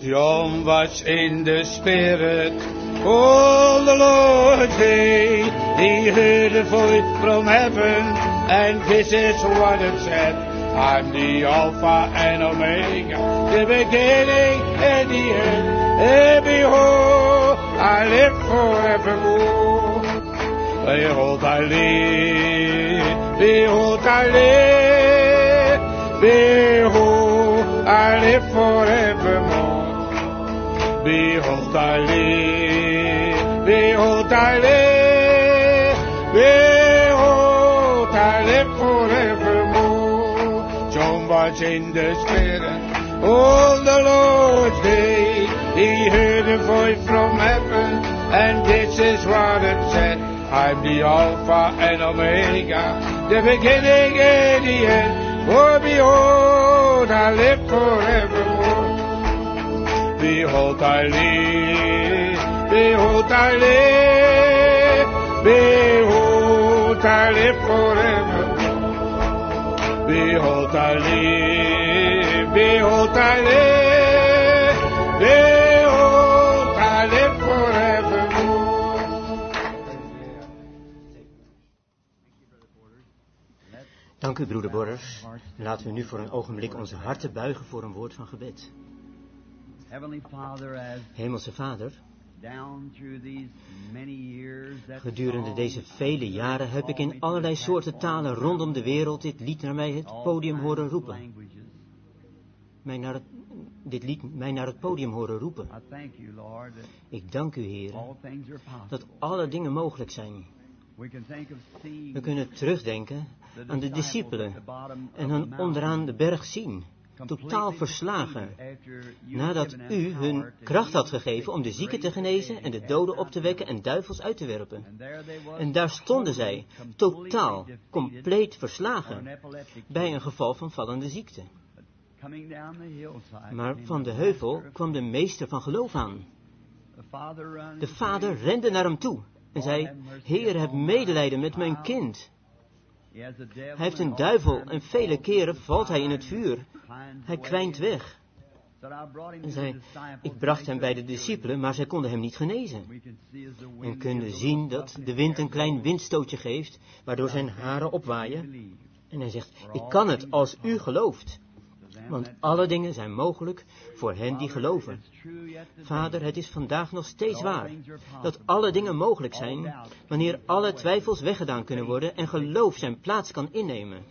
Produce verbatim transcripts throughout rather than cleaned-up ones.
John was in the Spirit all the Lord's day. He heard a voice from heaven, and this is what it said. I'm the Alpha and Omega, the beginning and the end. And behold, I live forevermore. Behold, I live. Behold, I live. Behold, I live forevermore. Behold, I live. Behold, I live. Behold, I live forevermore. John was in the Spirit all the Lord's day. He heard a voice from heaven, and this is what it said. I'm the Alpha and Omega, the beginning and the end. For behold, I live forevermore. Behold, I live. Behold, I live. Behold, I live forevermore. Behold, I live. Behold, I live. Behold, I live forevermore. Dank u, broeder Borders. Laten we nu voor een ogenblik onze harten buigen voor een woord van gebed. Hemelse Vader, gedurende deze vele jaren heb ik in allerlei soorten talen rondom de wereld dit lied naar mij het podium horen roepen. Mij naar het, dit lied mij naar het podium horen roepen. Ik dank u, Heer, dat alle dingen mogelijk zijn. We kunnen terugdenken aan de discipelen en hen onderaan de berg zien, totaal verslagen, nadat u hun kracht had gegeven om de zieken te genezen en de doden op te wekken en duivels uit te werpen. En daar stonden zij, totaal, compleet verslagen, bij een geval van vallende ziekte. Maar van de heuvel kwam de meester van geloof aan. De vader rende naar hem toe en zei: Heer, heb medelijden met mijn kind. Hij heeft een duivel en vele keren valt hij in het vuur. Hij kwijnt weg. En zei: Ik bracht hem bij de discipelen, maar zij konden hem niet genezen. En kunnen zien dat de wind een klein windstootje geeft, waardoor zijn haren opwaaien. En hij zegt: Ik kan het als u gelooft. Want alle dingen zijn mogelijk voor hen die geloven. Vader, het is vandaag nog steeds waar dat alle dingen mogelijk zijn wanneer alle twijfels weggedaan kunnen worden en geloof zijn plaats kan innemen.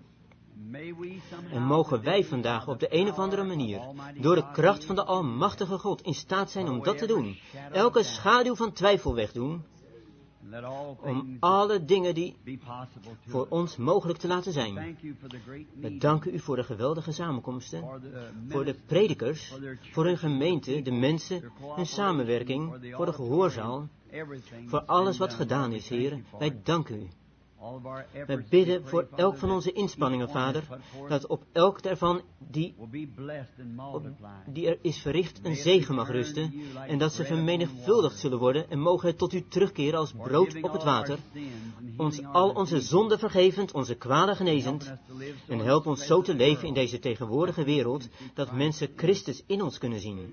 En mogen wij vandaag op de een of andere manier, door de kracht van de Almachtige God, in staat zijn om dat te doen. Elke schaduw van twijfel wegdoen, om alle dingen die voor ons mogelijk te laten zijn. We danken u voor de geweldige samenkomsten, voor de predikers, voor hun gemeente, de mensen, hun samenwerking, voor de gehoorzaal, voor alles wat gedaan is, Heer. Wij danken u. We bidden voor elk van onze inspanningen, Vader, dat op elk daarvan die, op, die er is verricht een zegen mag rusten, en dat ze vermenigvuldigd zullen worden en mogen tot u terugkeren als brood op het water, ons al onze zonden vergevend, onze kwalen genezend, en help ons zo te leven in deze tegenwoordige wereld, dat mensen Christus in ons kunnen zien.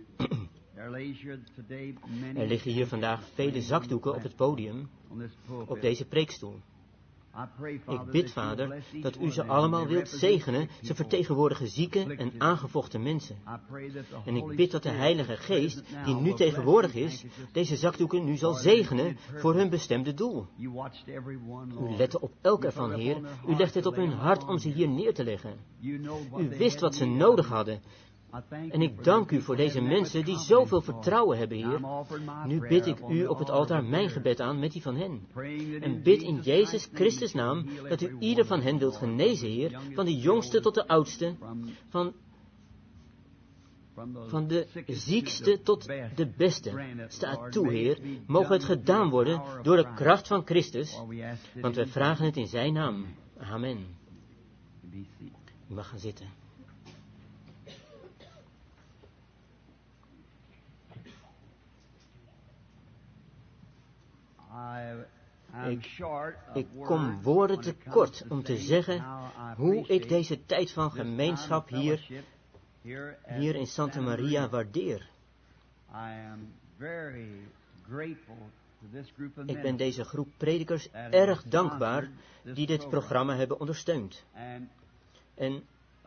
Er liggen hier vandaag vele zakdoeken op het podium, op deze preekstoel. Ik bid, Vader, dat u ze allemaal wilt zegenen. Ze vertegenwoordigen zieke en aangevochten mensen. En ik bid dat de Heilige Geest, die nu tegenwoordig is, deze zakdoeken nu zal zegenen voor hun bestemde doel. U lette op elk ervan, Heer. U legt het op hun hart om ze hier neer te leggen. U wist wat ze nodig hadden. En ik dank u voor deze mensen die zoveel vertrouwen hebben, Heer. Nu bid ik u op het altaar mijn gebed aan met die van hen. En bid in Jezus Christus naam dat u ieder van hen wilt genezen, Heer. Van de jongste tot de oudste. Van, van de ziekste tot de beste. Sta toe, Heer. Mogen het gedaan worden door de kracht van Christus. Want wij vragen het in zijn naam. Amen. U mag gaan zitten. Ik, ik kom woorden tekort om te zeggen hoe ik deze tijd van gemeenschap hier hier in Santa Maria waardeer. Ik ben deze groep predikers erg dankbaar die dit programma hebben ondersteund. En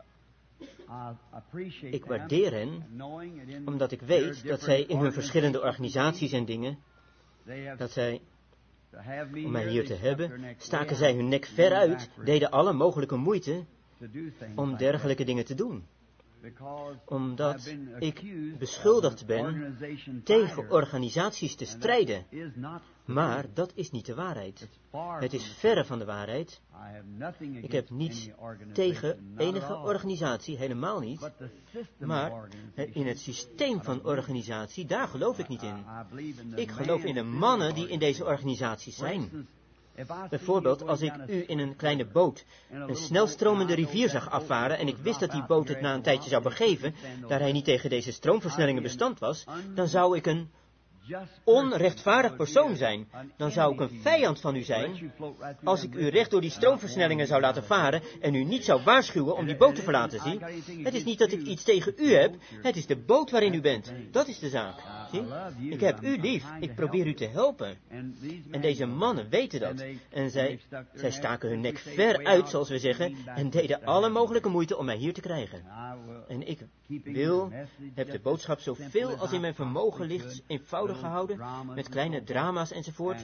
ik waardeer hen, omdat ik weet dat zij in hun verschillende organisaties en dingen, dat zij, om mij hier te hebben, staken zij hun nek ver uit, deden alle mogelijke moeite om dergelijke dingen te doen. Omdat ik beschuldigd ben tegen organisaties te strijden. Maar dat is niet de waarheid. Het is verre van de waarheid. Ik heb niets tegen enige organisatie, helemaal niet. Maar in het systeem van organisatie, daar geloof ik niet in. Ik geloof in de mannen die in deze organisaties zijn. Bijvoorbeeld, als ik u in een kleine boot een snelstromende rivier zag afvaren en ik wist dat die boot het na een tijdje zou begeven, daar hij niet tegen deze stroomversnellingen bestand was, dan zou ik een onrechtvaardig persoon zijn. Dan zou ik een vijand van u zijn als ik u recht door die stroomversnellingen zou laten varen en u niet zou waarschuwen om die boot te verlaten. Zie? Het is niet dat ik iets tegen u heb, het is de boot waarin u bent. Dat is de zaak. Zie? Ik heb u lief, ik probeer u te helpen. En deze mannen weten dat. En zij, zij staken hun nek ver uit, zoals we zeggen, en deden alle mogelijke moeite om mij hier te krijgen. En ik wil, heb de boodschap zoveel als in mijn vermogen ligt eenvoudig gehouden, met kleine drama's enzovoort,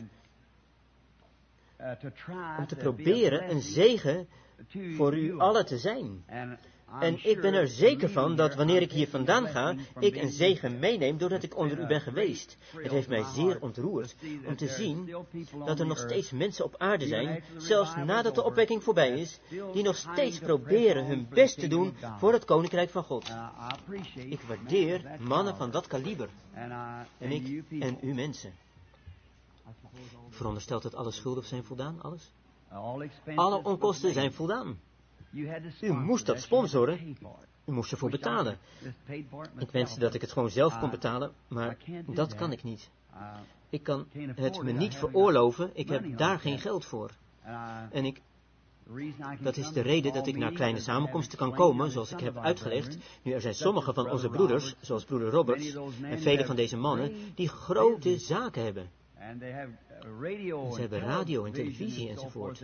om te proberen een zegen voor u allen te zijn. En ik ben er zeker van dat wanneer ik hier vandaan ga, ik een zegen meeneem doordat ik onder u ben geweest. Het heeft mij zeer ontroerd om te zien dat er nog steeds mensen op aarde zijn, zelfs nadat de opwekking voorbij is, die nog steeds proberen hun best te doen voor het Koninkrijk van God. Ik waardeer mannen van dat kaliber. En ik en u mensen. Veronderstelt dat alle schulden zijn voldaan, alles? Alle onkosten zijn voldaan. U moest dat sponsoren. U moest ervoor betalen. Ik wenste dat ik het gewoon zelf kon betalen, maar dat kan ik niet. Ik kan het me niet veroorloven, ik heb daar geen geld voor. En ik, dat is de reden dat ik naar kleine samenkomsten kan komen, zoals ik heb uitgelegd. Nu, er zijn sommige van onze broeders, zoals broeder Roberts, en vele van deze mannen, die grote zaken hebben. En ze hebben radio en televisie enzovoort.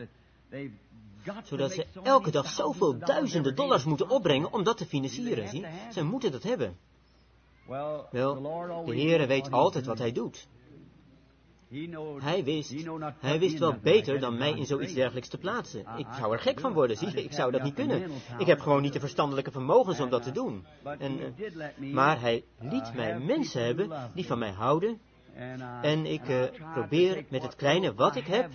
Zodat ze elke dag zoveel duizenden dollars moeten opbrengen om dat te financieren, zie. Ze moeten dat hebben. Wel, de Heere weet altijd wat hij doet. Hij wist, hij wist wel beter dan mij in zoiets dergelijks te plaatsen. Ik zou er gek van worden, zie je. Ik zou dat niet kunnen. Ik heb gewoon niet de verstandelijke vermogens om dat te doen. En, uh, maar hij liet mij mensen hebben die van mij houden. En ik uh, probeer met het kleine wat ik heb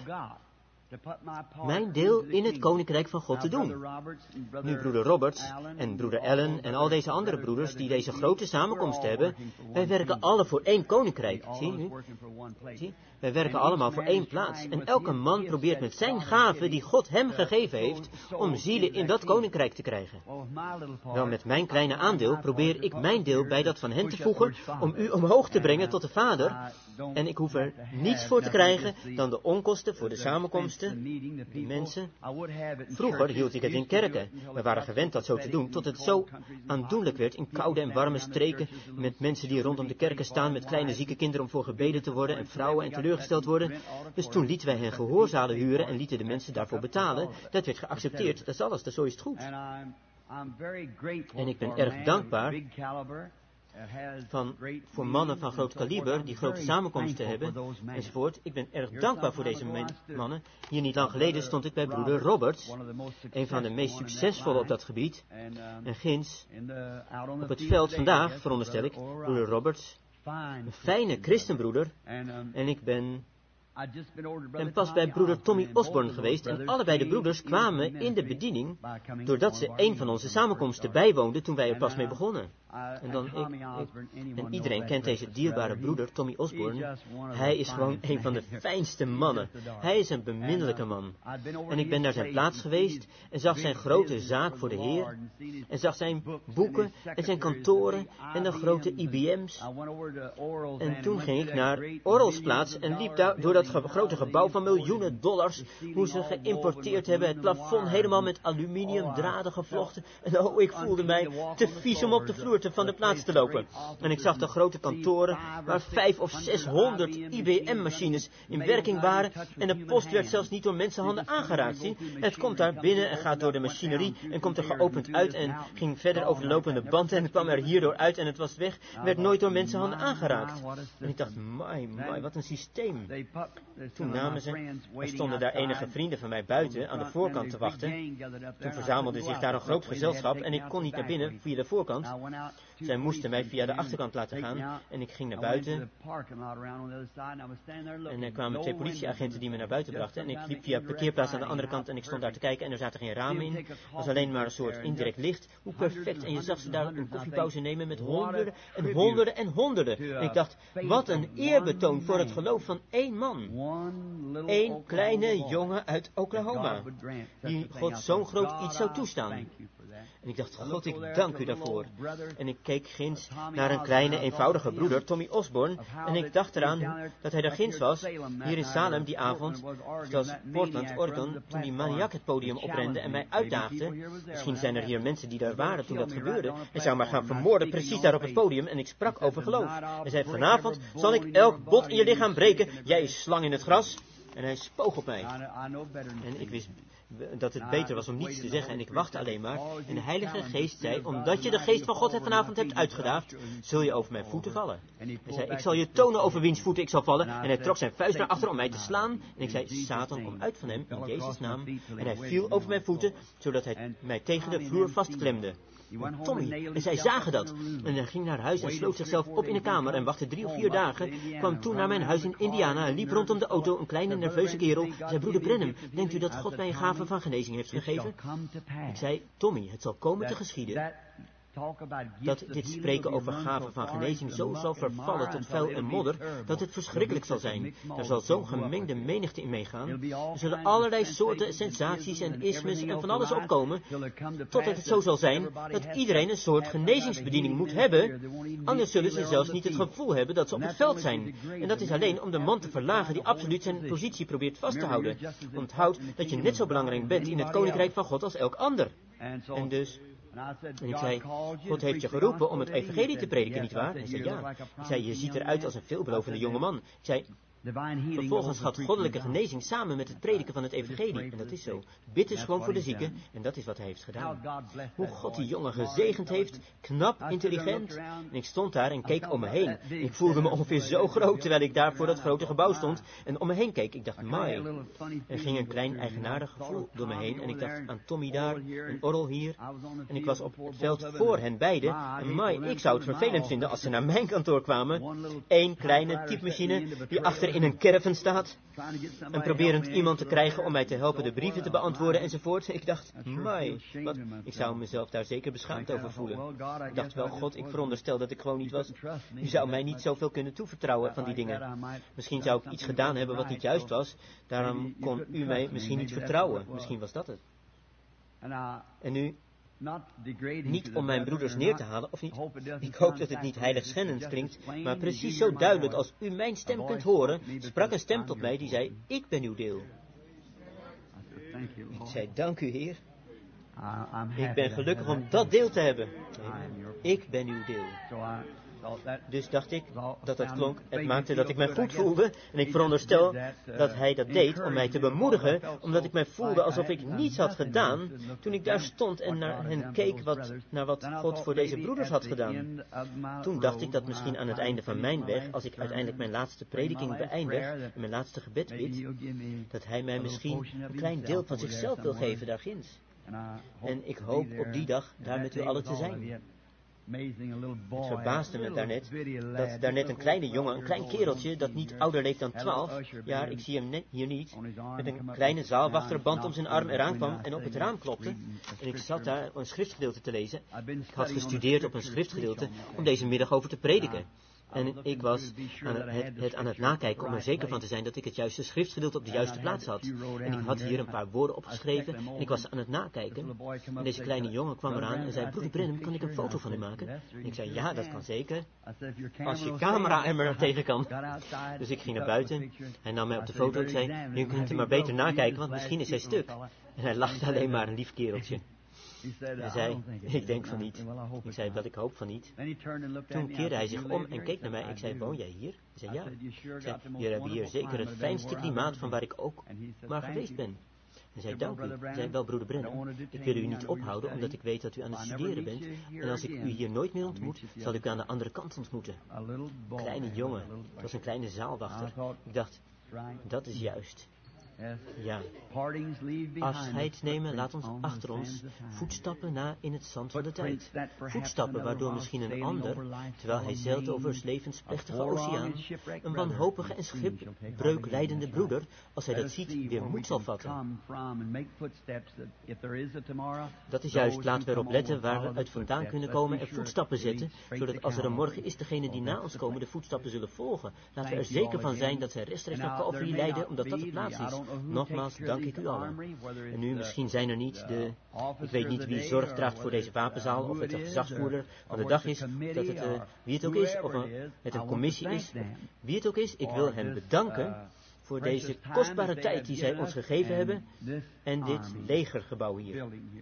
mijn deel in het Koninkrijk van God te doen. Nu broeder Roberts en broeder Allen en al deze andere broeders die deze grote samenkomst hebben, wij werken alle voor één Koninkrijk. Zie u? Zie? Wij werken allemaal voor één plaats. En elke man probeert met zijn gaven die God hem gegeven heeft, om zielen in dat Koninkrijk te krijgen. Wel, met mijn kleine aandeel probeer ik mijn deel bij dat van hen te voegen, om u omhoog te brengen tot de Vader. En ik hoef er niets voor te krijgen dan de onkosten voor de samenkomsten, de mensen. Vroeger hield ik het in kerken. We waren gewend dat zo te doen, tot het zo aandoenlijk werd in koude en warme streken, met mensen die rondom de kerken staan met kleine zieke kinderen om voor gebeden te worden en vrouwen en teleurgesteld worden. Dus toen lieten wij hen gehoorzalen huren en lieten de mensen daarvoor betalen. Dat werd geaccepteerd, dat is alles, dat zo is het goed. En ik ben erg dankbaar van, voor mannen van groot kaliber, die grote samenkomsten hebben, enzovoort. Ik ben erg dankbaar voor deze men, mannen. Hier niet lang geleden stond ik bij broeder Roberts, een van de meest succesvolle op dat gebied. En ginds, op het veld vandaag, veronderstel ik, broeder Roberts, een fijne christenbroeder. En ik ben en pas bij broeder Tommy Osborne geweest en allebei de broeders kwamen in de bediening doordat ze een van onze samenkomsten bijwoonden toen wij er pas mee begonnen. En dan ik, ik. En iedereen kent deze dierbare broeder, Tommy Osborne. Hij is gewoon een van de fijnste mannen. Hij is een beminnelijke man. En ik ben naar zijn plaats geweest en zag zijn grote zaak voor de Heer. En zag zijn boeken en zijn kantoren en de grote I B M's. En toen ging ik naar Orrel's plaats en liep daar door dat ge- grote gebouw van miljoenen dollars. Hoe ze geïmporteerd hebben, het plafond helemaal met aluminiumdraden gevlochten. En oh, ik voelde mij te vies om op de vloer te, van de plaats te lopen. En ik zag de grote kantoren waar vijf of zeshonderd I B M-machines in werking waren. En de post werd zelfs niet door mensenhanden aangeraakt. Zie? Het komt daar binnen en gaat door de machinerie en komt er geopend uit en ging verder over de lopende band en kwam er hierdoor uit en het was weg. Werd nooit door mensenhanden aangeraakt. En ik dacht, my, my, wat een systeem. Toen namen ze, er stonden daar enige vrienden van mij buiten aan de voorkant te wachten. Toen verzamelde zich daar een groot gezelschap en ik kon niet naar binnen via de voorkant. Zij moesten mij via de achterkant laten gaan en ik ging naar buiten. En er kwamen twee politieagenten die me naar buiten brachten. En ik liep via de parkeerplaats aan de andere kant en ik stond daar te kijken en er zaten geen ramen in. Het was alleen maar een soort indirect licht. Hoe perfect. En je zag ze daar een koffiepauze nemen met honderden en honderden en honderden. En ik dacht, wat een eerbetoon voor het geloof van één man. Eén kleine jongen uit Oklahoma. Die God zo'n groot iets zou toestaan. En ik dacht, God, ik dank u daarvoor. En ik keek ginds naar een kleine, eenvoudige broeder, Tommy Osborne. En ik dacht eraan dat hij daar ginds was, hier in Salem die avond, zoals Portland, Oregon, toen die maniak het podium oprende en mij uitdaagde. Misschien zijn er hier mensen die daar waren toen dat gebeurde. Hij zou maar gaan vermoorden, precies daar op het podium. En ik sprak over geloof. Hij zei, vanavond zal ik elk bot in je lichaam breken. Jij is slang in het gras. En hij spoog op mij. En ik wist dat het beter was om niets te zeggen en ik wachtte alleen maar. En de Heilige Geest zei, omdat je de Geest van God vanavond hebt uitgedaagd, zul je over mijn voeten vallen. Hij zei, ik zal je tonen over wiens voeten ik zal vallen. En hij trok zijn vuist naar achter om mij te slaan. En ik zei, Satan, kom uit van hem, in Jezus' naam. En hij viel over mijn voeten, zodat hij mij tegen de vloer vastklemde. Maar Tommy, en zij zagen dat. En hij ging naar huis en sloot zichzelf op in de kamer en wachtte drie of vier dagen. Kwam toen naar mijn huis in Indiana en liep rondom de auto, een kleine nerveuze kerel. Zei, broeder Branham, denkt u dat God mij een gave van genezing heeft gegeven? Ik zei, Tommy, het zal komen te geschieden dat dit spreken over gaven van genezing zo zal vervallen tot vuil en modder, dat het verschrikkelijk zal zijn. Er zal zo'n gemengde menigte in meegaan. Er zullen allerlei soorten sensaties en ismes en van alles opkomen, totdat het zo zal zijn dat iedereen een soort genezingsbediening moet hebben. Anders zullen ze zelfs niet het gevoel hebben dat ze op het veld zijn. En dat is alleen om de man te verlagen die absoluut zijn positie probeert vast te houden. Onthoud dat je net zo belangrijk bent in het koninkrijk van God als elk ander. En dus... En ik zei, God heeft je geroepen om het evangelie te prediken, nietwaar? Hij zei, ja. Ik zei, je ziet eruit als een veelbelovende jongeman. Ik zei, vervolgens gaat goddelijke genezing samen met het prediken van het evangelie. En dat is zo. Bid dus gewoon voor de zieken. En dat is wat hij heeft gedaan. Hoe God die jongen gezegend heeft. Knap, intelligent. En ik stond daar en keek om me heen. Ik voelde me ongeveer zo groot terwijl ik daar voor dat grote gebouw stond. En om me heen keek. Ik dacht, my. Er ging een klein eigenaardig gevoel door me heen. En ik dacht aan Tommy daar. En Orrel hier. En ik was op het veld voor hen beiden. En my, ik zou het vervelend vinden als ze naar mijn kantoor kwamen. Eén kleine typemachine die achter in een caravan staat en proberend iemand te krijgen om mij te helpen de brieven te beantwoorden enzovoort. Ik dacht, my, wat, ik zou mezelf daar zeker beschaamd over voelen. Ik dacht wel, God, ik veronderstel dat ik gewoon niet was. U zou mij niet zoveel kunnen toevertrouwen van die dingen. Misschien zou ik iets gedaan hebben wat niet juist was. Daarom kon u mij misschien niet vertrouwen. Misschien was dat het. En nu... Niet om mijn broeders neer te halen, of niet. Ik hoop dat het niet heiligschennend klinkt, maar precies zo duidelijk als u mijn stem kunt horen, sprak een stem tot mij die zei, ik ben uw deel. Ik zei, dank u Heer. Ik ben gelukkig om dat deel te hebben. Ik ben uw deel. Dus dacht ik dat dat klonk. Het maakte dat ik mij goed voelde. En ik veronderstel dat hij dat deed om mij te bemoedigen. Omdat ik mij voelde alsof ik niets had gedaan. Toen ik daar stond en naar hen keek wat, naar wat God voor deze broeders had gedaan. Toen dacht ik dat misschien aan het einde van mijn weg, als ik uiteindelijk mijn laatste prediking beëindig en mijn laatste gebed bid, dat hij mij misschien een klein deel van zichzelf wil geven daar ginds. En ik hoop op die dag daar met u allen te zijn. Het verbaasde me daarnet dat daarnet een kleine jongen, een klein kereltje dat niet ouder leek dan twaalf jaar, ik zie hem net hier niet, met een kleine zaalwachterband om zijn arm eraan kwam en op het raam klopte. En ik zat daar een schriftgedeelte te lezen. Ik had gestudeerd op een schriftgedeelte om deze middag over te prediken. En ik was aan het, het aan het nakijken om er zeker van te zijn dat ik het juiste schriftgedeelte op de juiste plaats had. En ik had hier een paar woorden opgeschreven en ik was aan het nakijken. En deze kleine jongen kwam eraan en zei, broeder Branham, kan ik een foto van u maken? En ik zei, ja, dat kan zeker. Als je camera er maar tegen kan. Dus ik ging naar buiten. Hij nam mij op de foto. Ik zei, je kunt er maar beter nakijken, want misschien is hij stuk. En hij lachte alleen maar, een lief kereltje. Hij zei, ik denk van niet. Ik zei, wel, ik hoop van niet. Toen keerde hij zich om en keek naar mij. Ik zei, woon jij hier? Hij zei, ja. Ik zei, jullie hebben hier zeker het fijnste klimaat van waar ik ook maar geweest ben. Hij zei, dank u. Hij zei, wel, broeder Branham, ik wil u niet ophouden, omdat ik weet dat u aan het studeren bent. En als ik u hier nooit meer ontmoet, zal ik u aan de andere kant ontmoeten. Kleine jongen, het was een kleine zaalwachter. Ik dacht, dat is juist. Ja, afscheid nemen laat ons achter ons voetstappen na in het zand van de tijd. Voetstappen waardoor misschien een ander, terwijl hij zeilt over 's levens plechtige oceaan, een wanhopige en schipbreuk lijdende broeder, als hij dat ziet, weer moed zal vatten. Dat is juist, laten we erop letten waar we uit vandaan kunnen komen en voetstappen zetten, zodat als er een morgen is, degenen die na ons komen de voetstappen zullen volgen. Laten we er zeker van zijn dat zij rechtstreeks naar Calvary leiden, omdat dat de plaats is. Nogmaals dank ik u allen. En nu misschien zijn er niet de, ik weet niet wie zorg draagt voor deze wapenzaal, of het een gezagsvoerder van de dag is, dat het, uh, wie het ook is, of een, het een commissie is, wie het ook is, ik wil hen bedanken voor deze kostbare tijd die zij ons gegeven hebben en dit legergebouw hier.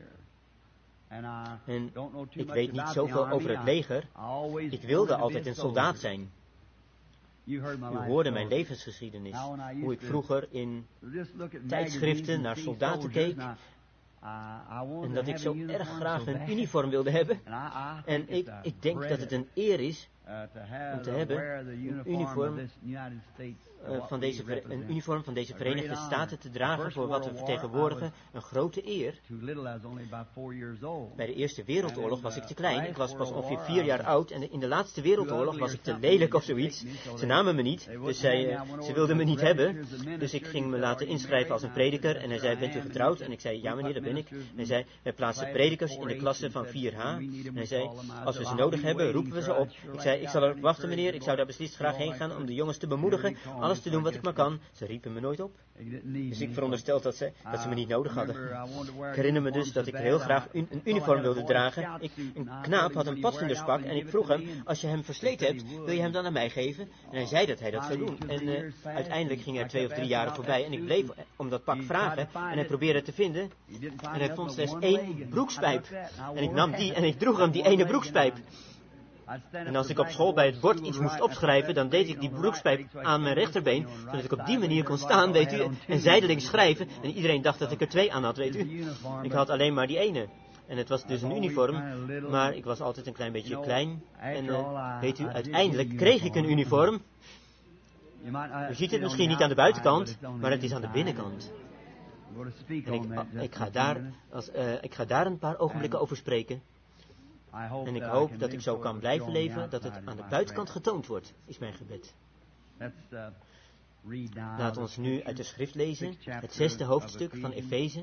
En ik weet niet zoveel over het leger, ik wilde altijd een soldaat zijn. U hoorde mijn levensgeschiedenis, hoe ik vroeger in tijdschriften naar soldaten keek en dat ik zo erg graag een uniform wilde hebben. En ik, ik denk dat het een eer is om te hebben een uniform, uh, van deze, een uniform van deze Verenigde Staten te dragen voor wat we vertegenwoordigen, een grote eer. Bij de Eerste Wereldoorlog was ik te klein, ik was pas ongeveer vier jaar oud en in de laatste Wereldoorlog was ik te lelijk of zoiets. Ze namen me niet, dus zij, uh, ze wilden me niet hebben. Dus ik ging me laten inschrijven als een prediker en hij zei, bent u getrouwd? En ik zei, ja meneer, dat ben ik. En hij zei, wij plaatsen predikers in de klasse van vier H. En hij zei, als we ze nodig hebben, roepen we ze op. Ik zei, ik zal erop wachten meneer, ik zou daar beslist graag heen gaan om de jongens te bemoedigen, alles te doen wat ik maar kan. Ze riepen me nooit op. Dus ik veronderstel dat ze, dat ze me niet nodig hadden. Ik herinner me dus dat ik heel graag un, een uniform wilde dragen. Ik, een knaap had een padvinderspak en ik vroeg hem, als je hem versleten hebt, wil je hem dan aan mij geven? En hij zei dat hij dat zou doen. En uh, uiteindelijk ging er twee of drie jaren voorbij en ik bleef om dat pak vragen en hij probeerde het te vinden. En hij vond slechts één broekspijp. En ik nam die en ik droeg hem die ene broekspijp. En als ik op school bij het bord iets moest opschrijven, dan deed ik die broekspijp aan mijn rechterbeen, zodat ik op die manier kon staan, weet u, en zijdelings schrijven. En iedereen dacht dat ik er twee aan had, weet u. Ik had alleen maar die ene. En het was dus een uniform, maar ik was altijd een klein beetje klein. En uh, weet u, uiteindelijk kreeg ik een uniform. U ziet het misschien niet aan de buitenkant, maar het is aan de binnenkant. En ik, ik, ga, daar, als, uh, ik ga daar een paar ogenblikken over spreken. En ik hoop dat ik zo kan blijven leven, dat het aan de buitenkant getoond wordt, is mijn gebed. Laat ons nu uit de schrift lezen, het zesde hoofdstuk van Efeze.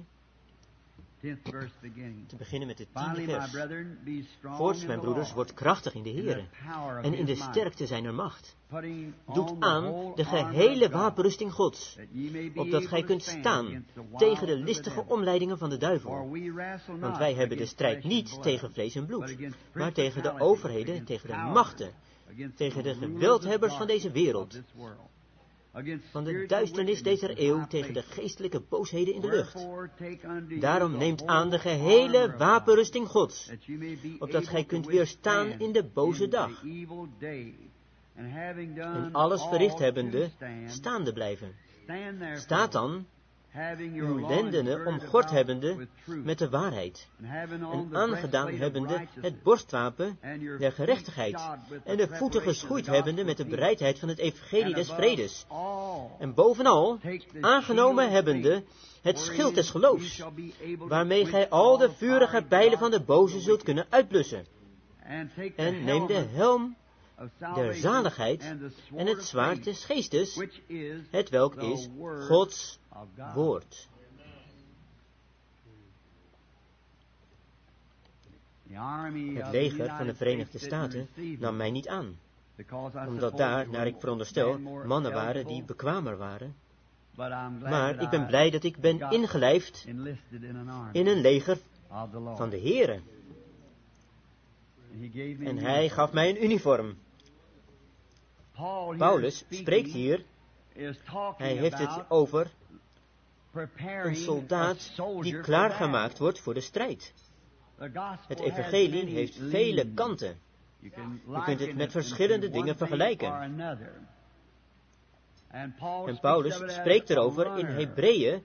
Te beginnen met het tiende vers. Voorts, mijn broeders, wordt krachtig in de Here en in de sterkte zijner macht. Doet aan de gehele wapenrusting Gods, opdat gij kunt staan tegen de listige omleidingen van de duivel. Want wij hebben de strijd niet tegen vlees en bloed, maar tegen de overheden, tegen de machten, tegen de geweldhebbers van deze wereld, van de duisternis deze eeuw, tegen de geestelijke boosheden in de lucht. Daarom neemt aan de gehele wapenrusting Gods, opdat gij kunt weerstaan in de boze dag. En alles verricht hebbende, staande blijven. Staat dan, uw lendenen omgord hebbende met de waarheid, en aangedaan hebbende het borstwapen der gerechtigheid, en de voeten geschoeid hebbende met de bereidheid van het evangelie des vredes, en bovenal aangenomen hebbende het schild des geloofs, waarmee gij al de vurige pijlen van de boze zult kunnen uitblussen. en neem de helm der zaligheid en het zwaard des geestes, het welk is Gods woord. Het leger van de Verenigde Staten nam mij niet aan, omdat daar, naar ik veronderstel, mannen waren die bekwamer waren. Maar ik ben blij dat ik ben ingelijfd in een leger van de Heere. En hij gaf mij een uniform. Paulus spreekt hier, hij heeft het over een soldaat die klaargemaakt wordt voor de strijd. Het evangelie heeft vele kanten. Je kunt het met verschillende dingen vergelijken. En Paulus spreekt erover in Hebreeën,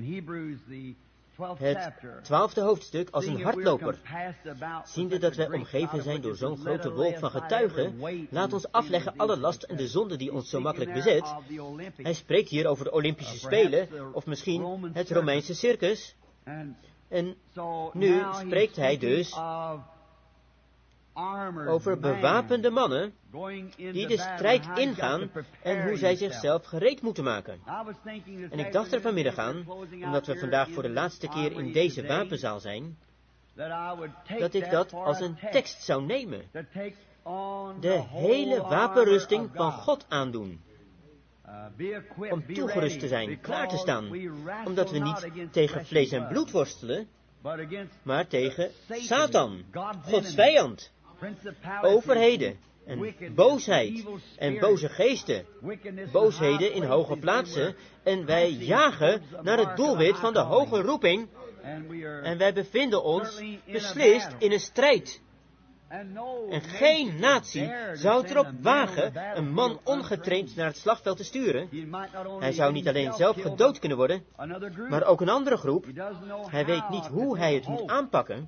het twaalfde hoofdstuk, als een hardloper. Ziende dat wij omgeven zijn door zo'n grote wolk van getuigen, laat ons afleggen alle last en de zonde die ons zo makkelijk bezet. Hij spreekt hier over de Olympische Spelen, of misschien het Romeinse circus. En nu spreekt hij dus over bewapende mannen die de strijd ingaan en hoe zij zichzelf gereed moeten maken. En ik dacht er vanmiddag aan, omdat we vandaag voor de laatste keer in deze wapenzaal zijn, dat ik dat als een tekst zou nemen. De hele wapenrusting van God aandoen. Om toegerust te zijn, klaar te staan. Omdat we niet tegen vlees en bloed worstelen, maar tegen Satan, Gods vijand. Overheden en boosheid en boze geesten, boosheden in hoge plaatsen, en wij jagen naar het doelwit van de hoge roeping, en wij bevinden ons beslist in een strijd. En geen natie zou het erop wagen een man ongetraind naar het slagveld te sturen. Hij zou niet alleen zelf gedood kunnen worden, maar ook een andere groep. Hij weet niet hoe hij het moet aanpakken.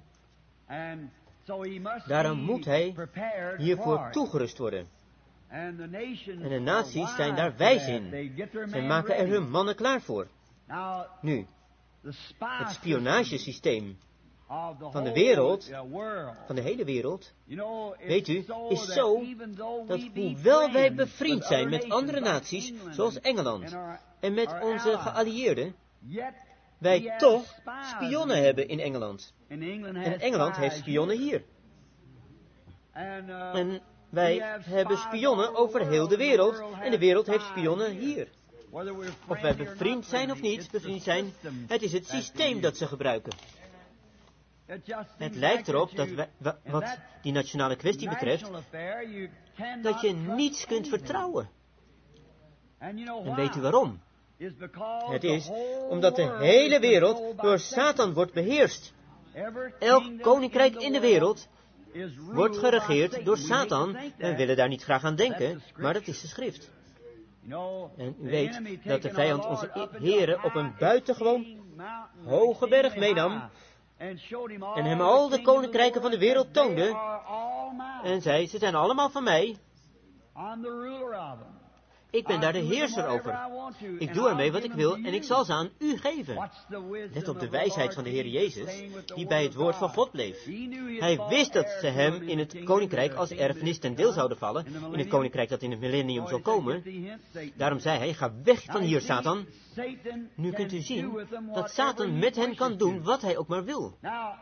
Daarom moet hij hiervoor toegerust worden. En de naties zijn daar wijs in. Zij maken er hun mannen klaar voor. Nu, het spionagesysteem van de wereld, van de hele wereld, weet u, is zo dat hoewel wij bevriend zijn met andere naties, zoals Engeland, en met onze geallieerden, wij toch spionnen hebben in Engeland. En Engeland heeft spionnen hier. En wij hebben spionnen over heel de wereld, en de wereld heeft spionnen hier. Of wij bevriend zijn of niet bevriend zijn, het is het systeem dat ze gebruiken. Het lijkt erop dat wij, wat die nationale kwestie betreft, dat je niets kunt vertrouwen. En weet u waarom? Het is omdat de hele wereld door Satan wordt beheerst. Elk koninkrijk in de wereld wordt geregeerd door Satan. En we willen daar niet graag aan denken, maar dat is de schrift. En u weet dat de vijand onze Heere op een buitengewoon hoge berg meenam en hem al de koninkrijken van de wereld toonde en zei, ze zijn allemaal van mij. Ik ben daar de heerser over. Ik doe ermee wat ik wil en ik zal ze aan u geven. Let op de wijsheid van de Heer Jezus, die bij het woord van God bleef. Hij wist dat ze hem in het koninkrijk als erfenis ten deel zouden vallen, in het koninkrijk dat in het millennium zal komen. Daarom zei hij, ga weg van hier, Satan. Nu kunt u zien dat Satan met hen kan doen wat hij ook maar wil.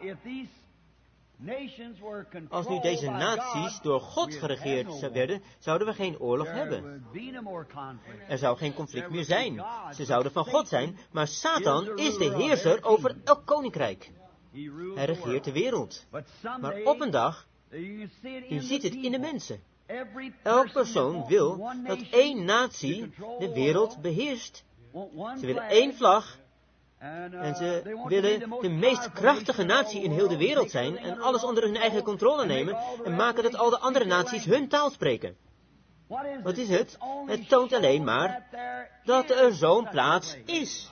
Als nu deze naties door God geregeerd werden, zouden we geen oorlog hebben. Er zou geen conflict meer zijn. Ze zouden van God zijn, maar Satan is de heerser over elk koninkrijk. Hij regeert de wereld. Maar op een dag, u ziet het in de mensen. Elk persoon wil dat één natie de wereld beheerst. Ze willen één vlag. En ze willen de meest krachtige natie in heel de wereld zijn en alles onder hun eigen controle nemen en maken dat al de andere naties hun taal spreken. Wat is het? Het toont alleen maar dat er zo'n plaats is.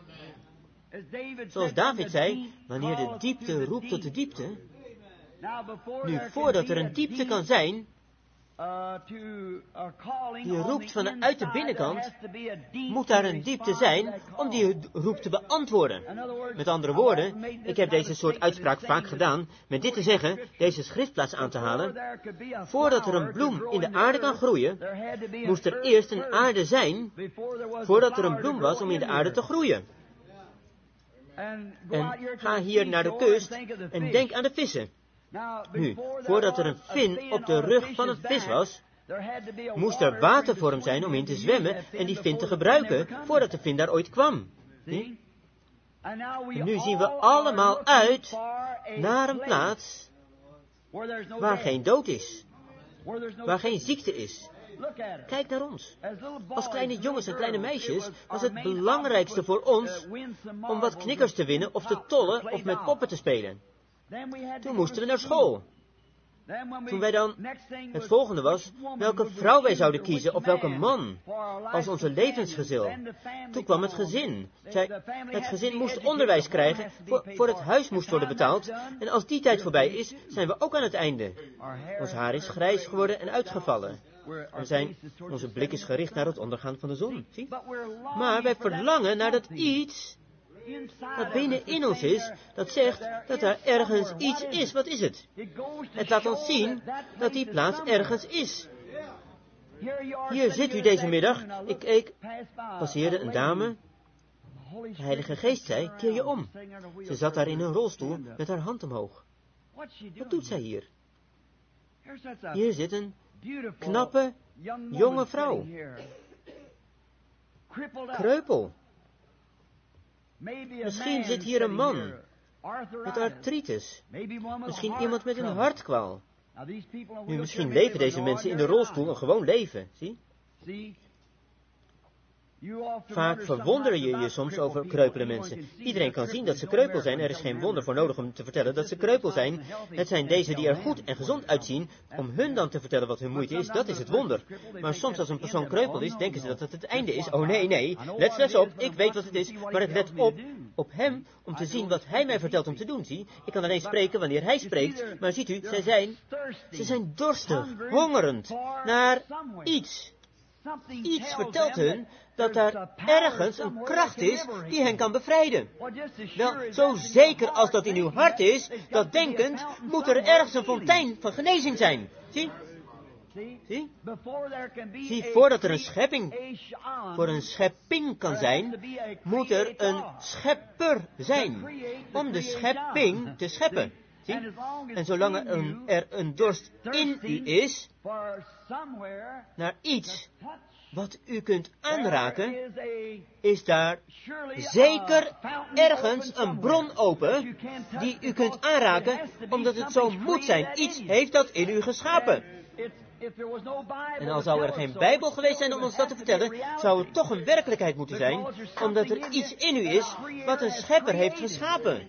Zoals David zei, wanneer de diepte roept tot de diepte. Nu, voordat er een diepte kan zijn, die roept vanuit de binnenkant, moet daar een diepte zijn om die roep te beantwoorden. Met andere woorden, ik heb deze soort uitspraak vaak gedaan, met dit te zeggen, deze schriftplaats aan te halen. Voordat er een bloem in de aarde kan groeien, moest er eerst een aarde zijn, voordat er een bloem was om in de aarde te groeien. En ga hier naar de kust en denk aan de vissen. Nu, voordat er een vin op de rug van een vis was, moest er water voor hem zijn om in te zwemmen en die vin te gebruiken, voordat de vin daar ooit kwam. Zie? En nu zien we allemaal uit naar een plaats waar geen dood is, waar geen ziekte is. Kijk naar ons. Als kleine jongens en kleine meisjes was het belangrijkste voor ons om wat knikkers te winnen of te tollen of met poppen te spelen. Toen moesten we naar school. Toen wij dan, het volgende was, welke vrouw wij zouden kiezen of welke man als onze levensgezel. Toen kwam het gezin. Zij, het gezin moest onderwijs krijgen, voor, voor het huis moest worden betaald. En als die tijd voorbij is, zijn we ook aan het einde. Ons haar is grijs geworden en uitgevallen. We zijn, onze blik is gericht naar het ondergaan van de zon. Zie? Maar wij verlangen naar dat iets wat binnenin ons is, dat zegt dat er ergens iets is. Wat is het? Het laat ons zien dat die plaats ergens is. Hier zit u deze middag. Ik, ik passeerde een dame. De Heilige Geest zei, keer je om. Ze zat daar in een rolstoel met haar hand omhoog. Wat doet zij hier? Hier zit een knappe, jonge vrouw. Kreupel. Misschien zit hier een man met artritis. Misschien iemand met een hartkwaal. Nu, misschien leven deze mensen in de rolstoel een gewoon leven. Zie? Vaak verwonder je je soms over kreupele mensen. Iedereen kan zien dat ze kreupel zijn. Er is geen wonder voor nodig om te vertellen dat ze kreupel zijn. Het zijn deze die er goed en gezond uitzien. Om hun dan te vertellen wat hun moeite is, dat is het wonder. Maar soms als een persoon kreupel is, denken ze dat het het einde is. Oh nee, nee, let slechts op, ik weet wat het is. Maar ik let op, op hem, om te zien wat hij mij vertelt om te doen. Zie, ik kan alleen spreken wanneer hij spreekt. Maar ziet u, zij zijn, ze zijn dorstig, hongerend, naar iets. Iets vertelt hun dat daar ergens een kracht is die hen kan bevrijden. Wel, zo zeker als dat in uw hart is, dat denkend, moet er ergens een fontein van genezing zijn. Zie? Zie? Zie, voordat er een schepping, voor een schepping kan zijn, moet er een schepper zijn, om de schepping te scheppen. Zie? En zolang er een, er een dorst in u is, naar iets wat u kunt aanraken, is daar zeker ergens een bron open die u kunt aanraken, omdat het zo moet zijn. Iets heeft dat in u geschapen. En al zou er geen Bijbel geweest zijn om ons dat te vertellen, zou het toch een werkelijkheid moeten zijn, omdat er iets in u is wat een schepper heeft geschapen.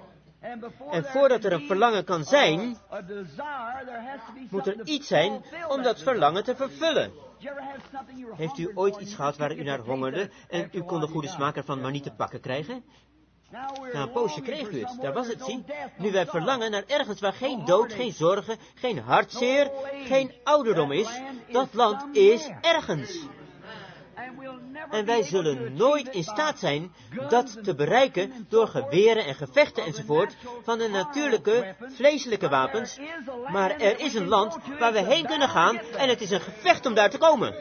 En voordat er een verlangen kan zijn, moet er iets zijn om dat verlangen te vervullen. Heeft u ooit iets gehad waar u naar hongerde en u kon de goede smaak ervan maar niet te pakken krijgen? Na een poosje kreeg u het, daar was het, zie. Nu wij verlangen naar ergens waar geen dood, geen zorgen, geen hartzeer, geen ouderdom is, dat land is ergens. En wij zullen nooit in staat zijn dat te bereiken door geweren en gevechten enzovoort van de natuurlijke, vleeselijke wapens. Maar er is een land waar we heen kunnen gaan en het is een gevecht om daar te komen.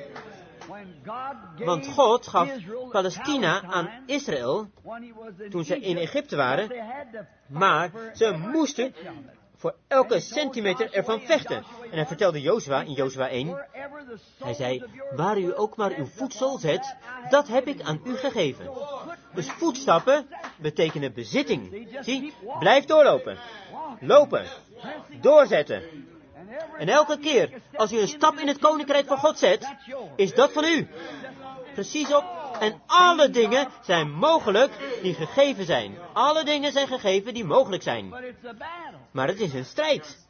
Want God gaf Palestina aan Israël toen ze in Egypte waren, maar ze moesten voor elke centimeter ervan vechten. En hij vertelde Jozua in Jozua één, hij zei, waar u ook maar uw voedsel zet, dat heb ik aan u gegeven. Dus voetstappen betekenen bezitting. Zie, blijf doorlopen. Lopen. Doorzetten. En elke keer als u een stap in het koninkrijk van God zet, is dat van u. Precies op. En alle dingen zijn mogelijk die gegeven zijn. Alle dingen zijn gegeven die mogelijk zijn. Maar het is een strijd.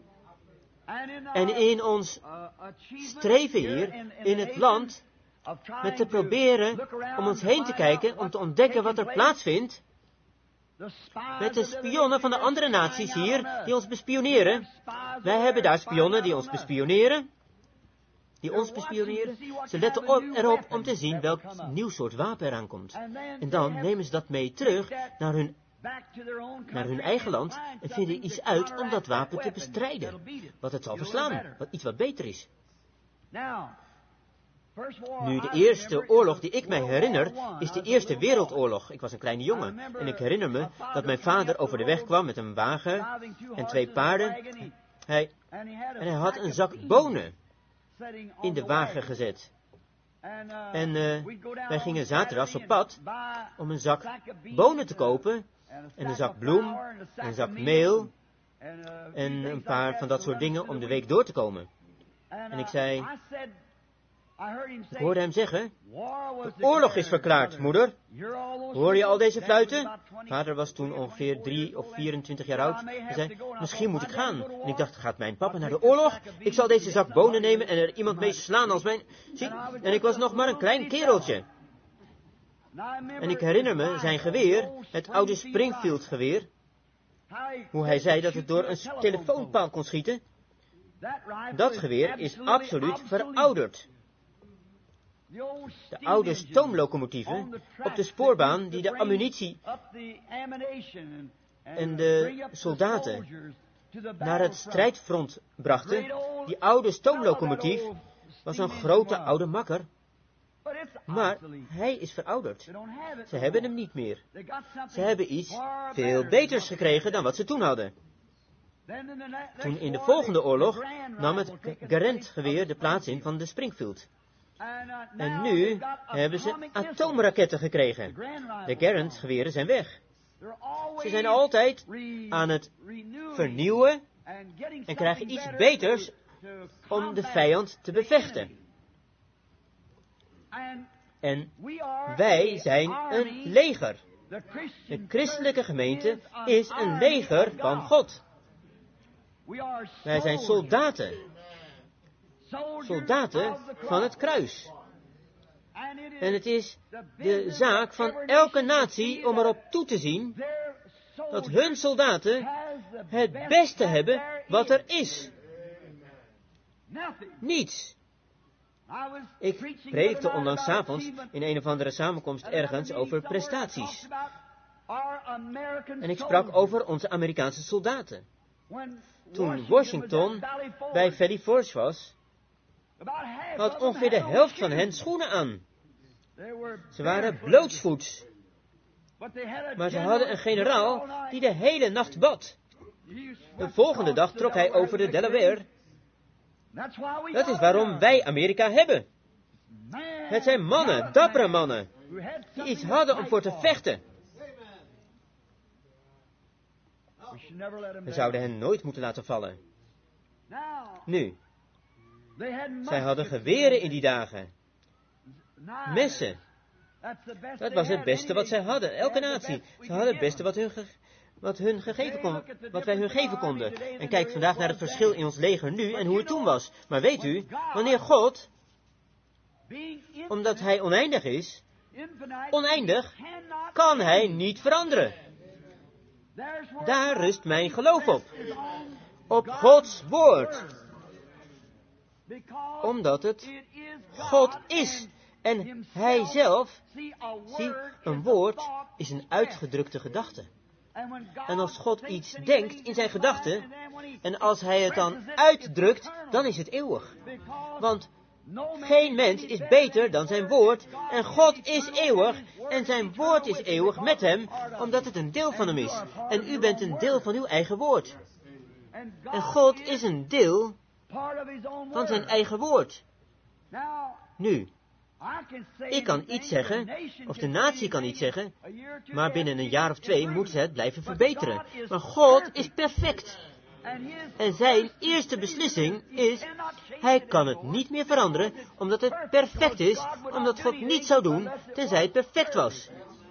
En in ons streven hier, in het land, met te proberen om ons heen te kijken, om te ontdekken wat er plaatsvindt, met de spionnen van de andere naties hier, die ons bespioneren. Wij hebben daar spionnen die ons bespioneren. die ons bespioneren. Ze letten op, erop om te zien welk nieuw soort wapen eraan komt. En dan nemen ze dat mee terug naar hun, naar hun eigen land en vinden iets uit om dat wapen te bestrijden. Wat het zal verslaan, wat iets wat beter is. Nu, de eerste oorlog die ik mij herinner, is de Eerste Wereldoorlog. Ik was een kleine jongen en ik herinner me dat mijn vader over de weg kwam met een wagen en twee paarden. Hij, en hij had een zak bonen in de wagen gezet. En uh, wij gingen zaterdags op pad om een zak bonen te kopen en een zak bloem, een zak meel en een paar van dat soort dingen om de week door te komen. En ik zei... Ik hoorde hem zeggen, de oorlog is verklaard, moeder. Hoor je al deze fluiten? Vader was toen ongeveer drie of vierentwintig jaar oud. Hij zei, misschien moet ik gaan. En ik dacht, gaat mijn papa naar de oorlog? Ik zal deze zak bonen nemen en er iemand mee slaan als mijn... Zie, en ik was nog maar een klein kereltje. En ik herinner me zijn geweer, het oude Springfield geweer. Hoe hij zei dat het door een telefoonpaal kon schieten. Dat geweer is absoluut verouderd. De oude stoomlocomotieven op de spoorbaan die de ammunitie en de soldaten naar het strijdfront brachten. Die oude stoomlocomotief was een grote oude makker. Maar hij is verouderd. Ze hebben hem niet meer. Ze hebben iets veel beters gekregen dan wat ze toen hadden. Toen in de volgende oorlog nam het Garand-geweer de plaats in van de Springfield. En nu hebben ze atoomraketten gekregen. De Garand-geweren zijn weg. Ze zijn altijd aan het vernieuwen en krijgen iets beters om de vijand te bevechten. En wij zijn een leger. De christelijke gemeente is een leger van God. Wij zijn soldaten. Soldaten van het kruis. En het is de zaak van elke natie om erop toe te zien dat hun soldaten het beste hebben wat er is. Niets. Ik predikte onlangs 's avonds in een of andere samenkomst ergens over prestaties. En ik sprak over onze Amerikaanse soldaten. Toen Washington bij Valley Forge was, had ongeveer de helft van hen schoenen aan. Ze waren blootsvoets. Maar ze hadden een generaal die de hele nacht bad. De volgende dag trok hij over de Delaware. Dat is waarom wij Amerika hebben. Het zijn mannen, dappere mannen, die iets hadden om voor te vechten. We zouden hen nooit moeten laten vallen. Nu, zij hadden geweren in die dagen. Messen. Dat was het beste wat zij hadden, elke natie. Ze hadden het beste wat hun, ge wat hun gegeven kon, wat wij hun geven konden. En kijk vandaag naar het verschil in ons leger nu en hoe het toen was. Maar weet u, wanneer God, omdat Hij oneindig is, oneindig, kan Hij niet veranderen. Daar rust mijn geloof op. Op Gods woord. Omdat het God is. En Hij zelf, zie, een woord is een uitgedrukte gedachte. En als God iets denkt in zijn gedachten, en als Hij het dan uitdrukt, dan is het eeuwig. Want geen mens is beter dan zijn woord, en God is eeuwig, en zijn woord is eeuwig met hem, omdat het een deel van hem is. En u bent een deel van uw eigen woord. En God is een deel van zijn eigen woord. Nu, ik kan iets zeggen, of de natie kan iets zeggen, maar binnen een jaar of twee moeten ze het blijven verbeteren. Maar God is perfect. En zijn eerste beslissing is, Hij kan het niet meer veranderen, omdat het perfect is, omdat God niet zou doen, tenzij het perfect was.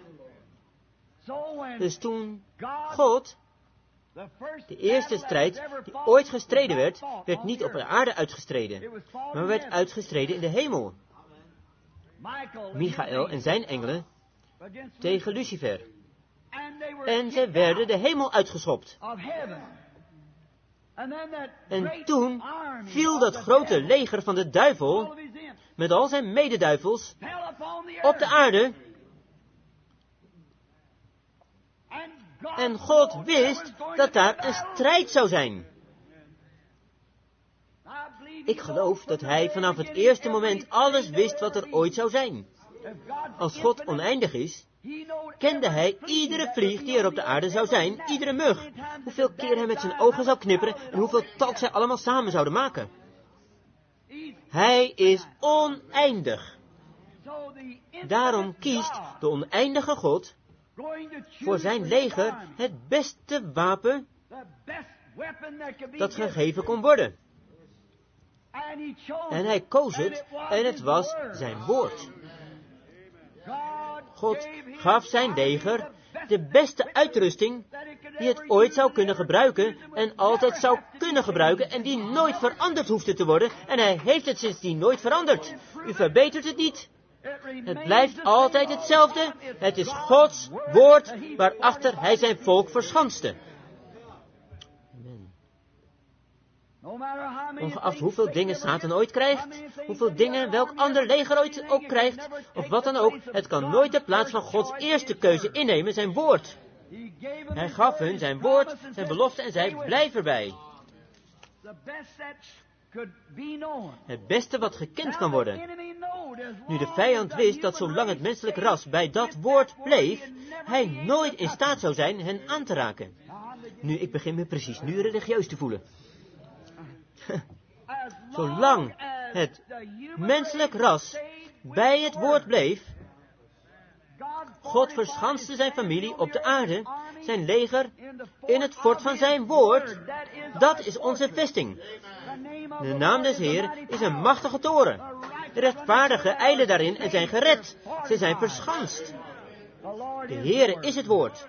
Dus toen God, de eerste strijd die ooit gestreden werd, werd niet op de aarde uitgestreden, maar werd uitgestreden in de hemel. Michael en zijn engelen tegen Lucifer. En ze werden de hemel uitgeschopt. En toen viel dat grote leger van de duivel, met al zijn mededuivels, op de aarde. En God wist dat daar een strijd zou zijn. Ik geloof dat hij vanaf het eerste moment alles wist wat er ooit zou zijn. Als God oneindig is, kende hij iedere vlieg die er op de aarde zou zijn, iedere mug. Hoeveel keer hij met zijn ogen zou knipperen en hoeveel talk zij allemaal samen zouden maken. Hij is oneindig. Daarom kiest de oneindige God voor zijn leger het beste wapen dat gegeven kon worden. En hij koos het en het was zijn woord. God gaf zijn leger de beste uitrusting die het ooit zou kunnen gebruiken en altijd zou kunnen gebruiken en die nooit veranderd hoefde te worden en hij heeft het sindsdien nooit veranderd. U verbetert het niet. Het blijft altijd hetzelfde. Het is Gods woord waarachter hij zijn volk verschanste. Ongeacht hoeveel dingen Satan ooit krijgt, hoeveel dingen welk ander leger ooit ook krijgt, of wat dan ook, het kan nooit de plaats van Gods eerste keuze innemen, zijn woord. Hij gaf hun zijn woord, zijn belofte en zei, blijf erbij. Het beste wat gekend kan worden. Nu de vijand wist dat zolang het menselijk ras bij dat woord bleef, hij nooit in staat zou zijn hen aan te raken. Nu, ik begin me precies nu religieus te voelen. Zolang het menselijk ras bij het woord bleef, God verschanste zijn familie op de aarde, zijn leger, in het fort van zijn woord. Dat is onze vesting. De naam des Heer is een machtige toren. De rechtvaardigen eilen daarin en zijn gered. Ze zijn verschanst. De Heer is het woord.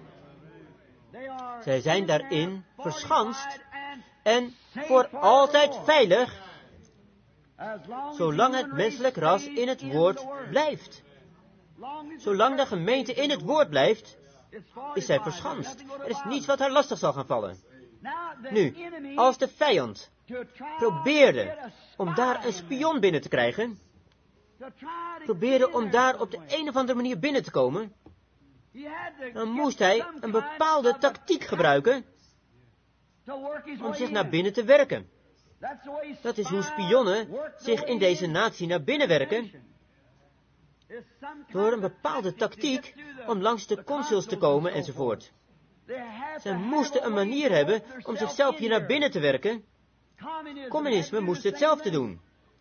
Zij zijn daarin verschanst en voor altijd veilig, zolang het menselijk ras in het woord blijft. Zolang de gemeente in het woord blijft, is zij verschanst. Er is niets wat haar lastig zal gaan vallen. Nu, als de vijand probeerde om daar een spion binnen te krijgen, probeerde om daar op de een of andere manier binnen te komen, dan moest hij een bepaalde tactiek gebruiken om zich naar binnen te werken. Dat is hoe spionnen zich in deze natie naar binnen werken. Door een bepaalde tactiek om langs de consuls te komen enzovoort. Ze moesten een manier hebben om zichzelf hier naar binnen te werken. Communisme moest hetzelfde doen.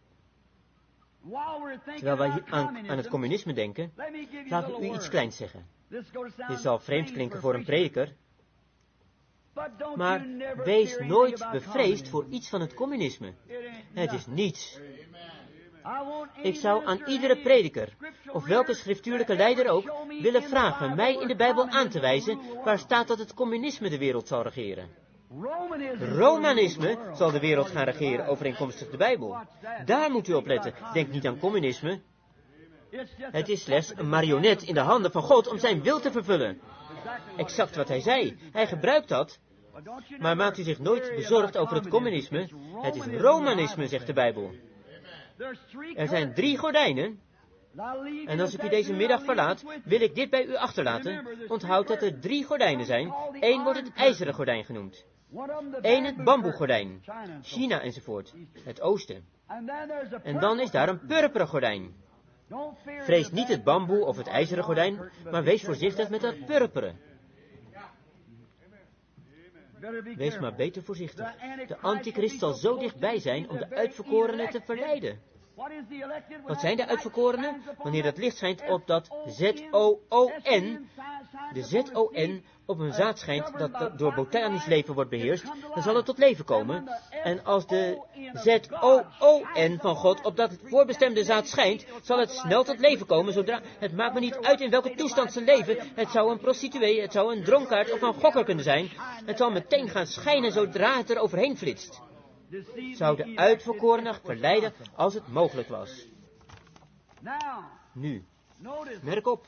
Terwijl wij aan, aan het communisme denken, laat ik u iets kleins zeggen. Dit zal vreemd klinken voor een prediker. Maar wees nooit bevreesd voor iets van het communisme. Het is niets. Ik zou aan iedere prediker, of welke schriftuurlijke leider ook, willen vragen mij in de Bijbel aan te wijzen waar staat dat het communisme de wereld zal regeren. Romanisme zal de wereld gaan regeren overeenkomstig de Bijbel. Daar moet u op letten. Denk niet aan communisme. Het is slechts een marionet in de handen van God om zijn wil te vervullen. Exact wat hij zei. Hij gebruikt dat. Maar maakt u zich nooit bezorgd over het communisme. Het is Romanisme, zegt de Bijbel. Er zijn drie gordijnen. En als ik u deze middag verlaat, wil ik dit bij u achterlaten. Onthoud dat er drie gordijnen zijn. Eén wordt het ijzeren gordijn genoemd. Eén het bamboegordijn. China enzovoort. Het oosten. En dan is daar een purperen gordijn. Vrees niet het bamboe of het ijzeren gordijn, maar wees voorzichtig met dat purperen. Wees maar beter voorzichtig. De antichrist zal zo dichtbij zijn om de uitverkorenen te verleiden. Wat zijn de uitverkorenen? Wanneer het licht schijnt op dat Z O O N, de Z O N op een zaad schijnt dat door botanisch leven wordt beheerst, dan zal het tot leven komen. En als de Z O O N van God op dat voorbestemde zaad schijnt, zal het snel tot leven komen, zodra, het maakt me niet uit in welke toestand ze leven. Het zou een prostituee, het zou een dronkaard of een gokker kunnen zijn. Het zal meteen gaan schijnen zodra het er overheen flitst. Zou de uitverkorenen verleiden als het mogelijk was. Nu, merk op.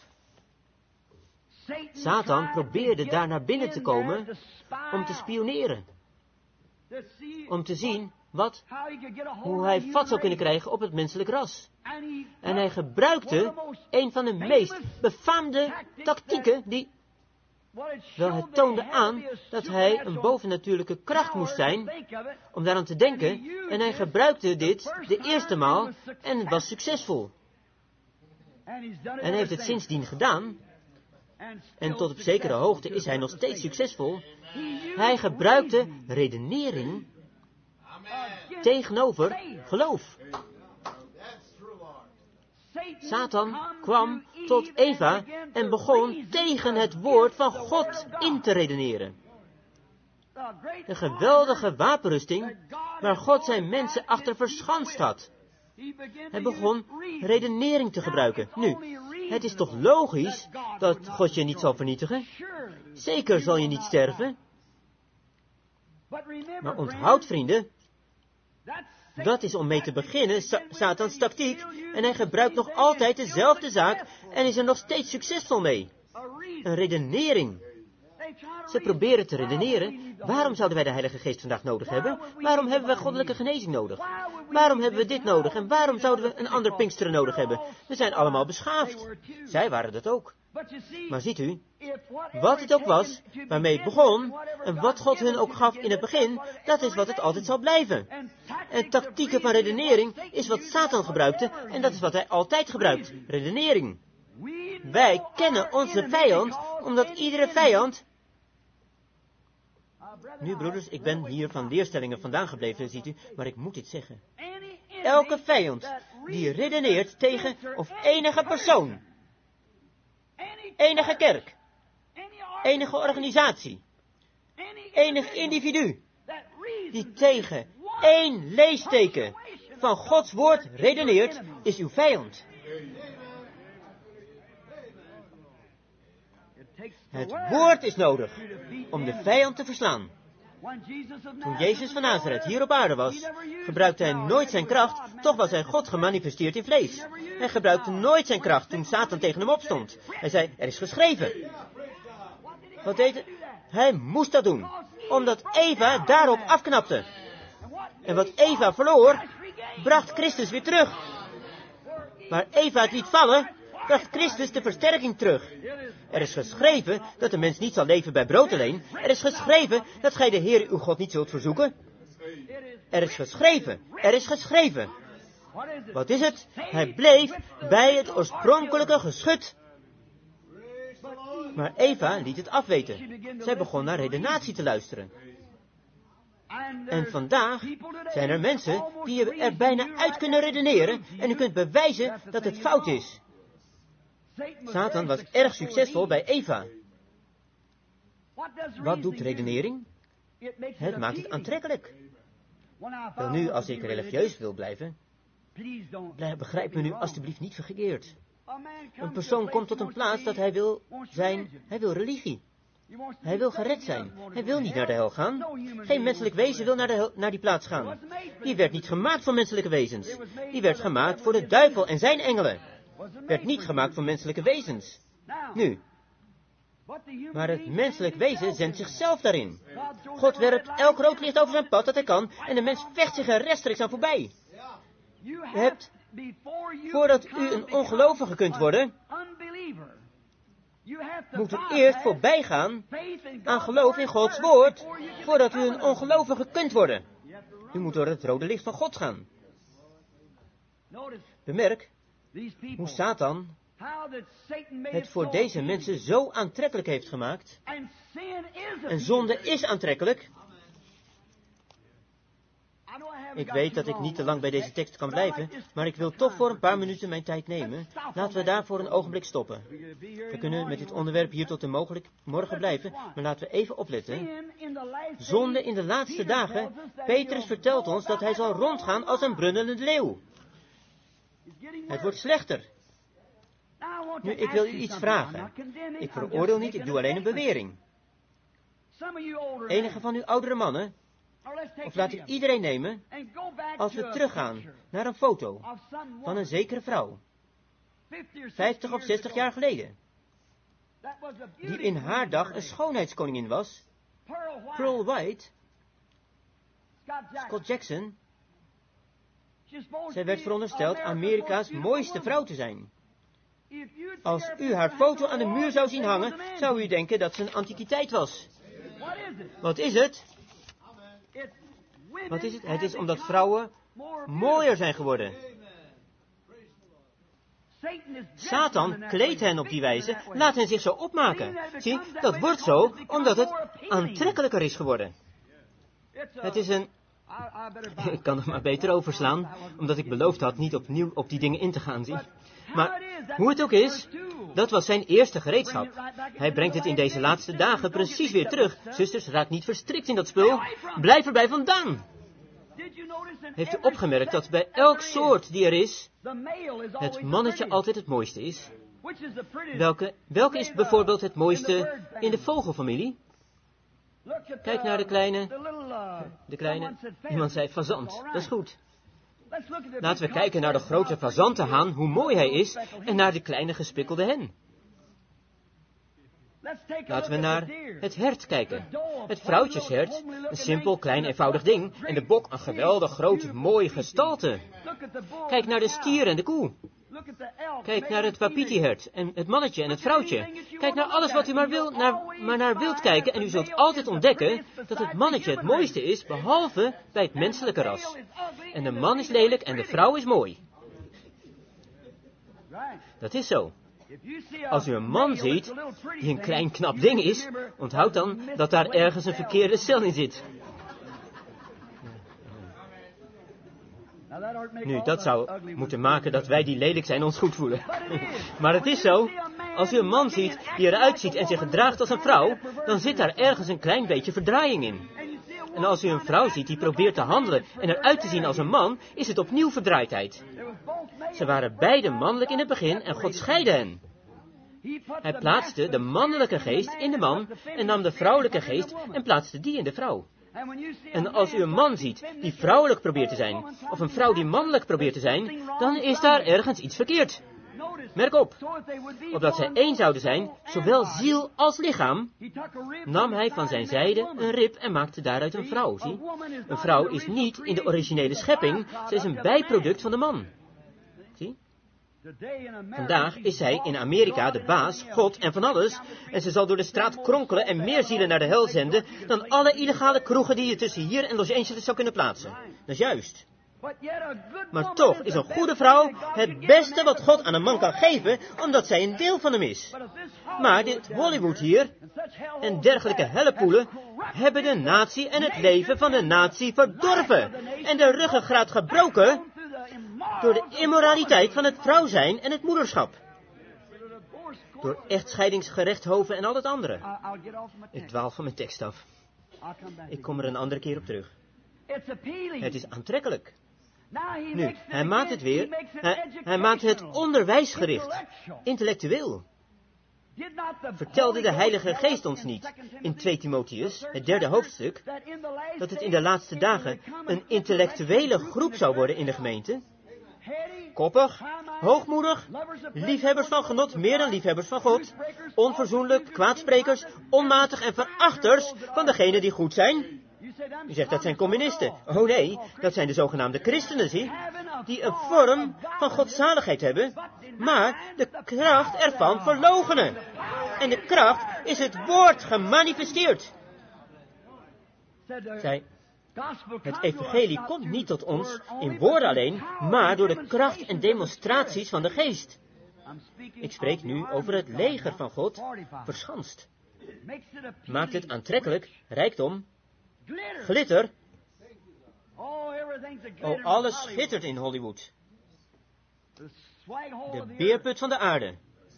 Satan probeerde daar naar binnen te komen om te spioneren. om te zien wat, hoe hij vat zou kunnen krijgen op het menselijk ras. En hij gebruikte een van de meest befaamde tactieken die... Wel, het toonde aan dat hij een bovennatuurlijke kracht moest zijn om daaraan te denken. En hij gebruikte dit de eerste maal en het was succesvol. En hij heeft het sindsdien gedaan. En tot op zekere hoogte is hij nog steeds succesvol. Hij gebruikte redenering tegenover geloof. Satan kwam tot Eva en begon tegen het woord van God in te redeneren. Een geweldige wapenrusting waar God zijn mensen achter verschanst had. Hij begon redenering te gebruiken. Nu, het is toch logisch dat God je niet zal vernietigen? Zeker zal je niet sterven. Maar onthoud, vrienden, dat is om mee te beginnen Sa- Satans tactiek. En hij gebruikt nog altijd dezelfde zaak en is er nog steeds succesvol mee. Een redenering. Ze proberen te redeneren. Waarom zouden wij de Heilige Geest vandaag nodig hebben? Waarom hebben wij goddelijke genezing nodig? Waarom hebben we dit nodig? En waarom zouden we een ander Pinksteren nodig hebben? We zijn allemaal beschaafd. Zij waren dat ook. Maar ziet u, wat het ook was, waarmee het begon, en wat God hun ook gaf in het begin, dat is wat het altijd zal blijven. En tactieken van redenering is wat Satan gebruikte, en dat is wat hij altijd gebruikt. Redenering. Wij kennen onze vijand, omdat iedere vijand... Nu, broeders, ik ben hier van leerstellingen vandaan gebleven, ziet u, maar ik moet dit zeggen. Elke vijand die redeneert tegen of enige persoon, enige kerk, enige organisatie, enig individu, die tegen één leesteken van Gods woord redeneert, is uw vijand. Het woord is nodig om de vijand te verslaan. Toen Jezus van Nazareth hier op aarde was, gebruikte hij nooit zijn kracht, toch was hij God gemanifesteerd in vlees. Hij gebruikte nooit zijn kracht toen Satan tegen hem opstond. Hij zei, er is geschreven. Wat deed hij? Hij moest dat doen, omdat Eva daarop afknapte. En wat Eva verloor, bracht Christus weer terug. Waar Eva het liet vallen, bracht Christus de versterking terug. Er is geschreven dat de mens niet zal leven bij brood alleen. Er is geschreven dat gij de Heer uw God niet zult verzoeken. Er is geschreven, er is geschreven. Wat is het? Hij bleef bij het oorspronkelijke geschut. Maar Eva liet het afweten. Zij begon naar redenatie te luisteren. En vandaag zijn er mensen die er bijna uit kunnen redeneren en u kunt bewijzen dat het fout is. Satan was erg succesvol bij Eva. Wat doet redenering? Het maakt het aantrekkelijk. Wel nu, als ik religieus wil blijven, begrijp me nu alstublieft niet verkeerd. Een persoon komt tot een plaats dat hij wil zijn, hij wil religie. Hij wil gered zijn. Hij wil niet naar de hel gaan. Geen menselijk wezen wil naar, de hel, naar die plaats gaan. Die werd niet gemaakt voor menselijke wezens. Die werd gemaakt voor de duivel en zijn engelen. Werd niet gemaakt voor menselijke wezens. Nu, maar het menselijk wezen zendt zichzelf daarin. God werpt elk rood licht over zijn pad dat hij kan en de mens vecht zich er rechtstreeks aan voorbij. U hebt, voordat u een ongelovige kunt worden, moet u eerst voorbij gaan aan geloof in Gods woord, voordat u een ongelovige kunt worden. U moet door het rode licht van God gaan. Bemerk hoe Satan het voor deze mensen zo aantrekkelijk heeft gemaakt. En zonde is aantrekkelijk. Ik weet dat ik niet te lang bij deze tekst kan blijven, maar ik wil toch voor een paar minuten mijn tijd nemen. Laten we daar voor een ogenblik stoppen. We kunnen met dit onderwerp hier tot de mogelijk morgen blijven, maar laten we even opletten. Zonde in de laatste dagen. Petrus vertelt ons dat hij zal rondgaan als een brunnende leeuw. Het wordt slechter. Nu, ik wil u iets vragen. Ik veroordeel niet, ik doe alleen een bewering. Enige van uw oudere mannen, of laat ik iedereen nemen, als we teruggaan naar een foto van een zekere vrouw, vijftig of zestig jaar geleden, die in haar dag een schoonheidskoningin was, Pearl White, Scott Jackson, zij werd verondersteld Amerika's mooiste vrouw te zijn. Als u haar foto aan de muur zou zien hangen, zou u denken dat ze een antiquiteit was. Wat is het? Wat is het? Het is omdat vrouwen mooier zijn geworden. Satan kleedt hen op die wijze, laat hen zich zo opmaken. Zie, dat wordt zo omdat het aantrekkelijker is geworden. Het is een... Ik kan er maar beter overslaan, omdat ik beloofd had niet opnieuw op die dingen in te gaan, zie. Maar hoe het ook is, dat was zijn eerste gereedschap. Hij brengt het in deze laatste dagen precies weer terug. Zusters, raak niet verstrikt in dat spul. Blijf erbij vandaan. Heeft u opgemerkt dat bij elk soort die er is, het mannetje altijd het mooiste is? Welke, welke is bijvoorbeeld het mooiste in de vogelfamilie? Kijk naar de kleine, de kleine, iemand zei fazant, dat is goed. Laten we kijken naar de grote fazantenhaan, hoe mooi hij is, en naar de kleine gespikkelde hen. Laten we naar het hert kijken. Het vrouwtjeshert, een simpel, klein, eenvoudig ding, en de bok een geweldig groot, mooi gestalte. Kijk naar de stier en de koe. Kijk naar het wapiti-hert en het mannetje en het vrouwtje. Kijk naar alles wat u maar, wil, naar, maar naar wilt kijken en u zult altijd ontdekken dat het mannetje het mooiste is, behalve bij het menselijke ras. En de man is lelijk en de vrouw is mooi. Dat is zo. Als u een man ziet die een klein knap ding is, onthoud dan dat daar ergens een verkeerde cel in zit. Nu, dat zou moeten maken dat wij die lelijk zijn ons goed voelen. Maar het is zo, als u een man ziet die eruit ziet en zich gedraagt als een vrouw, dan zit daar ergens een klein beetje verdraaiing in. En als u een vrouw ziet die probeert te handelen en eruit te zien als een man, is het opnieuw verdraaidheid. Ze waren beide mannelijk in het begin en God scheidde hen. Hij plaatste de mannelijke geest in de man en nam de vrouwelijke geest en plaatste die in de vrouw. En als u een man ziet die vrouwelijk probeert te zijn, of een vrouw die mannelijk probeert te zijn, dan is daar ergens iets verkeerd. Merk op, opdat zij één zouden zijn, zowel ziel als lichaam, nam hij van zijn zijde een rib en maakte daaruit een vrouw, zie. Een vrouw is niet in de originele schepping, ze is een bijproduct van de man. Zie? Vandaag is zij in Amerika de baas, God en van alles, en ze zal door de straat kronkelen en meer zielen naar de hel zenden dan alle illegale kroegen die je tussen hier en Los Angeles zou kunnen plaatsen. Dat is juist. Maar toch is een goede vrouw het beste wat God aan een man kan geven, omdat zij een deel van hem is. Maar dit Hollywood hier en dergelijke hellepoelen hebben de natie en het leven van de natie verdorven en de ruggengraat gebroken door de immoraliteit van het vrouw zijn en het moederschap. Door echtscheidingsgerechtshoven en al het andere. Ik dwaal van mijn tekst af. Ik kom er een andere keer op terug. Het is aantrekkelijk. Nu, hij maakt het weer, hij, hij maakt het onderwijsgericht, intellectueel. Vertelde de Heilige Geest ons niet, in twee Timotheus, het derde hoofdstuk, dat het in de laatste dagen een intellectuele groep zou worden in de gemeente? Koppig, hoogmoedig, liefhebbers van genot meer dan liefhebbers van God, onverzoenlijk, kwaadsprekers, onmatig en verachters van degenen die goed zijn. U zegt dat zijn communisten. Oh nee, dat zijn de zogenaamde christenen, zie, die een vorm van godzaligheid hebben, maar de kracht ervan verloochenen. En de kracht is het woord gemanifesteerd. Zij, het evangelie komt niet tot ons in woorden alleen, maar door de kracht en demonstraties van de geest. Ik spreek nu over het leger van God, verschanst. Maakt het aantrekkelijk, rijkdom, glitter. Oh, alles schittert in Hollywood. De beerput van de aarde.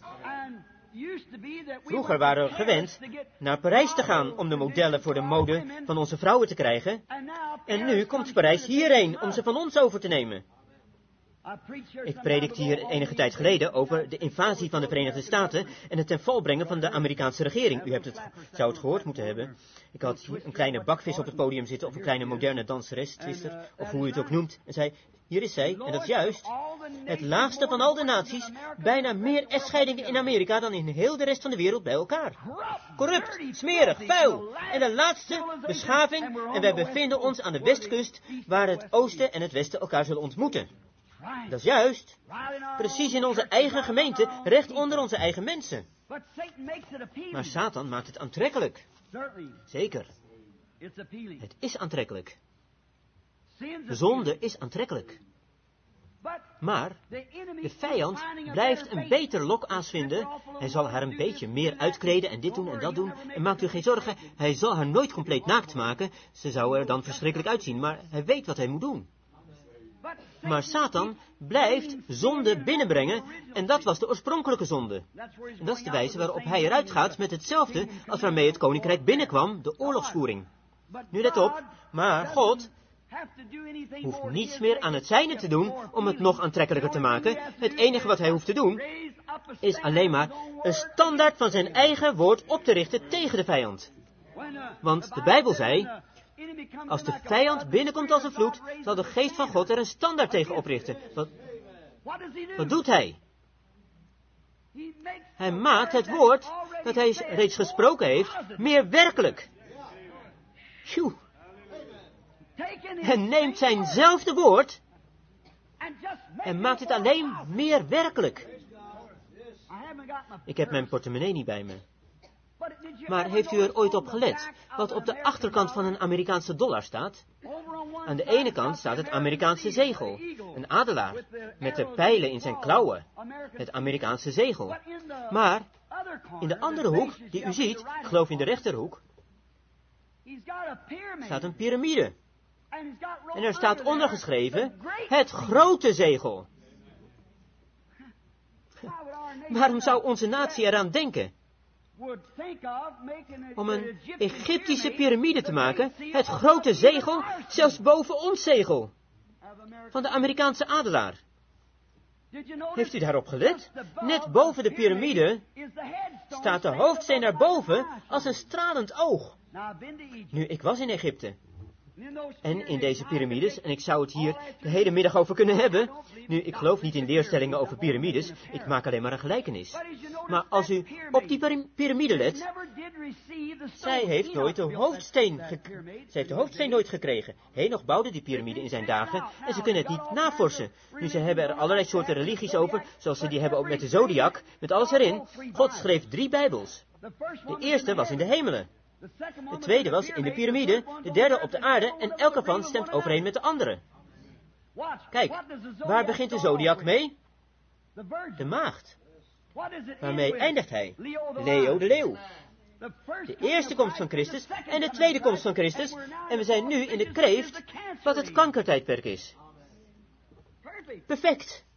Vroeger waren we gewend naar Parijs te gaan om de modellen voor de mode van onze vrouwen te krijgen. En nu komt Parijs hierheen om ze van ons over te nemen. Ik predikte hier enige tijd geleden over de invasie van de Verenigde Staten en het ten val brengen van de Amerikaanse regering. U hebt het, zou het gehoord moeten hebben. Ik had hier een kleine bakvis op het podium zitten, of een kleine moderne danseres, twister, of hoe u het ook noemt, en zei, hier is zij, en dat is juist. het laagste van al de naties, bijna meer echtscheidingen in Amerika dan in heel de rest van de wereld bij elkaar. Corrupt, smerig, vuil. En de laatste beschaving, en wij bevinden ons aan de westkust, waar het oosten en het westen elkaar zullen ontmoeten. Dat is juist. Precies in onze eigen gemeente, recht onder onze eigen mensen. Maar Satan maakt het aantrekkelijk. Zeker. Het is aantrekkelijk. De zonde is aantrekkelijk. Maar de vijand blijft een beter lokaas vinden. Hij zal haar een beetje meer uitkleden en dit doen en dat doen. En maakt u geen zorgen, hij zal haar nooit compleet naakt maken. Ze zou er dan verschrikkelijk uitzien, maar hij weet wat hij moet doen. Maar Satan blijft zonde binnenbrengen en dat was de oorspronkelijke zonde. En dat is de wijze waarop hij eruit gaat met hetzelfde als waarmee het koninkrijk binnenkwam, de oorlogsvoering. Nu let op, maar God hoeft niets meer aan het zijne te doen om het nog aantrekkelijker te maken. Het enige wat hij hoeft te doen is alleen maar een standaard van zijn eigen woord op te richten tegen de vijand. Want de Bijbel zei, als de vijand binnenkomt als een vloed, zal de geest van God er een standaard tegen oprichten. Wat, wat doet hij? Hij maakt het woord dat hij reeds gesproken heeft meer werkelijk. Tjoe. Hij neemt zijnzelfde woord en maakt het alleen meer werkelijk. Ik heb mijn portemonnee niet bij me. Maar heeft u er ooit op gelet wat op de achterkant van een Amerikaanse dollar staat? Aan de ene kant staat het Amerikaanse zegel, een adelaar, met de pijlen in zijn klauwen, het Amerikaanse zegel. Maar in de andere hoek, die u ziet, ik geloof in de rechterhoek, staat een piramide. En er staat ondergeschreven, het grote zegel. Waarom zou onze natie eraan denken om een Egyptische piramide te maken, het grote zegel, zelfs boven ons zegel, van de Amerikaanse adelaar? Heeft u daarop gelet? Net boven de piramide staat de hoofdsteen naar boven als een stralend oog. Nu, ik was in Egypte. En in deze piramides, en ik zou het hier de hele middag over kunnen hebben. Nu, ik geloof niet in leerstellingen over piramides, ik maak alleen maar een gelijkenis. Maar als u op die piramide let, zij heeft nooit de hoofdsteen, zij heeft de hoofdsteen nooit gekregen. Henoch bouwde die piramide in zijn dagen en ze kunnen het niet navorsen. Nu, ze hebben er allerlei soorten religies over, zoals ze die hebben ook met de zodiac, met alles erin. God schreef drie Bijbels. De eerste was in de hemelen. De tweede was in de piramide, de derde op de aarde en elke van stemt overeen met de andere. Kijk, waar begint de zodiac mee? De maagd. Waarmee eindigt hij? Leo de leeuw. De eerste komst van Christus en de tweede komst van Christus en we zijn nu in de kreeft wat het kankertijdperk is. Perfect.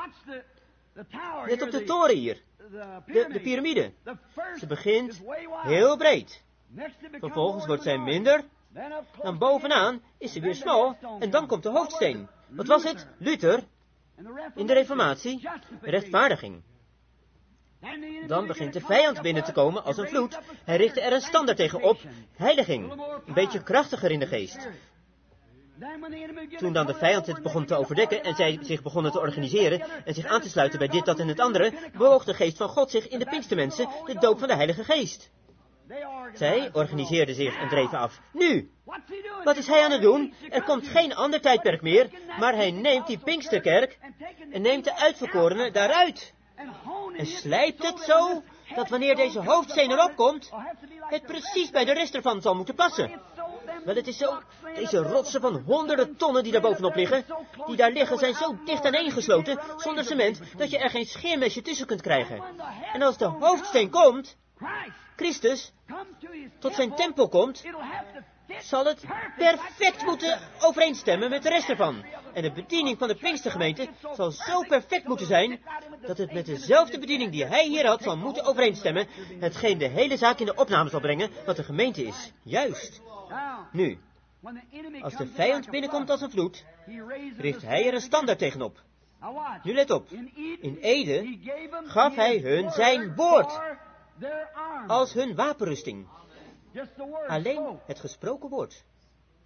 Let op de toren hier, de, de piramide. Ze begint heel breed. Vervolgens wordt zij minder. Dan bovenaan is ze weer smal. En dan komt de hoofdsteen. Wat was het? Luther. In de Reformatie. Rechtvaardiging. Dan begint de vijand binnen te komen als een vloed. Hij richtte er een standaard tegen op. Heiliging. Een beetje krachtiger in de geest. Toen dan de vijand het begon te overdekken en zij zich begonnen te organiseren en zich aan te sluiten bij dit, dat en het andere, bewoog de geest van God zich in de Pinkstermensen, de doop van de Heilige Geest. Zij organiseerden zich en dreven af. Nu, wat is hij aan het doen? Er komt geen ander tijdperk meer, maar hij neemt die Pinksterkerk en neemt de uitverkorenen daaruit. En slijpt het zo, dat wanneer deze hoofdsteen erop komt, het precies bij de rest ervan zal moeten passen. Wel, het is zo, deze rotsen van honderden tonnen die daar bovenop liggen, die daar liggen, zijn zo dicht aaneengesloten, zonder cement, dat je er geen scheermesje tussen kunt krijgen. En als de hoofdsteen komt, Christus, tot zijn tempel komt, zal het perfect moeten overeenstemmen met de rest ervan. En de bediening van de Pinkstergemeente zal zo perfect moeten zijn, dat het met dezelfde bediening die hij hier had, zal moeten overeenstemmen, hetgeen de hele zaak in de opname zal brengen, wat de gemeente is. Juist. Nu, als de vijand binnenkomt als een vloed, richt hij er een standaard tegenop. Nu let op, in Ede gaf hij hun zijn woord als hun wapenrusting. Alleen het gesproken woord.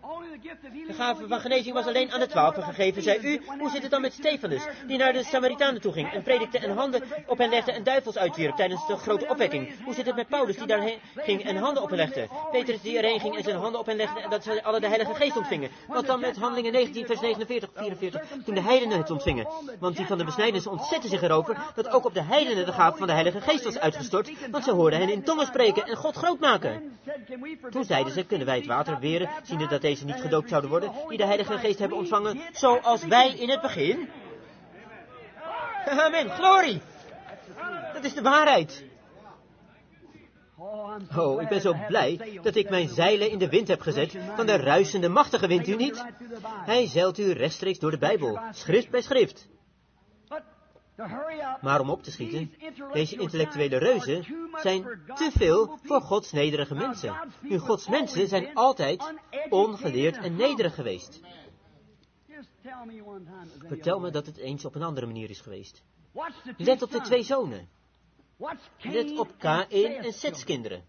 De gave van genezing was alleen aan de twaalfen gegeven, zei u. Hoe zit het dan met Stefanus, die naar de Samaritanen toe ging en predikte en handen op hen legde en duivels uitwierp tijdens de grote opwekking? Hoe zit het met Paulus, die daarheen ging en handen op hen legde? Petrus, die erheen ging en zijn handen op hen legde en dat ze alle de Heilige Geest ontvingen? Wat dan met Handelingen negentien, vers negenenveertig, vierenveertig, toen de heidenen het ontvingen? Want die van de besnijders ontzetten zich erover dat ook op de heidenen de gave van de Heilige Geest was uitgestort, want ze hoorden hen in tongen spreken en God groot maken. Toen zeiden ze, kunnen wij het water weren, ziende dat deze niet gedoopt zouden worden, die de Heilige Geest hebben ontvangen, zoals wij in het begin? Amen, glorie! Dat is de waarheid. Oh, ik ben zo blij dat ik mijn zeilen in de wind heb gezet van de ruisende machtige wind, u niet? Hij zeilt u rechtstreeks door de Bijbel, schrift bij schrift. Maar om op te schieten, deze intellectuele reuzen zijn te veel voor Gods nederige mensen. Nu, Gods mensen zijn altijd ongeleerd en nederig geweest. Vertel me dat het eens op een andere manier is geweest. Let op de twee zonen. Let op Kaïn en Sets kinderen.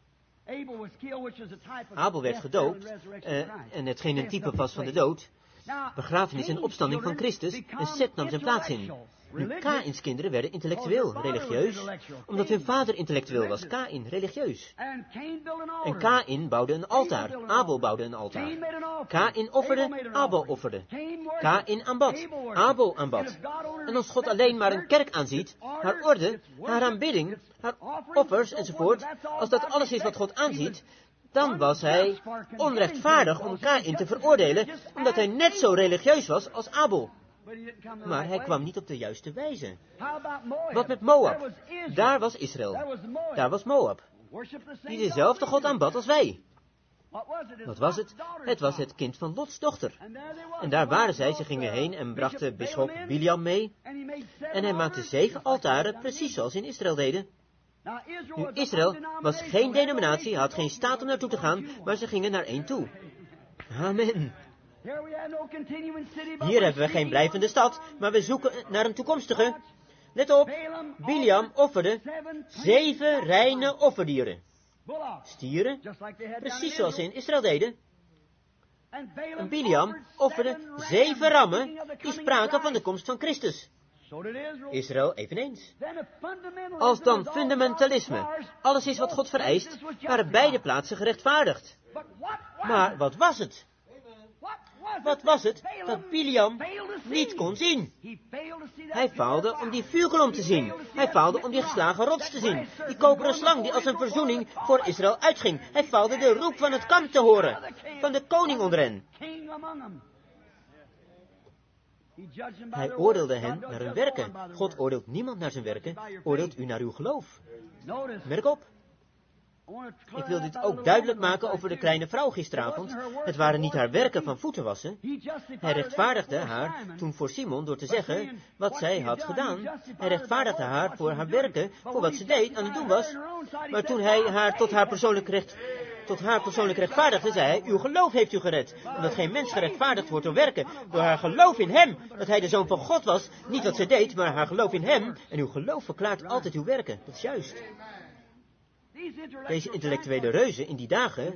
Abel werd gedoopt, uh, en hetgeen een type was van de dood, begrafenis en opstanding van Christus, en Set nam zijn plaats in. Nu, Kaïns kinderen werden intellectueel, religieus, omdat hun vader intellectueel was. Kaïn, religieus. En Kaïn bouwde een altaar. Abel bouwde een altaar. Kaïn offerde, Abel offerde. Kaïn aanbad, Abel aanbad. En als God alleen maar een kerk aanziet, haar orde, haar aanbidding, haar offers enzovoort, als dat alles is wat God aanziet, dan was hij onrechtvaardig om Kaïn te veroordelen, omdat hij net zo religieus was als Abel. Maar hij kwam niet op de juiste wijze. Wat met Moab? Daar was Israël. Daar was Moab. Die dezelfde God aanbad als wij. Wat was het? Het was het kind van Lots dochter. En daar waren zij, ze gingen heen en brachten bisschop Biliam mee. En hij maakte zeven altaren, precies zoals in Israël deden. Nu, Israël was geen denominatie, had geen staat om naartoe te gaan, maar ze gingen naar één toe. Amen. Hier hebben we geen blijvende stad, maar we zoeken naar een toekomstige. Let op, Biliam offerde zeven reine offerdieren. Stieren, precies zoals ze in Israël deden. En Biliam offerde zeven rammen die spraken van de komst van Christus. Israël eveneens. Als dan fundamentalisme alles is wat God vereist, waren beide plaatsen gerechtvaardigd. Maar wat was het? Wat was het dat Biliam niet kon zien? Hij faalde om die vuurkolom te zien. Hij faalde om die geslagen rots te zien. Die koperen slang die als een verzoening voor Israël uitging. Hij faalde de roep van het kamp te horen. Van de koning onder hen. Hij oordeelde hen naar hun werken. God oordeelt niemand naar zijn werken. Oordeelt u naar uw geloof. Merk op. Ik wil dit ook duidelijk maken over de kleine vrouw gisteravond. Het waren niet haar werken van voeten wassen. Hij rechtvaardigde haar toen voor Simon door te zeggen wat zij had gedaan. Hij rechtvaardigde haar voor haar werken, voor wat ze deed, aan het doen was. Maar toen hij haar tot haar persoonlijk recht... tot haar persoonlijk rechtvaardigde, zei hij, uw geloof heeft u gered. Omdat geen mens gerechtvaardigd wordt door werken, door haar geloof in hem, dat hij de Zoon van God was. Niet wat zij deed, maar haar geloof in hem. En uw geloof verklaart altijd uw werken. Dat is juist. Deze intellectuele reuzen in die dagen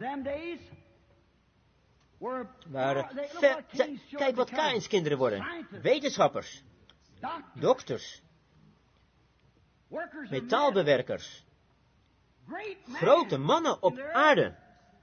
waren... Ver, kijk wat Kaïns kinderen worden. Wetenschappers. Dokters. Metaalbewerkers. Grote mannen op aarde.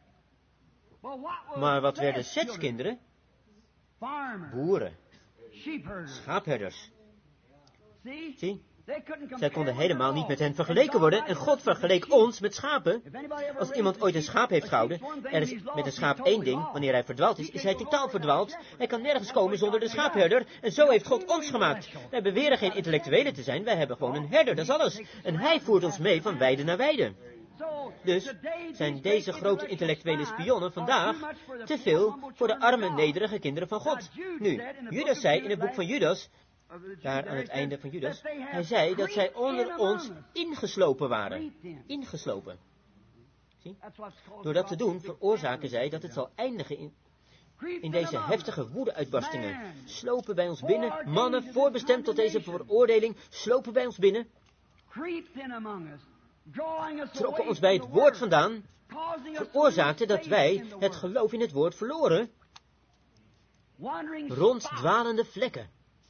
Maar wat werden Sets kinderen? Boeren. Schaapherders. Zie? Zij konden helemaal niet met hen vergeleken worden en God vergeleek ons met schapen. Als iemand ooit een schaap heeft gehouden, er is met een schaap één ding, wanneer hij verdwaald is, is hij totaal verdwaald. Hij kan nergens komen zonder de schaapherder en zo heeft God ons gemaakt. Wij beweren geen intellectuelen te zijn, wij hebben gewoon een herder, dat is alles. En hij voert ons mee van weide naar weide. Dus zijn deze grote intellectuele spionnen vandaag te veel voor de arme, nederige kinderen van God. Nu, Judas zei in het boek van Judas, daar aan het einde van Judas, hij zei dat zij onder ons ingeslopen waren. Ingeslopen. Zie? Door dat te doen veroorzaken zij dat het zal eindigen in, in deze heftige woede-uitbarstingen. Slopen bij ons binnen, mannen voorbestemd tot deze veroordeling, slopen bij ons binnen. trokken ons bij het woord vandaan, veroorzaakten dat wij het geloof in het woord verloren, ronddwalende vlekken,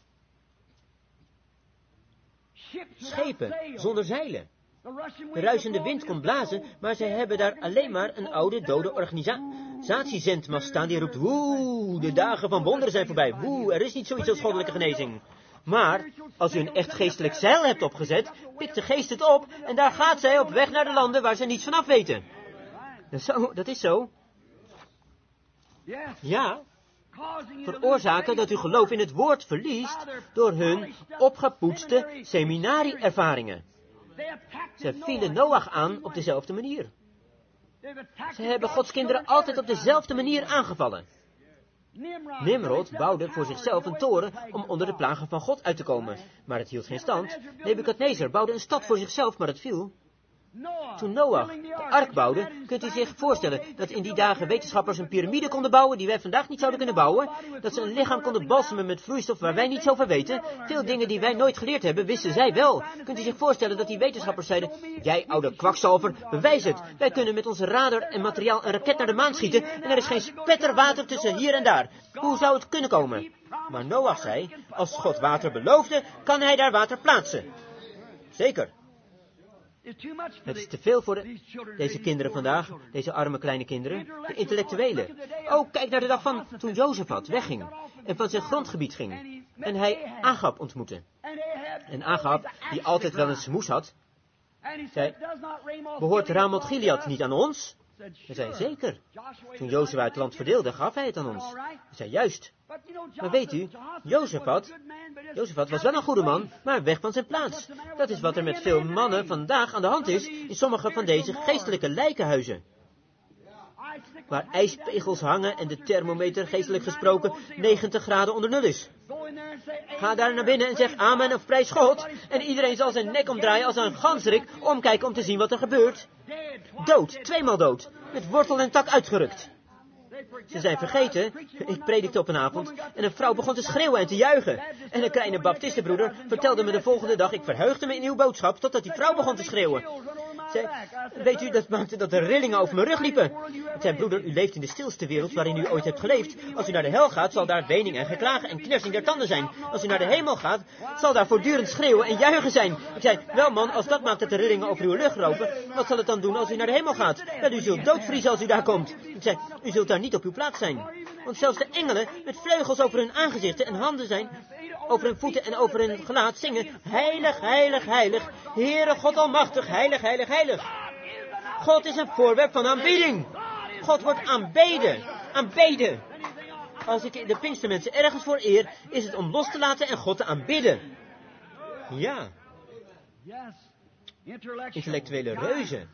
schepen zonder zeilen. De ruisende wind kon blazen, maar zij hebben daar alleen maar een oude, dode organisatiezendmast staan die roept, woe, de dagen van wonderen zijn voorbij, woe, er is niet zoiets als goddelijke genezing. Maar, als u een echt geestelijk zeil hebt opgezet, pikt de geest het op en daar gaat zij op weg naar de landen waar ze niets vanaf weten. Dat is zo, dat is zo. Ja, veroorzaken dat u geloof in het woord verliest door hun opgepoetste seminarie-ervaringen. Ze vielen Noach aan op dezelfde manier. Ze hebben Gods kinderen altijd op dezelfde manier aangevallen. Nimrod bouwde voor zichzelf een toren om onder de plagen van God uit te komen. Maar het hield geen stand. Nebukadnezar bouwde een stad voor zichzelf, maar het viel. Toen Noach de ark bouwde, kunt u zich voorstellen dat in die dagen wetenschappers een piramide konden bouwen die wij vandaag niet zouden kunnen bouwen. Dat ze een lichaam konden balsemen met vloeistof waar wij niets over weten. Veel dingen die wij nooit geleerd hebben, wisten zij wel. Kunt u zich voorstellen dat die wetenschappers zeiden, jij oude kwakzalver, bewijs het. Wij kunnen met onze radar en materiaal een raket naar de maan schieten en er is geen spetter water tussen hier en daar. Hoe zou het kunnen komen? Maar Noach zei, als God water beloofde, kan hij daar water plaatsen. Zeker. Het is te veel voor de, deze kinderen vandaag, deze arme kleine kinderen, de intellectuelen. Oh, kijk naar de dag van toen Jozefat wegging en van zijn grondgebied ging. En hij Agab ontmoette. En Agab, die altijd wel een smoes had, zei, behoort Ramoth Gilead niet aan ons? Hij zei, zeker. Toen Jozua het land verdeelde, gaf hij het aan ons. Hij zei, juist. Maar weet u, Jozefat, Jozefat was wel een goede man, maar weg van zijn plaats. Dat is wat er met veel mannen vandaag aan de hand is in sommige van deze geestelijke lijkenhuizen. Waar ijspegels hangen en de thermometer, geestelijk gesproken, negentig graden onder nul is. Ga daar naar binnen en zeg amen of prijs God. En iedereen zal zijn nek omdraaien als een ganzerik, omkijken om te zien wat er gebeurt. Dood, tweemaal dood, met wortel en tak uitgerukt. Ze zijn vergeten, ik predikte op een avond en een vrouw begon te schreeuwen en te juichen. En een kleine baptistenbroeder vertelde me de volgende dag, ik verheugde me in uw boodschap totdat die vrouw begon te schreeuwen. Zei, weet u, dat maakte dat de rillingen over mijn rug liepen. Ik zei, broeder, u leeft in de stilste wereld waarin u ooit hebt geleefd. Als u naar de hel gaat, zal daar wening en geklagen en knersing der tanden zijn. Als u naar de hemel gaat, zal daar voortdurend schreeuwen en juichen zijn. Ik zei, wel man, als dat maakt dat de rillingen over uw rug lopen, wat zal het dan doen als u naar de hemel gaat? Wel, u zult doodvriezen als u daar komt. Ik zei, u zult daar niet op uw plaats zijn. Want zelfs de engelen met vleugels over hun aangezichten en handen zijn, over hun voeten en over hun gelaat zingen, heilig, heilig, heilig, Heere God Almachtig, heilig, heilig, heilig. God is een voorwerp van aanbidding. God wordt aanbeden, aanbeden. Als ik de Pinkstermensen ergens voor eer, is het om los te laten en God te aanbidden. Ja. Intellectuele reuzen.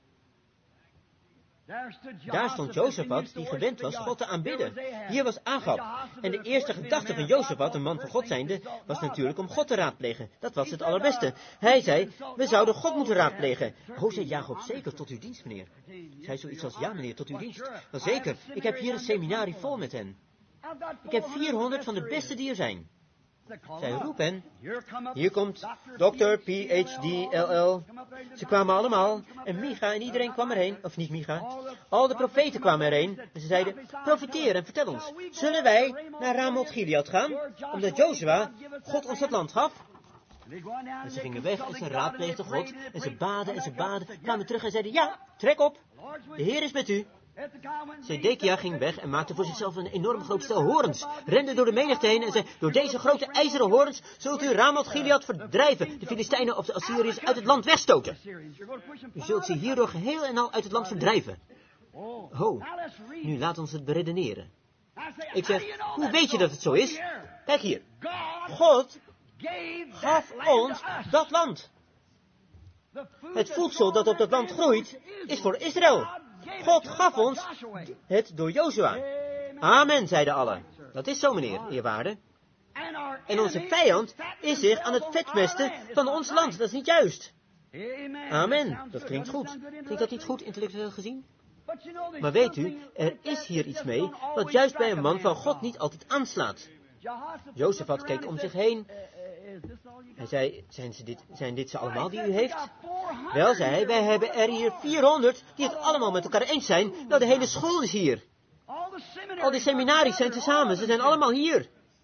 Daar stond Jozefat, die gewend was God te aanbidden. Hier was Agab. En de eerste gedachte van Jozefat, een man van God zijnde, was natuurlijk om God te raadplegen. Dat was het allerbeste. Hij zei, we zouden God moeten raadplegen. Oh, zei Jacob, zeker, tot uw dienst, meneer. Zei zoiets als, ja, meneer, tot uw dienst. Wel zeker, ik heb hier een seminarie vol met hen. Ik heb vierhonderd van de beste die er zijn. Zij roep hen. Hier komt dokter P H D L L. Ze kwamen allemaal. En Micha en iedereen kwam erheen. Of niet Micha. Al de profeten kwamen erheen. En ze zeiden, profeteer en vertel ons. Zullen wij naar Ramoth Gilead gaan? Omdat Jozua God ons dat land gaf? En ze gingen weg en ze raadpleegden God. En ze baden en ze baden. Kwamen terug en zeiden, ja, trek op. De Heer is met u. Zedekia ging weg en maakte voor zichzelf een enorm groot stel horens. Rende door de menigte heen en zei, door deze grote ijzeren horens zult u Ramoth Gilead verdrijven, de Filistijnen of de Assyriërs uit het land wegstoten. U zult ze hierdoor geheel en al uit het land verdrijven. Oh, nu laat ons het beredeneren. Ik zeg, hoe weet je dat het zo is? Kijk hier. God gaf ons dat land. Het voedsel dat op dat land groeit, is voor Israël. God gaf ons het door Jozua. Amen, zeiden allen. Dat is zo, meneer, eerwaarde. En onze vijand is zich aan het vetmesten van ons land. Dat is niet juist. Amen, dat klinkt goed. Klinkt dat niet goed, intellectueel gezien? Maar weet u, er is hier iets mee wat juist bij een man van God niet altijd aanslaat. Jozefat keek om zich heen Hij zei, zijn, ze dit, zijn dit ze allemaal die u heeft? Wel, zei hij, wij hebben er hier vierhonderd die het allemaal met elkaar eens zijn. Nou, de hele school is hier. Al die seminaries zijn tezamen, ze zijn allemaal hier.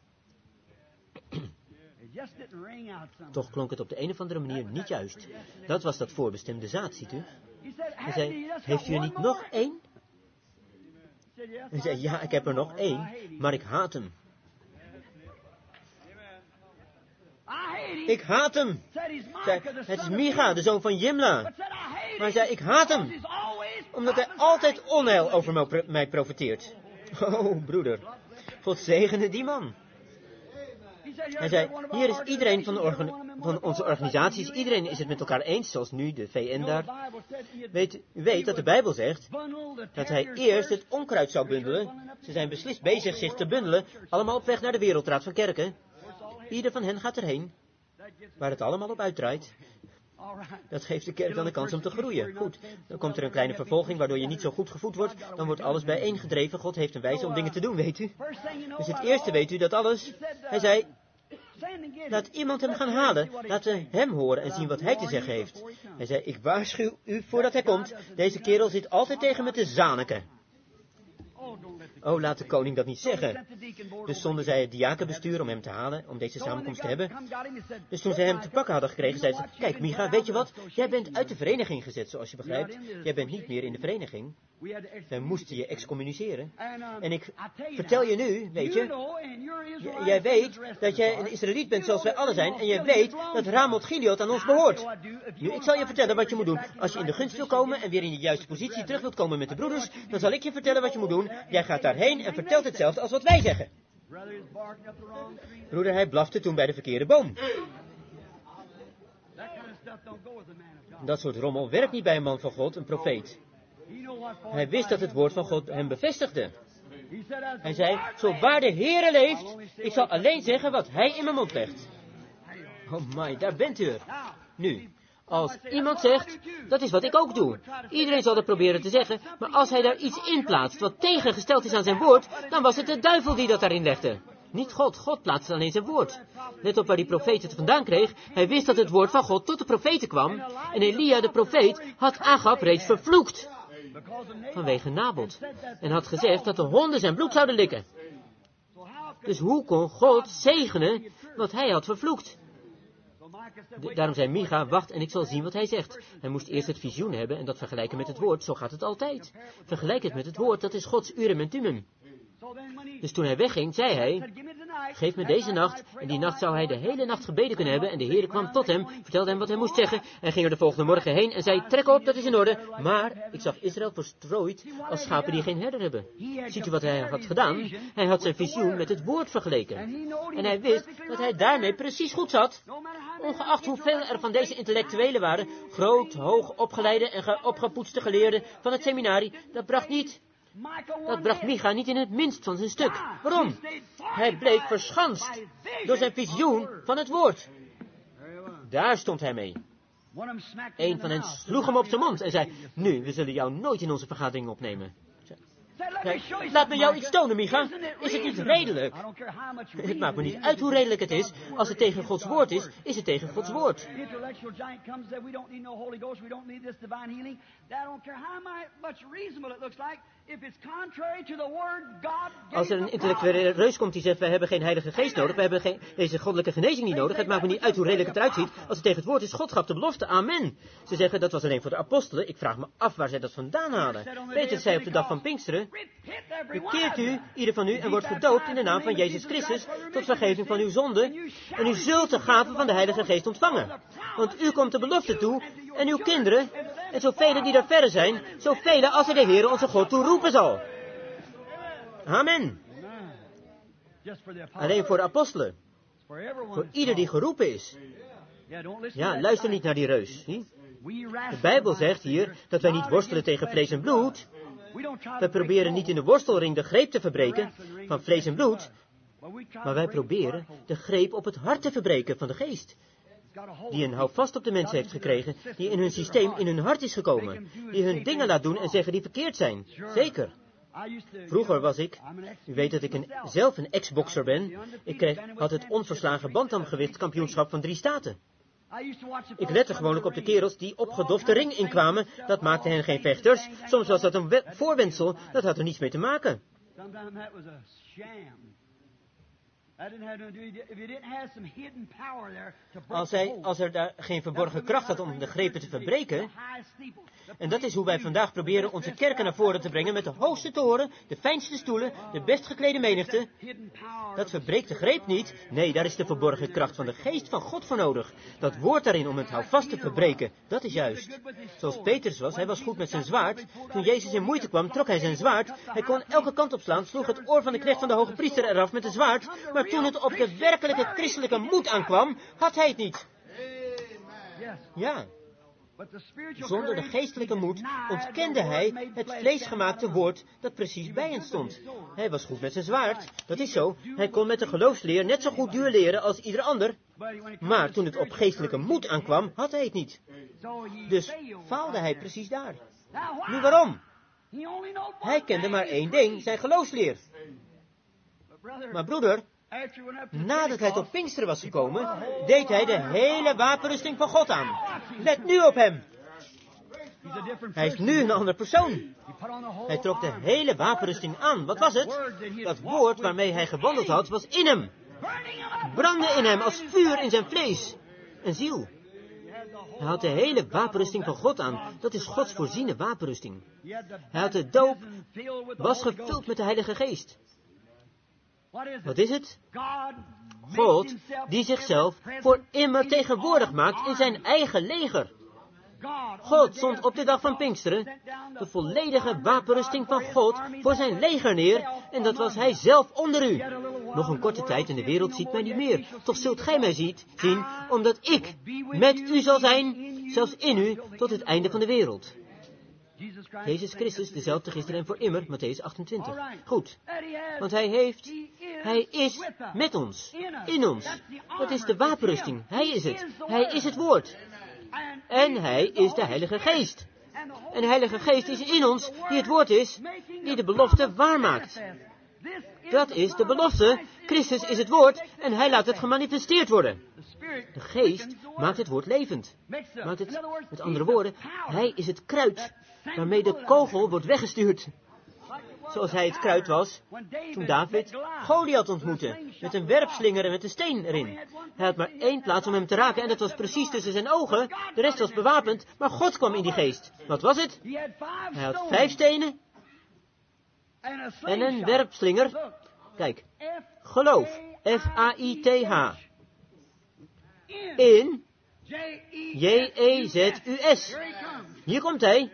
Toch klonk het op de een of andere manier niet juist. Dat was dat voorbestemde zaad, ziet u. Hij zei, heeft u er niet nog één? Hij zei, ja, ik heb er nog één, maar ik haat hem. Ik haat hem. Zei, het is Micha, de zoon van Jimla. Maar hij zei, ik haat hem. Omdat hij altijd onheil over mij profeteert. Oh, broeder. God zegene die man. Hij zei, hier is iedereen van, de organ, van onze organisaties, iedereen is het met elkaar eens, zoals nu de V N daar. Weet, u weet dat de Bijbel zegt dat hij eerst het onkruid zou bundelen. Ze zijn beslist bezig zich te bundelen, allemaal op weg naar de Wereldraad van Kerken. Ieder van hen gaat erheen, waar het allemaal op uitdraait. Dat geeft de kerk dan de kans om te groeien. Goed, dan komt er een kleine vervolging waardoor je niet zo goed gevoed wordt. Dan wordt alles bijeengedreven. God heeft een wijze om dingen te doen, weet u. Dus het eerste weet u dat alles. Hij zei, laat iemand hem gaan halen. Laten we hem horen en zien wat hij te zeggen heeft. Hij zei, ik waarschuw u voordat hij komt. Deze kerel zit altijd tegen me te zaniken. Oh, laat de koning dat niet zeggen. Dus zonden zij het diakenbestuur om hem te halen, om deze samenkomst te hebben. Dus toen ze hem te pakken hadden gekregen, zeiden ze, kijk Micha, weet je wat? Jij bent uit de vereniging gezet, zoals je begrijpt. Jij bent niet meer in de vereniging. Wij moesten je excommuniceren. En ik vertel je nu, weet je, j- jij weet dat jij een Israëliet bent zoals wij alle zijn. En jij weet dat Ramoth Gilead aan ons behoort. Nu, ik zal je vertellen wat je moet doen. Als je in de gunst wil komen en weer in de juiste positie terug wilt komen met de broeders, dan zal ik je vertellen wat je moet doen. Jij gaat daarheen en vertelt hetzelfde als wat wij zeggen. Broeder, hij blafte toen bij de verkeerde boom. Dat soort rommel werkt niet bij een man van God, een profeet. Hij wist dat het woord van God hem bevestigde. Hij zei, zo waar de Heere leeft, ik zal alleen zeggen wat hij in mijn mond legt. Oh my, daar bent u er. Nu, als iemand zegt, dat is wat ik ook doe. Iedereen zal dat proberen te zeggen, maar als hij daar iets in plaatst wat tegengesteld is aan zijn woord, dan was het de duivel die dat daarin legde. Niet God, God plaatste alleen zijn woord. Let op waar die profeet het vandaan kreeg. Hij wist dat het woord van God tot de profeten kwam. En Elia, de profeet, had Agab reeds vervloekt. Vanwege Naboth. En had gezegd dat de honden zijn bloed zouden likken. Dus hoe kon God zegenen wat hij had vervloekt? De, daarom zei Micha, wacht en ik zal zien wat hij zegt. Hij moest eerst het visioen hebben en dat vergelijken met het woord. Zo gaat het altijd. Vergelijk het met het woord, dat is Gods Urim en Thummim. Dus toen hij wegging, zei hij, geef me deze nacht. En die nacht zou hij de hele nacht gebeden kunnen hebben. En de Heere kwam tot hem, vertelde hem wat hij moest zeggen. En ging er de volgende morgen heen en zei, trek op, dat is in orde. Maar ik zag Israël verstrooid als schapen die geen herder hebben. Ziet u wat hij had gedaan? Hij had zijn visioen met het woord vergeleken. En hij wist dat hij daarmee precies goed zat. Ongeacht hoeveel er van deze intellectuelen waren, groot, hoog opgeleide en opgepoetste geleerden van het seminarie, dat bracht niet... Dat bracht Micha niet in het minst van zijn stuk. Waarom? Hij bleef verschanst door zijn visioen van het woord. Daar stond hij mee. Een van hen sloeg hem op zijn mond en zei, nu, we zullen jou nooit in onze vergadering opnemen. Nee, laat me jou iets tonen, Micha. Is het niet redelijk? Het maakt me niet uit hoe redelijk het is. Als het tegen Gods woord is, is het tegen Gods woord. Als er een intellectuele reus komt die zegt, wij hebben geen heilige geest nodig, wij hebben geen, deze goddelijke genezing niet nodig, het maakt me niet uit hoe redelijk het eruit ziet. Als het tegen het woord is, God gaf de belofte, amen. Ze zeggen, dat was alleen voor de apostelen. Ik vraag me af waar zij dat vandaan halen. Petrus zei op de dag van Pinksteren, bekeert u, ieder van u, en wordt gedoopt in de naam van Jezus Christus, tot vergeving van uw zonden, en u zult de gave van de Heilige Geest ontvangen. Want u komt de belofte toe, en uw kinderen, en zoveel die daar verre zijn, zoveel als er de Heer onze God toe roepen zal. Amen. Alleen voor de apostelen. Voor ieder die geroepen is. Ja, luister niet naar die reus. Zie? De Bijbel zegt hier dat wij niet worstelen tegen vlees en bloed. Wij proberen niet in de worstelring de greep te verbreken van vlees en bloed. Maar wij proberen de greep op het hart te verbreken van de geest. Die een houvast op de mens heeft gekregen, die in hun systeem in hun hart is gekomen. Die hun dingen laat doen en zeggen die verkeerd zijn. Zeker. Vroeger was ik, u weet dat ik een, zelf een ex-bokser ben, ik kreeg, had het onverslagen bantamgewichtskampioenschap van drie staten. Ik lette gewoonlijk op de kerels die opgedoft de ring inkwamen, dat maakte hen geen vechters, soms was dat een we- voorwendsel, dat had er niets mee te maken. Als, hij, als er daar geen verborgen kracht had om de grepen te verbreken, en dat is hoe wij vandaag proberen onze kerken naar voren te brengen met de hoogste toren, de fijnste stoelen, de best geklede menigte. Dat verbreekt de greep niet. Nee, daar is de verborgen kracht van de geest van God voor nodig. Dat woord daarin om het houvast te verbreken, dat is juist. Zoals Petrus was, hij was goed met zijn zwaard. Toen Jezus in moeite kwam, trok hij zijn zwaard. Hij kon elke kant opslaan, sloeg het oor van de knecht van de hoge priester eraf met een zwaard. Maar toen het op de werkelijke christelijke moed aankwam, had hij het niet. Ja. Zonder de geestelijke moed ontkende hij het vleesgemaakte woord dat precies bij hem stond. Hij was goed met zijn zwaard, dat is zo. Hij kon met de geloofsleer net zo goed duur leren als ieder ander. Maar toen het op geestelijke moed aankwam, had hij het niet. Dus faalde hij precies daar. Nu waarom? Hij kende maar één ding, zijn geloofsleer. Maar broeder, nadat hij tot Pinksteren was gekomen, deed hij de hele wapenrusting van God aan. Let nu op hem. Hij is nu een andere persoon. Hij trok de hele wapenrusting aan. Wat was het? Dat woord waarmee hij gewandeld had, was in hem. Brandde in hem als vuur in zijn vlees. Een ziel. Hij had de hele wapenrusting van God aan. Dat is Gods voorziene wapenrusting. Hij had de doop, was gevuld met de Heilige Geest. Wat is het? God die zichzelf voor immer tegenwoordig maakt in zijn eigen leger. God zond op de dag van Pinksteren de volledige wapenrusting van God voor zijn leger neer, en dat was hij zelf onder u. Nog een korte tijd en de wereld ziet mij niet meer. Toch zult gij mij ziet, zien, omdat ik met u zal zijn, zelfs in u, tot het einde van de wereld. Jezus Christus, dezelfde gisteren en voor immer, Matthäus achtentwintig. Goed, want hij heeft, hij is met ons, in ons. Dat is de wapenrusting, hij is het, hij is het woord. En hij is de Heilige Geest. En de Heilige Geest is in ons, die het woord is, die de belofte waarmaakt. Dat is de belofte, Christus is het woord en hij laat het gemanifesteerd worden. De Geest maakt het woord levend. Maakt het, met andere woorden, hij is het kruid waarmee de kogel wordt weggestuurd. Zoals hij het kruid was toen David Goliath ontmoette, met een werpslinger en met een steen erin. Hij had maar één plaats om hem te raken en dat was precies tussen zijn ogen. De rest was bewapend, maar God kwam in die geest. Wat was het? Hij had vijf stenen en een werpslinger. Kijk, geloof, F A I T H. In J E Z U S. Hier komt hij.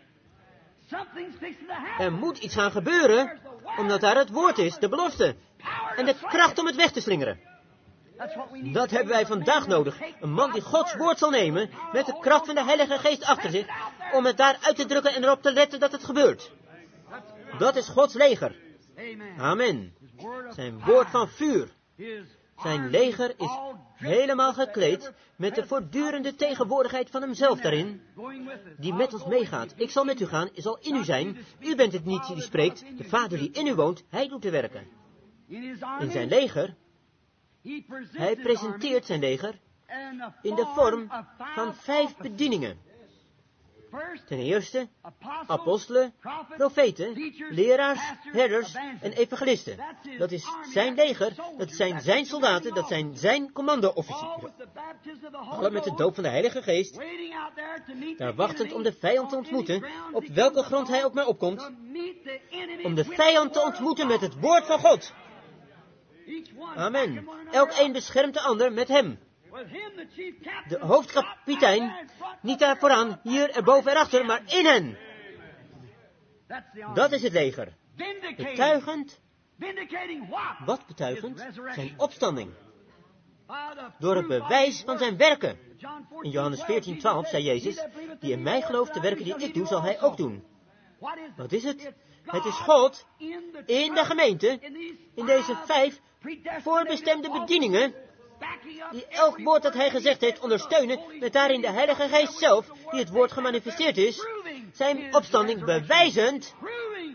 Er moet iets gaan gebeuren, omdat daar het woord is, de belofte. En de kracht om het weg te slingeren. Dat hebben wij vandaag nodig. Een man die Gods woord zal nemen, met de kracht van de Heilige Geest achter zich, om het daar uit te drukken en erop te letten dat het gebeurt. Dat is Gods leger. Amen. Zijn woord van vuur. Zijn leger is helemaal gekleed met de voortdurende tegenwoordigheid van hemzelf daarin, die met ons meegaat. Ik zal met u gaan, zal in u zijn. U bent het niet die spreekt, de Vader die in u woont, hij doet de werken. In zijn leger, hij presenteert zijn leger in de vorm van vijf bedieningen. Ten eerste, apostelen, profeten, leraars, herders en evangelisten. Dat is zijn leger, dat zijn zijn soldaten, dat zijn zijn commando-officieren. Alle met de doop van de Heilige Geest, daar wachtend om de vijand te ontmoeten, op welke grond hij ook maar opkomt, om de vijand te ontmoeten met het woord van God. Amen. Elk een beschermt de ander met hem. De hoofdkapitein, niet daar vooraan, hier, erboven, erachter, maar in hen. Dat is het leger. Betuigend. Wat betuigend? Zijn opstanding. Door het bewijs van zijn werken. In Johannes veertien twaalf zei Jezus, die in mij gelooft, de werken die ik doe, zal hij ook doen. Wat is het? Het is God in de gemeente, in deze vijf voorbestemde bedieningen, die elk woord dat hij gezegd heeft ondersteunen, met daarin de Heilige Geest zelf, die het woord gemanifesteerd is, zijn opstanding bewijzend,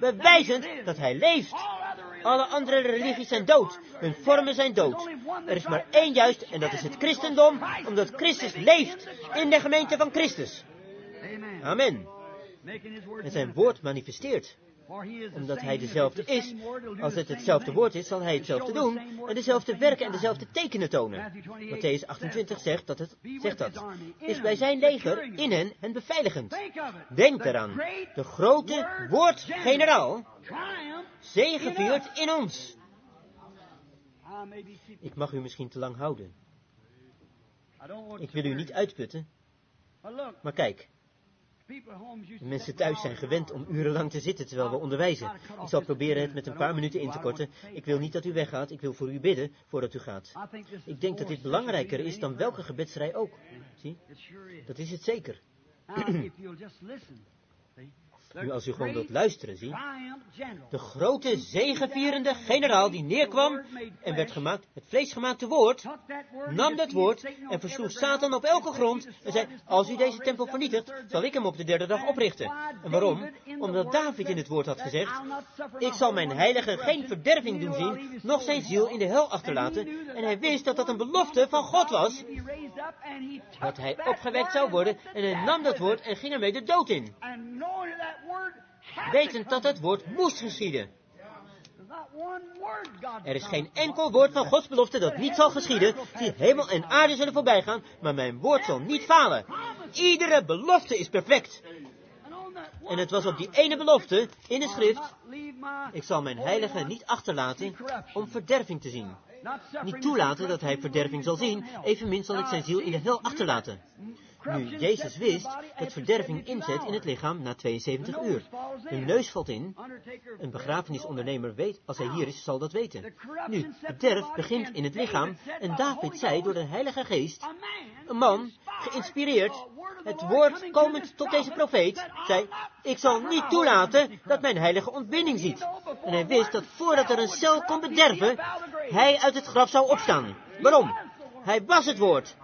bewijzend dat hij leeft. Alle andere religies zijn dood. Hun vormen zijn dood. Er is maar één juist en dat is het christendom, omdat Christus leeft in de gemeente van Christus. Amen. En zijn woord manifesteert. Omdat hij dezelfde is, als het hetzelfde woord is, zal hij hetzelfde doen en dezelfde werken en dezelfde tekenen tonen. Matthäus achtentwintig zegt dat het, zegt dat, is bij zijn leger in hen en beveiligend. Denk eraan, de grote woordgeneraal zegeviert in ons. Ik mag u misschien te lang houden. Ik wil u niet uitputten, maar kijk. De mensen thuis zijn gewend om urenlang te zitten terwijl we onderwijzen. Ik zal proberen het met een paar minuten in te korten. Ik wil niet dat u weggaat, ik wil voor u bidden voordat u gaat. Ik denk dat dit belangrijker is dan welke gebedsrij ook. Zie, dat is het zeker. Nu als u gewoon wilt luisteren, zie. De grote zegevierende generaal die neerkwam en werd gemaakt, het vleesgemaakte woord, nam dat woord en versloeg Satan op elke grond en zei, als u deze tempel vernietigt, zal ik hem op de derde dag oprichten. En waarom? Omdat David in het woord had gezegd, ik zal mijn heilige geen verderving doen zien, noch zijn ziel in de hel achterlaten. En hij wist dat dat een belofte van God was, dat hij opgewekt zou worden en hij nam dat woord en ging ermee de dood in. Wetend dat het woord moest geschieden. Er is geen enkel woord van Gods belofte dat niet zal geschieden. Zie, hemel en aarde zullen voorbij gaan, maar mijn woord zal niet falen. Iedere belofte is perfect. En het was op die ene belofte in de schrift, ik zal mijn heilige niet achterlaten om verderving te zien. Niet toelaten dat hij verderving zal zien, evenmin zal ik zijn ziel in de hel achterlaten. Nu, Jezus wist dat verderving inzet in het lichaam na tweeënzeventig uur. Hun neus valt in. Een begrafenisondernemer weet, als hij hier is, zal dat weten. Nu, verderf begint in het lichaam en David zei door de Heilige Geest, een man, geïnspireerd, het woord komend tot deze profeet, zei, ik zal niet toelaten dat mijn heilige ontbinding ziet. En hij wist dat voordat er een cel kon bederven, hij uit het graf zou opstaan. Waarom? Hij was het woord.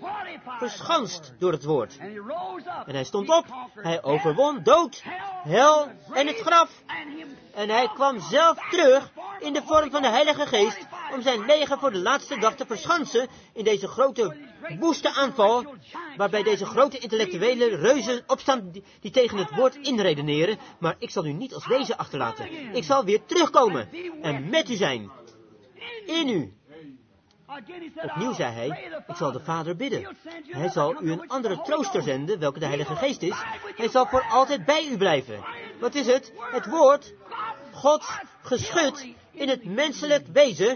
Verschanst door het woord. En hij stond op, hij overwon dood, hel en het graf. En hij kwam zelf terug in de vorm van de Heilige Geest om zijn leger voor de laatste dag te verschansen in deze grote woeste aanval, waarbij deze grote intellectuele reuzen opstaan die, die tegen het woord inredeneren. Maar ik zal u niet als wezen achterlaten. Ik zal weer terugkomen en met u zijn. In u. Opnieuw zei hij, ik zal de Vader bidden. Hij zal u een andere trooster zenden, welke de Heilige Geest is. Hij zal voor altijd bij u blijven. Wat is het? Het woord, Gods geschut in het menselijk wezen,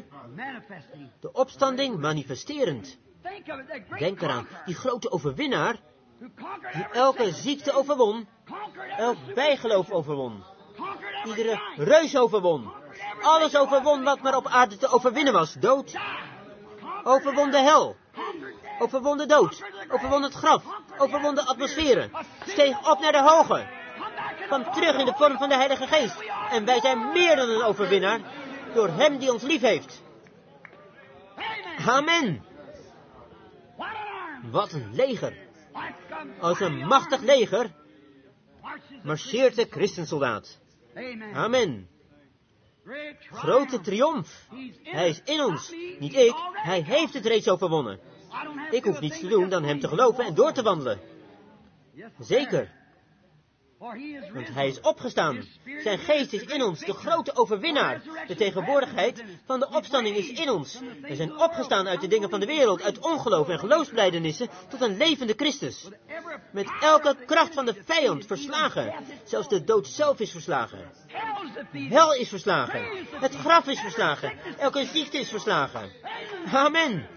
de opstanding manifesterend. Denk eraan, die grote overwinnaar, die elke ziekte overwon, elk bijgeloof overwon, iedere reus overwon, alles overwon wat maar op aarde te overwinnen was, dood. Overwon de hel, overwon de dood, overwon het graf, overwon de atmosferen, steeg op naar de hoge, kwam terug in de vorm van de Heilige Geest. En wij zijn meer dan een overwinnaar, door hem die ons lief heeft. Amen. Wat een leger. Als een machtig leger marcheert de christensoldaat. Amen. Grote triomf. Hij is in ons. Niet ik. Hij heeft het reeds overwonnen. Ik hoef niets te doen dan hem te geloven en door te wandelen. Zeker. Want hij is opgestaan. Zijn geest is in ons, de grote overwinnaar. De tegenwoordigheid van de opstanding is in ons. We zijn opgestaan uit de dingen van de wereld, uit ongeloof en geloofsblijdenissen, tot een levende Christus. Met elke kracht van de vijand verslagen. Zelfs de dood zelf is verslagen. Hel is verslagen. Het graf is verslagen. Elke ziekte is verslagen. Amen.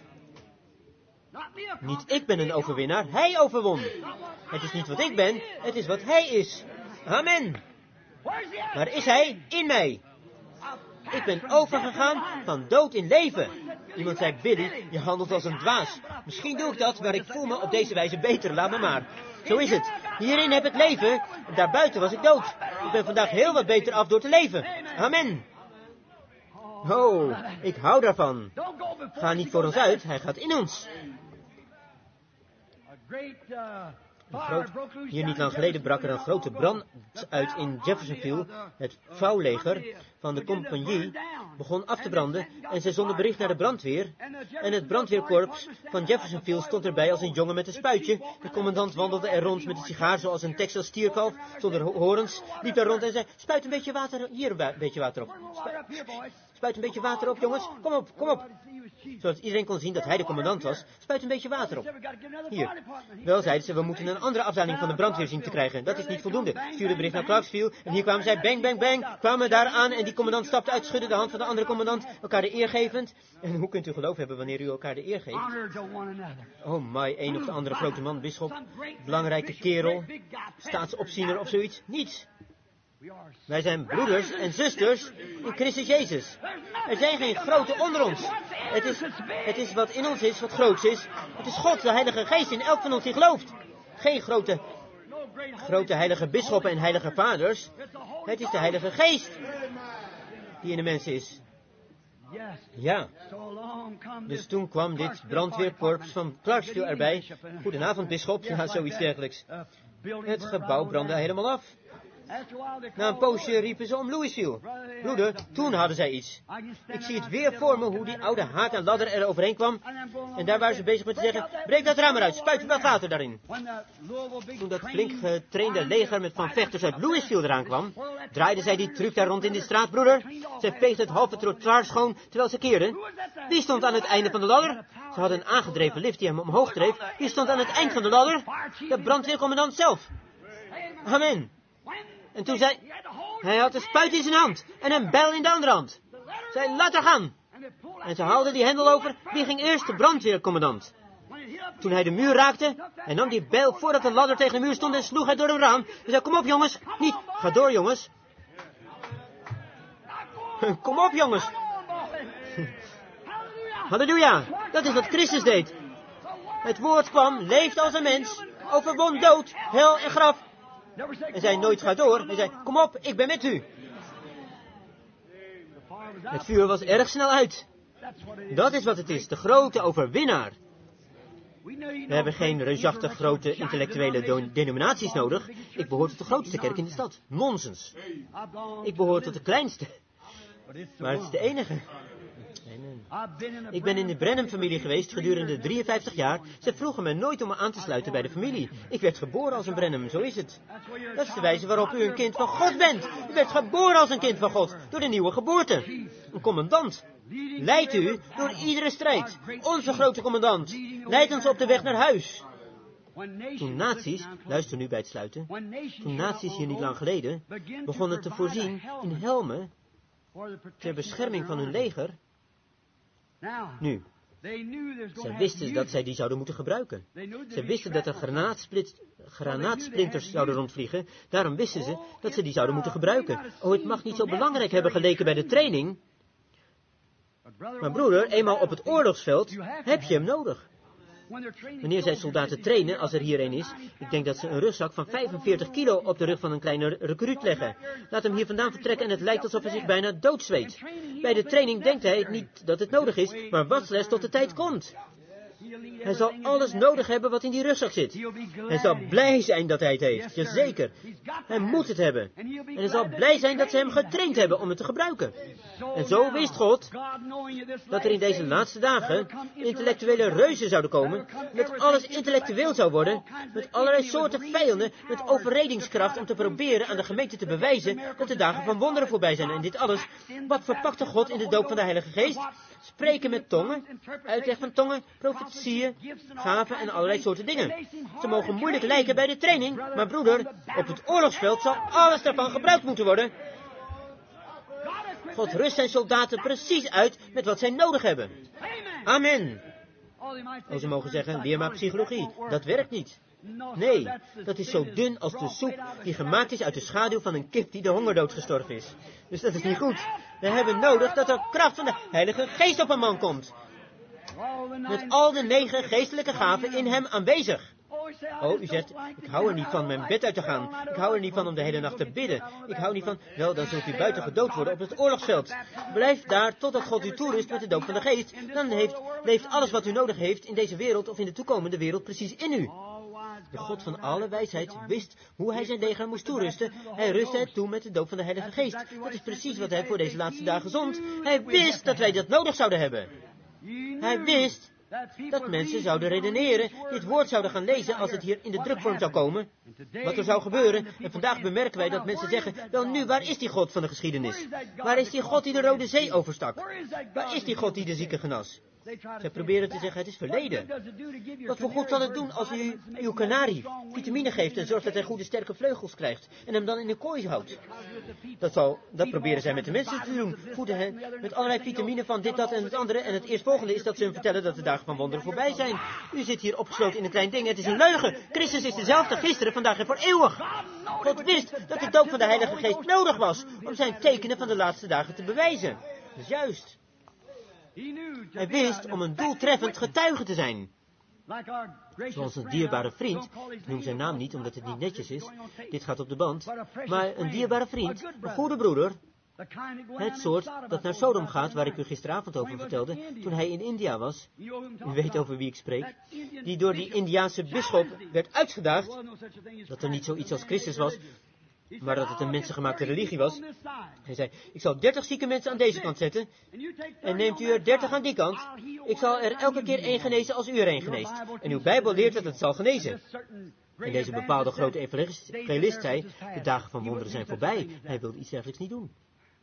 Niet ik ben een overwinnaar, hij overwon. Het is niet wat ik ben, het is wat hij is. Amen. Waar is hij? In mij. Ik ben overgegaan van dood in leven. Iemand zei, Billy, je handelt als een dwaas. Misschien doe ik dat, maar ik voel me op deze wijze beter, laat me maar. Zo is het. Hierin heb ik leven, en daarbuiten was ik dood. Ik ben vandaag heel wat beter af door te leven. Amen. Oh, ik hou daarvan. Ga niet voor ons uit, hij gaat in ons. Groot, hier niet lang geleden brak er een grote brand uit in Jeffersonville. Het vouwleger van de compagnie begon af te branden en ze zonden bericht naar de brandweer. En het brandweerkorps van Jeffersonville stond erbij als een jongen met een spuitje. De commandant wandelde er rond met een sigaar zoals een Texas stierkalf zonder horens. Liep daar rond en zei, spuit een beetje water, hier een beetje water op. Spuit, spuit een beetje water op, jongens. Kom op, kom op. Zodat iedereen kon zien dat hij de commandant was. Spuit een beetje water op. Hier. Wel, zeiden ze, we moeten een andere afdeling van de brandweer zien te krijgen. Dat is niet voldoende. Stuurde bericht naar Clarksville. En hier kwamen zij, bang, bang, bang. Kwamen daar aan en die commandant stapte uit, schudde de hand van de andere commandant. Elkaar de eer gevend. En hoe kunt u geloof hebben wanneer u elkaar de eer geeft? Oh my, een of de andere grote man, bisschop. Belangrijke kerel. Staatsopziener of zoiets. Niets. Wij zijn broeders en zusters in Christus Jezus. Er zijn geen grote onder ons. Het is, het is wat in ons is, wat groots is. Het is God, de Heilige Geest, in elk van ons die gelooft. Geen grote, grote heilige bisschoppen en heilige vaders. Het is de Heilige Geest die in de mens is. Ja. Dus toen kwam dit brandweerkorps van Clarksville erbij. Goedenavond, bisschop. Ja, zoiets dergelijks. Het gebouw brandde helemaal af. Na een poosje riepen ze om Louisville. Broeder, toen hadden zij iets. Ik zie het weer voor me hoe die oude haak en ladder er overheen kwam. En daar waren ze bezig met te zeggen, breek dat raam eruit, spuit wat water daarin. Toen dat flink getrainde leger met van vechters uit Louisville eraan kwam, draaiden zij die truc daar rond in de straat, broeder. Zij veegden het halve trottoir schoon terwijl ze keerden. Wie stond aan het einde van de ladder? Ze hadden een aangedreven lift die hem omhoog dreef. Wie stond aan het eind van de ladder? De brandweercommandant zelf. Amen. En toen zei, hij had een spuit in zijn hand en een bijl in de andere hand. Zij, laat er gaan. En ze haalden die hendel over. Wie ging eerst? De brandweercommandant. Toen hij de muur raakte, hij nam die bijl voordat de ladder tegen de muur stond en sloeg hij door een raam. Hij zei, kom op jongens. Niet, ga door jongens. Kom op jongens. Halleluja. Dat is wat Christus deed. Het woord kwam, leeft als een mens, overwon dood, hel en graf. En zei nooit ga door. Hij zei, kom op, ik ben met u. Het vuur was erg snel uit. Dat is wat het is, de grote overwinnaar. We hebben geen reusachtig grote intellectuele denominaties nodig. Ik behoor tot de grootste kerk in de stad. Nonsens. Ik behoor tot de kleinste. Maar het is de enige. Ik ben in de Brenham-familie geweest gedurende drieënvijftig jaar. Ze vroegen me nooit om me aan te sluiten bij de familie. Ik werd geboren als een Brenham, zo is het. Dat is de wijze waarop u een kind van God bent. U werd geboren als een kind van God, door de nieuwe geboorte. Een commandant leidt u door iedere strijd. Onze grote commandant leidt ons op de weg naar huis. Toen nazi's, luister nu bij het sluiten, toen nazi's hier niet lang geleden begonnen te voorzien in helmen ter bescherming van hun leger. Nu, zij wisten dat zij die zouden moeten gebruiken. Zij wisten dat er granaatsplinters zouden rondvliegen. Daarom wisten ze dat ze die zouden moeten gebruiken. Oh, het mag niet zo belangrijk hebben geleken bij de training. Maar broeder, eenmaal op het oorlogsveld heb je hem nodig. Wanneer zij soldaten trainen, als er hier een is, ik denk dat ze een rugzak van vijfenveertig kilo op de rug van een kleine recruut leggen. Laat hem hier vandaan vertrekken en het lijkt alsof hij zich bijna doodzweet. Bij de training denkt hij niet dat het nodig is, maar wacht slechts tot de tijd komt. Hij zal alles nodig hebben wat in die rugzak zit. Hij zal blij zijn dat hij het heeft, jazeker. Hij moet het hebben. En hij zal blij zijn dat ze hem getraind hebben om het te gebruiken. En zo wist God dat er in deze laatste dagen intellectuele reuzen zouden komen, dat alles intellectueel zou worden, met allerlei soorten vijanden, met overredingskracht om te proberen aan de gemeente te bewijzen dat de dagen van wonderen voorbij zijn. En dit alles, wat verpakte God in de doop van de Heilige Geest? Spreken met tongen, uitleg van tongen, profetieën, gaven en allerlei soorten dingen. Ze mogen moeilijk lijken bij de training, maar broeder, op het oorlogsveld zal alles daarvan gebruikt moeten worden. God rust zijn soldaten precies uit met wat zij nodig hebben. Amen. Oh, ze mogen zeggen, leer maar psychologie. Dat werkt niet. Nee, dat is zo dun als de soep die gemaakt is uit de schaduw van een kip die de hongerdood gestorven is. Dus dat is niet goed. We hebben nodig dat er kracht van de Heilige Geest op een man komt. Met al de negen geestelijke gaven in hem aanwezig. Oh, u zegt, ik hou er niet van mijn bed uit te gaan. Ik hou er niet van om de hele nacht te bidden. Ik hou niet van, wel, dan zult u buiten gedood worden op het oorlogsveld. Blijf daar totdat God u toerust met de doop van de geest. Dan heeft, leeft alles wat u nodig heeft in deze wereld of in de toekomende wereld precies in u. De God van alle wijsheid wist hoe hij zijn leger moest toerusten. Hij rustte het toe met de doop van de Heilige Geest. Dat is precies wat hij voor deze laatste dagen zond. Hij wist dat wij dat nodig zouden hebben. Hij wist dat mensen zouden redeneren, dit woord zouden gaan lezen als het hier in de drukvorm zou komen. Wat er zou gebeuren. En vandaag bemerken wij dat mensen zeggen, wel nu, waar is die God van de geschiedenis? Waar is die God die de Rode Zee overstak? Waar is die God die de zieken genas? Zij proberen te zeggen, het is verleden. Wat voor goed zal het doen als u uw kanarie vitamine geeft en zorgt dat hij goede sterke vleugels krijgt en hem dan in een kooi houdt? Dat, zal, dat proberen zij met de mensen te doen. Voeden hen met allerlei vitamine van dit, dat en het andere. En het eerstvolgende is dat ze hun vertellen dat de dagen van wonderen voorbij zijn. U zit hier opgesloten in een klein ding. Het is een leugen. Christus is dezelfde gisteren, vandaag en voor eeuwig. God wist dat de doop van de Heilige Geest nodig was om zijn tekenen van de laatste dagen te bewijzen. Dat is juist. Hij wist om een doeltreffend getuige te zijn. Zoals een dierbare vriend, ik noem zijn naam niet omdat het niet netjes is, dit gaat op de band, maar een dierbare vriend, een goede broeder, het soort dat naar Sodom gaat, waar ik u gisteravond over vertelde, toen hij in India was, u weet over wie ik spreek, die door die Indiaanse bisschop werd uitgedaagd, dat er niet zoiets als Christus was, maar dat het een mensengemaakte religie was. Hij zei, ik zal dertig zieke mensen aan deze kant zetten, en neemt u er dertig aan die kant. Ik zal er elke keer één genezen als u er één geneest. En uw Bijbel leert dat het zal genezen. En deze bepaalde grote evangelist zei, de dagen van wonderen zijn voorbij. Hij wilde iets dergelijks niet doen.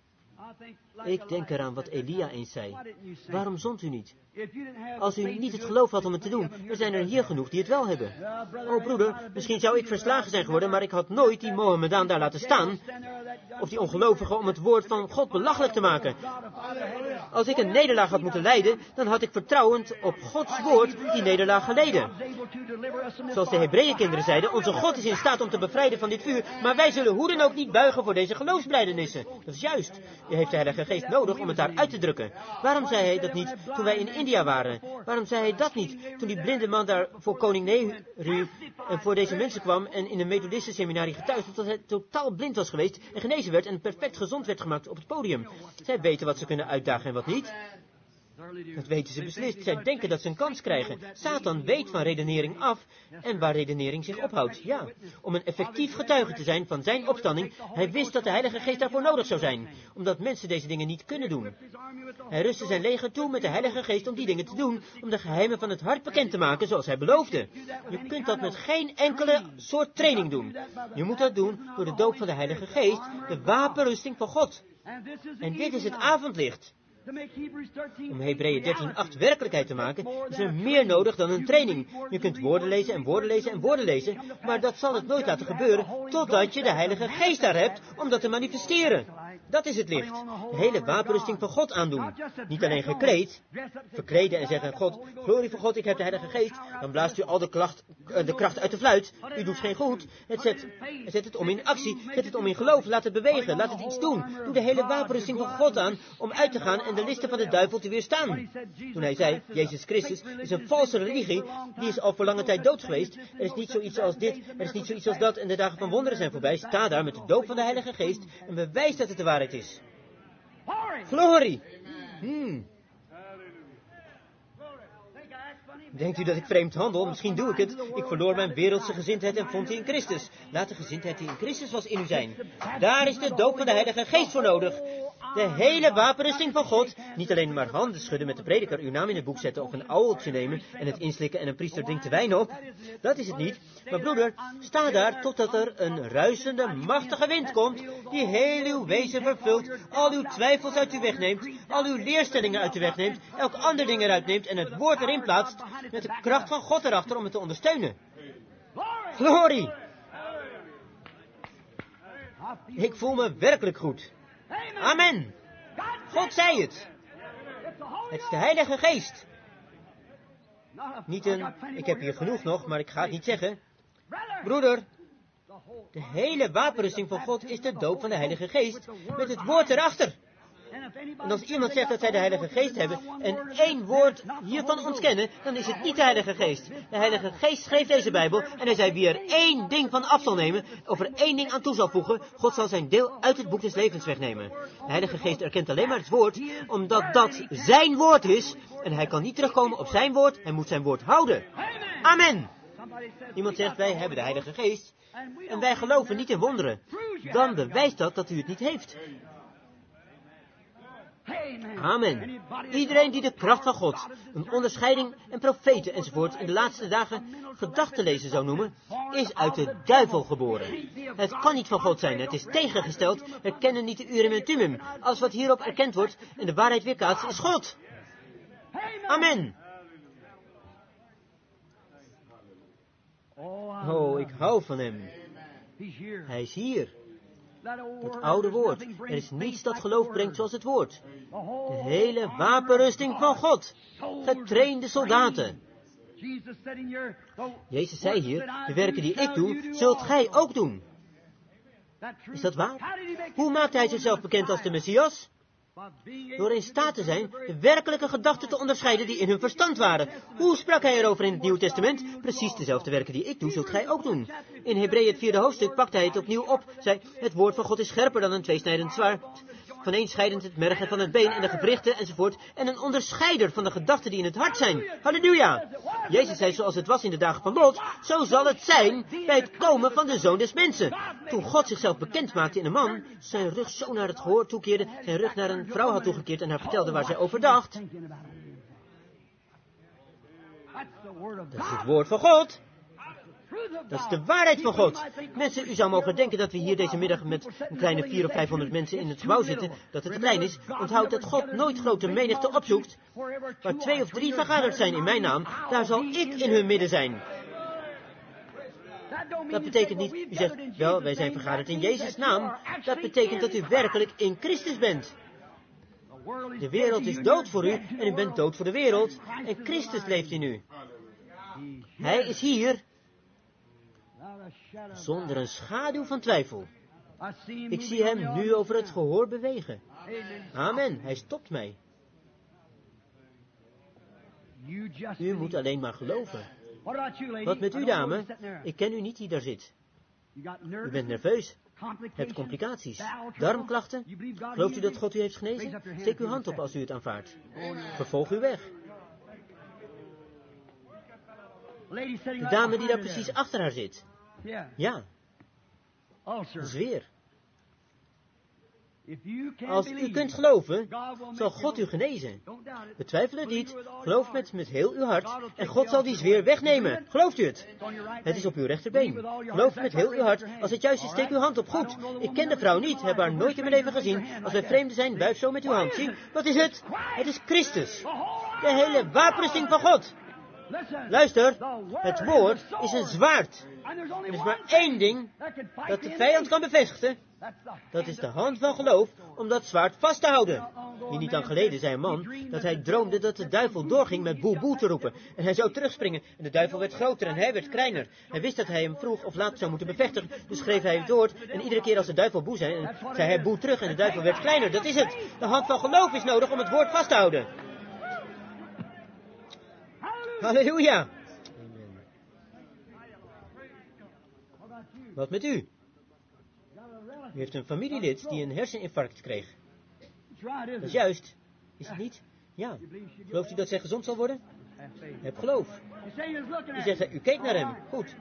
Ik denk eraan wat Elia eens zei. Waarom zondt u niet? Als u niet het geloof had om het te doen, er zijn er hier genoeg die het wel hebben. O broeder, misschien zou ik verslagen zijn geworden, maar ik had nooit die Mohammedaan daar laten staan, of die ongelovige, om het woord van God belachelijk te maken. Als ik een nederlaag had moeten lijden, dan had ik vertrouwend op Gods woord die nederlaag geleden. Zoals de Hebreeënkinderen zeiden, onze God is in staat om te bevrijden van dit vuur, maar wij zullen hoe dan ook niet buigen voor deze geloofsblijdenissen. Dat is juist. U heeft de Heilige Geest nodig om het daar uit te drukken. Waarom zei hij dat niet toen wij in India waren? Waarom zei hij dat niet toen die blinde man daar voor koning Nehru en voor deze mensen kwam en in een methodistische seminarie getuigde dat hij totaal blind was geweest en genezen werd en perfect gezond werd gemaakt op het podium? Zij weten wat ze kunnen uitdagen en wat niet. Dat weten ze beslist. Zij denken dat ze een kans krijgen. Satan weet van redenering af en waar redenering zich ophoudt. Ja, om een effectief getuige te zijn van zijn opstanding. Hij wist dat de Heilige Geest daarvoor nodig zou zijn, omdat mensen deze dingen niet kunnen doen. Hij rustte zijn leger toe met de Heilige Geest om die dingen te doen, om de geheimen van het hart bekend te maken zoals hij beloofde. Je kunt dat met geen enkele soort training doen. Je moet dat doen door de doop van de Heilige Geest, de wapenrusting van God. En dit is het avondlicht. Om Hebreeën dertien acht werkelijkheid te maken, is er meer nodig dan een training. Je kunt woorden lezen en woorden lezen en woorden lezen, maar dat zal het nooit laten gebeuren, totdat je de Heilige Geest daar hebt, om dat te manifesteren. Dat is het licht. De hele wapenrusting van God aandoen. Niet alleen gekleed, verkleden en zeggen, God, glorie voor God, ik heb de Heilige Geest. Dan blaast u al de, klacht, uh, de kracht uit de fluit. U doet geen goed. Het zet, zet het om in actie, zet het om in geloof, laat het bewegen, laat het iets doen. Doe de hele wapenrusting van God aan, om uit te gaan en de listen van de duivel te weerstaan. Toen hij zei, Jezus Christus is een valse religie, die is al voor lange tijd dood geweest. Er is niet zoiets als dit, er is niet zoiets als dat en de dagen van wonderen zijn voorbij. Sta daar met de doop van de Heilige Geest en bewijs dat het de waarheid is. Glorie! Hmm. Denkt u dat ik vreemd handel? Misschien doe ik het. Ik verloor mijn wereldse gezindheid en vond die in Christus. Laat de gezindheid die in Christus was in u zijn. Daar is de doop van de Heilige Geest voor nodig. De hele wapenrusting van God. Niet alleen maar handen schudden met de prediker, uw naam in het boek zetten of een ouweltje nemen en het inslikken en een priester drinkt de wijn op. Dat is het niet. Maar broeder, sta daar totdat er een ruisende, machtige wind komt die heel uw wezen vervult, al uw twijfels uit u wegneemt, al uw leerstellingen uit u wegneemt, elk ander ding eruit neemt en het woord erin plaatst met de kracht van God erachter om het te ondersteunen. Glorie! Ik voel me werkelijk goed. Amen. God zei het. Het is de Heilige Geest. Niet een, ik heb hier genoeg nog, maar ik ga het niet zeggen. Broeder, de hele wapenrusting van God is de doop van de Heilige Geest met het woord erachter. En als iemand zegt dat zij de Heilige Geest hebben en één woord hiervan ontkennen, dan is het niet de Heilige Geest. De Heilige Geest schreef deze Bijbel en hij zei wie er één ding van af zal nemen, of er één ding aan toe zal voegen, God zal zijn deel uit het boek des levens wegnemen. De Heilige Geest erkent alleen maar het woord, omdat dat zijn woord is en hij kan niet terugkomen op zijn woord, hij moet zijn woord houden. Amen. Iemand zegt, wij hebben de Heilige Geest en wij geloven niet in wonderen. Dan bewijst dat dat u het niet heeft. Amen. Iedereen die de kracht van God, een onderscheiding en profeten enzovoort in de laatste dagen gedachten lezen zou noemen, is uit de duivel geboren. Het kan niet van God zijn, het is tegengesteld, we kennen niet de urim en tumim. Alles wat hierop erkend wordt en de waarheid weerkaatst is God. Amen. Oh, ik hou van hem. Hij is hier. Het oude woord. Er is niets dat geloof brengt zoals het woord. De hele wapenrusting van God. Getrainde soldaten. Jezus zei hier, de werken die ik doe, zult gij ook doen. Is dat waar? Hoe maakte hij zichzelf bekend als de Messias? Door in staat te zijn de werkelijke gedachten te onderscheiden die in hun verstand waren. Hoe sprak hij erover in het Nieuwe Testament? Precies dezelfde werken die ik doe, zult gij ook doen. In Hebreeën het vierde hoofdstuk pakte hij het opnieuw op. Zei, het woord van God is scherper dan een tweesnijdend zwaard. Vaneenscheidend het merg van het been en de gewrichten enzovoort. En een onderscheider van de gedachten die in het hart zijn. Halleluja! Jezus zei, zoals het was in de dagen van Lot, zo zal het zijn bij het komen van de Zoon des Mensen. Toen God zichzelf bekend maakte in een man, zijn rug zo naar het gehoor toekeerde, zijn rug naar een vrouw had toegekeerd en haar vertelde waar zij over dacht. Dat is het woord van God. Dat is de waarheid van God. Mensen, u zou mogen denken dat we hier deze middag met een kleine vierhonderd of vijfhonderd mensen in het gebouw zitten, dat het te klein is. Onthoud dat God nooit grote menigte opzoekt. Waar twee of drie vergaderd zijn in mijn naam, daar zal ik in hun midden zijn. Dat betekent niet, u zegt, wel, wij zijn vergaderd in Jezus' naam. Dat betekent dat u werkelijk in Christus bent. De wereld is dood voor u en u bent dood voor de wereld. En Christus leeft in u. Hij is hier. Zonder een schaduw van twijfel. Ik zie hem nu over het gehoor bewegen. Amen, hij stopt mij. U moet alleen maar geloven. Wat met u, dame? Ik ken u niet die daar zit. U bent nerveus. Hebt complicaties. Darmklachten? Gelooft u dat God u heeft genezen? Steek uw hand op als u het aanvaardt. Vervolg uw weg. De dame die daar precies achter haar zit. Ja. Zweer. Als u kunt geloven, zal God u genezen. Betwijfel het niet. Geloof met, met heel uw hart. En God zal die zweer wegnemen. Gelooft u het? Het is op uw rechterbeen. Geloof met heel uw hart. Als het juist is, steek uw hand op. Goed. Ik ken de vrouw niet. Heb haar nooit in mijn leven gezien. Als wij vreemden zijn, wuif zo met uw hand. Zie, wat is het? Het is Christus. De hele wapenrusting van God. Luister, het woord is een zwaard. Er is maar één ding dat de vijand kan bevestigen. Dat is de hand van geloof om dat zwaard vast te houden. Hier niet lang geleden zei een man dat hij droomde dat de duivel doorging met boe boe te roepen. En hij zou terugspringen en de duivel werd groter en hij werd kleiner. Hij wist dat hij hem vroeg of laat zou moeten bevestigen, dus schreef hij het woord. En iedere keer als de duivel boe zei, zei hij boe terug en de duivel werd kleiner. Dat is het. De hand van geloof is nodig om het woord vast te houden. Halleluja. Wat met u? U heeft een familielid die een herseninfarct kreeg. Dat is juist. Is het niet? Ja. Gelooft u dat zij gezond zal worden? Heb geloof. U zegt, u keek naar hem. Goed.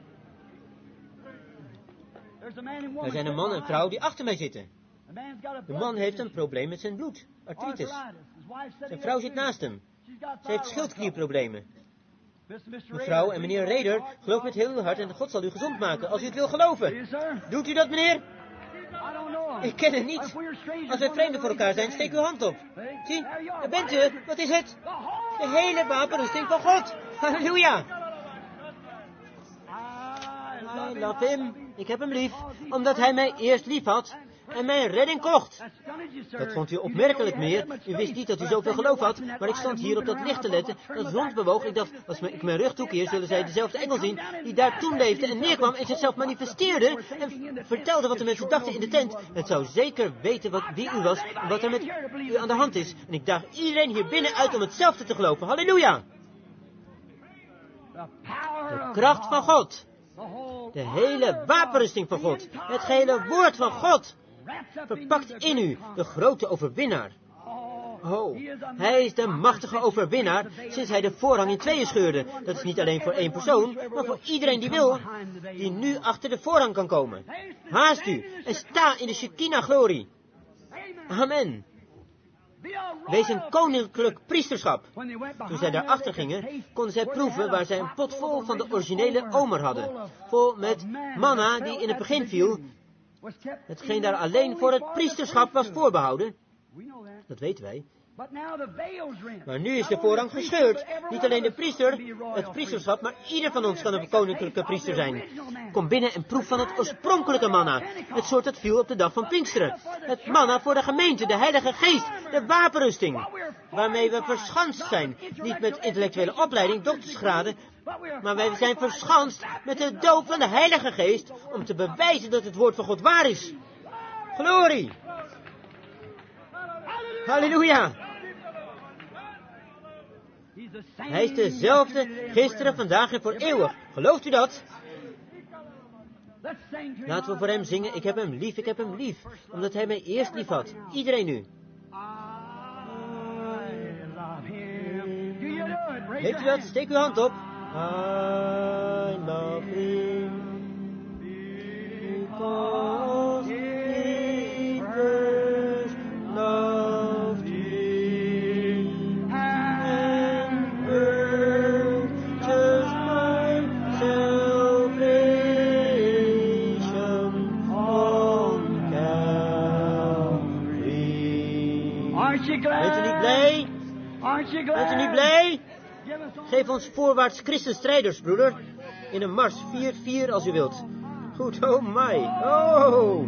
Er zijn een man en vrouw die achter mij zitten. De man heeft een probleem met zijn bloed. Artritis. Zijn vrouw zit naast hem. Ze heeft schildklierproblemen. Mevrouw en meneer Reder, geloof met heel uw hart en God zal u gezond maken, als u het wil geloven. Doet u dat, meneer? Ik ken het niet. Als wij vreemden voor elkaar zijn, steek uw hand op. Zie, daar bent u. Wat is het? De hele wapenrusting van God. Halleluja. I love him. Ik heb hem lief, omdat hij mij eerst lief had en mijn redding kocht. Dat vond u opmerkelijk, meneer. U wist niet dat u zoveel geloof had, maar ik stond hier op dat licht te letten, dat rondbewoog. Ik dacht, als ik mijn rug toekeer, zullen zij dezelfde engel zien, die daar toen leefde en neerkwam en zichzelf manifesteerde en vertelde wat de mensen dachten in de tent. Het zou zeker weten wat, wie u was en wat er met u aan de hand is. En ik daag iedereen hier binnen uit om hetzelfde te geloven. Halleluja! De kracht van God. De hele wapenrusting van God. Het gehele woord van God. Verpakt in u, de grote overwinnaar. Oh, hij is de machtige overwinnaar sinds hij de voorhang in tweeën scheurde. Dat is niet alleen voor één persoon, maar voor iedereen die wil, die nu achter de voorhang kan komen. Haast u en sta in de Shekinah-glorie. Amen. Wees een koninklijk priesterschap. Toen zij daarachter gingen, konden zij proeven waar zij een pot vol van de originele omer hadden. Vol met manna die in het begin viel, hetgeen daar alleen voor het priesterschap was voorbehouden. Dat weten wij. Maar nu is de voorhang gescheurd. Niet alleen de priester, het priesterschap, maar ieder van ons kan een koninklijke priester zijn. Kom binnen en proef van het oorspronkelijke manna. Het soort dat viel op de dag van Pinksteren. Het manna voor de gemeente, de Heilige Geest, de wapenrusting. Waarmee we verschanst zijn. Niet met intellectuele opleiding, doktersgraden, maar wij zijn verschanst met de doop van de Heilige Geest om te bewijzen dat het woord van God waar is. Glorie! Halleluja! Hij is dezelfde gisteren, vandaag en voor eeuwig. Gelooft u dat? Laten we voor hem zingen, ik heb hem lief, ik heb hem lief. Omdat hij mij eerst lief had. Iedereen nu. Weet u dat? Steek uw hand op. I love him. Because he first loved him. And purchased my salvation on Calvary. Aren't you glad? Bent u niet blij? Aren't you glad? Bent u niet blij? Geef ons voorwaarts christenstrijders, broeder. In een mars vier vier als u wilt. Goed, oh my. Oh.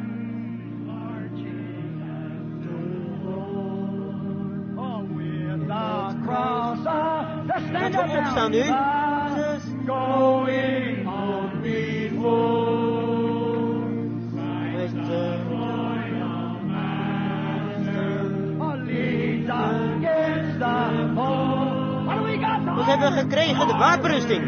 Laten we opstaan nu. Going on before. Leads against the foe. Wat hebben we gekregen? De wapenrusting.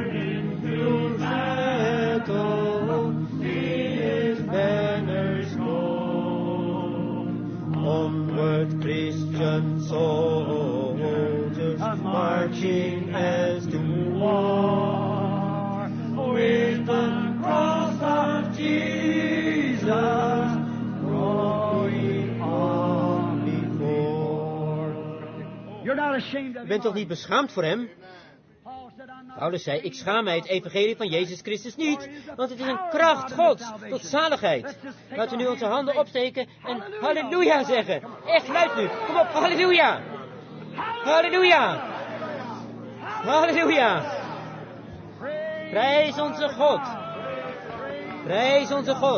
Onward Christian soldiers marching as to war with the cross of Jesus growing on before. U bent toch niet beschaamd voor hem? Paulus zei, ik schaam mij het evangelie van Jezus Christus niet, want het is een kracht Gods tot zaligheid. Laten we nu onze handen opsteken en halleluja zeggen. Echt luid nu, kom op, halleluja. Halleluja. Halleluja. Prijs onze God. Prijs onze God.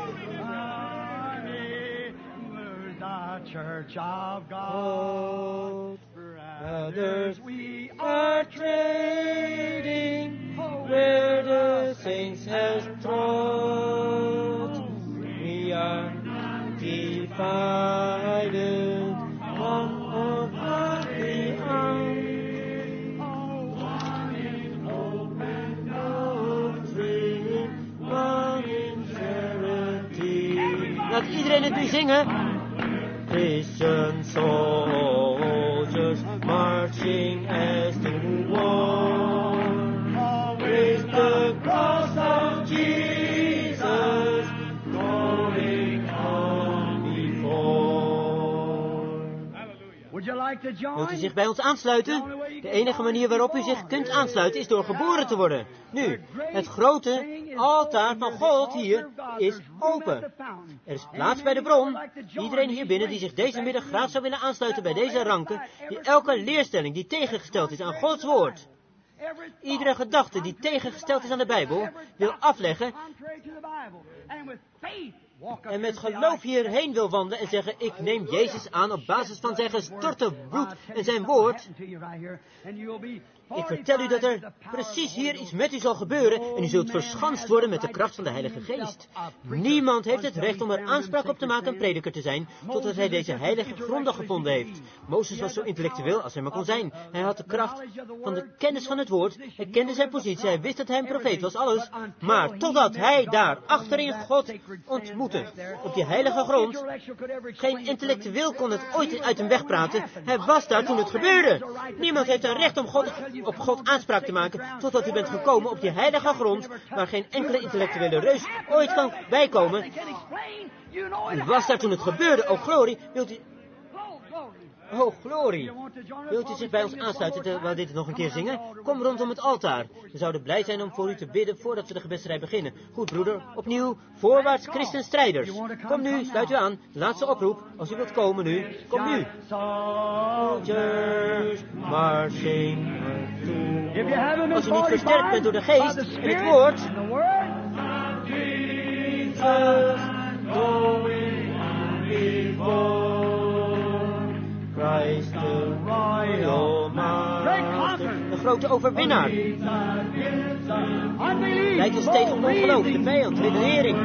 God. Brothers, we are trading where the saints have trod. We are divided one of the eye. One in hope and doctrine, one in charity. Laat iedereen het nu zingen. Christian soldiers marching as to war with the cross of Jesus going on before. Would you like to join? Wilt u zich bij ons aansluiten? De enige manier waarop u zich kunt aansluiten is door geboren te worden. Nu, het grote altaar van God hier is open. Er is plaats bij de bron. Iedereen hier binnen die zich deze middag graag zou willen aansluiten bij deze ranken, die elke leerstelling die tegengesteld is aan Gods woord, iedere gedachte die tegengesteld is aan de Bijbel, wil afleggen en met geloof hierheen wil wandelen en zeggen, ik neem Jezus aan op basis van zijn gestorte bloed en zijn woord. Ik vertel u dat er precies hier iets met u zal gebeuren en u zult verschanst worden met de kracht van de Heilige Geest. Niemand heeft het recht om er aanspraak op te maken een prediker te zijn, totdat hij deze heilige gronden gevonden heeft. Mozes was zo intellectueel als hij maar kon zijn. Hij had de kracht van de kennis van het woord, hij kende zijn positie, hij wist dat hij een profeet was, alles. Maar totdat hij daar achterin God ontmoette, op die heilige grond, geen intellectueel kon het ooit uit hem wegpraten. Hij was daar toen het gebeurde. Niemand heeft een recht om God, op God aanspraak te maken, totdat u bent gekomen op die heilige grond, waar geen enkele intellectuele reus ooit kan bijkomen. U was daar toen het gebeurde. Oh, glorie. Wilt u... Oh, glorie. Wilt u zich bij ons aansluiten terwijl we dit nog een keer zingen? Kom rondom het altaar. We zouden blij zijn om voor u te bidden voordat we de gebedsrij beginnen. Goed, broeder. Opnieuw. Voorwaarts, christenstrijders. Kom nu, sluit u aan. Laatste oproep. Als u wilt komen nu. Kom nu. Soldiers marching through. Als u niet versterkt bent door de geest en het woord. Jesus going before. Christ the royal master, de grote overwinnaar. Leidt ons tegen ongeloof, de vijand, redenering.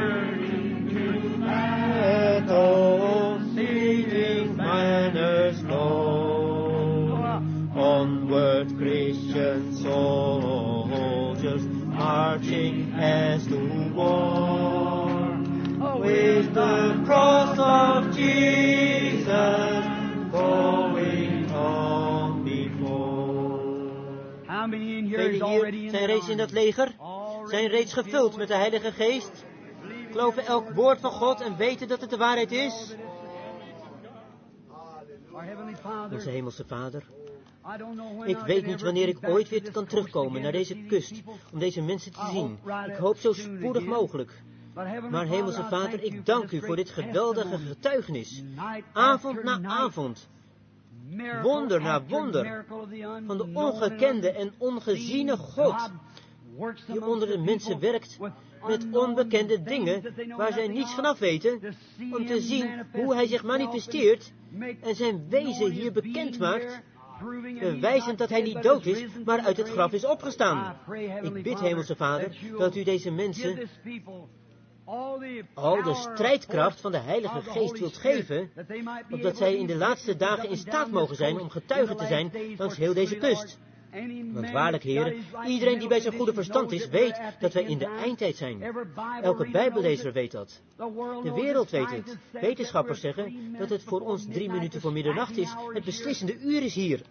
Let all seeking manners know. Onward Christian soldiers marching as to war. With the cross of Jesus going on before. Velen hier zijn reeds in dat leger, zijn reeds gevuld met de Heilige Geest, geloven elk woord van God en weten dat het de waarheid is. Onze Hemelse Vader, ik weet niet wanneer ik ooit weer kan terugkomen naar deze kust om deze mensen te zien. Ik hoop zo spoedig mogelijk. Maar Hemelse Vader, ik dank u voor dit geweldige getuigenis. Avond na avond. Wonder na wonder. Van de ongekende en ongeziene God. Die onder de mensen werkt met onbekende dingen waar zij niets vanaf weten. Om te zien hoe hij zich manifesteert en zijn wezen hier bekend maakt. Bewijzend dat hij niet dood is, maar uit het graf is opgestaan. Ik bid, Hemelse Vader, dat u deze mensen al de strijdkracht van de Heilige Geest wilt geven, opdat zij in de laatste dagen in staat mogen zijn om getuige te zijn langs heel deze kust. Want waarlijk, heren, iedereen die bij zijn goede verstand is, weet dat wij in de eindtijd zijn. Elke bijbellezer weet dat. De wereld weet het. Wetenschappers zeggen dat het voor ons drie minuten voor middernacht is. Het beslissende uur is hier.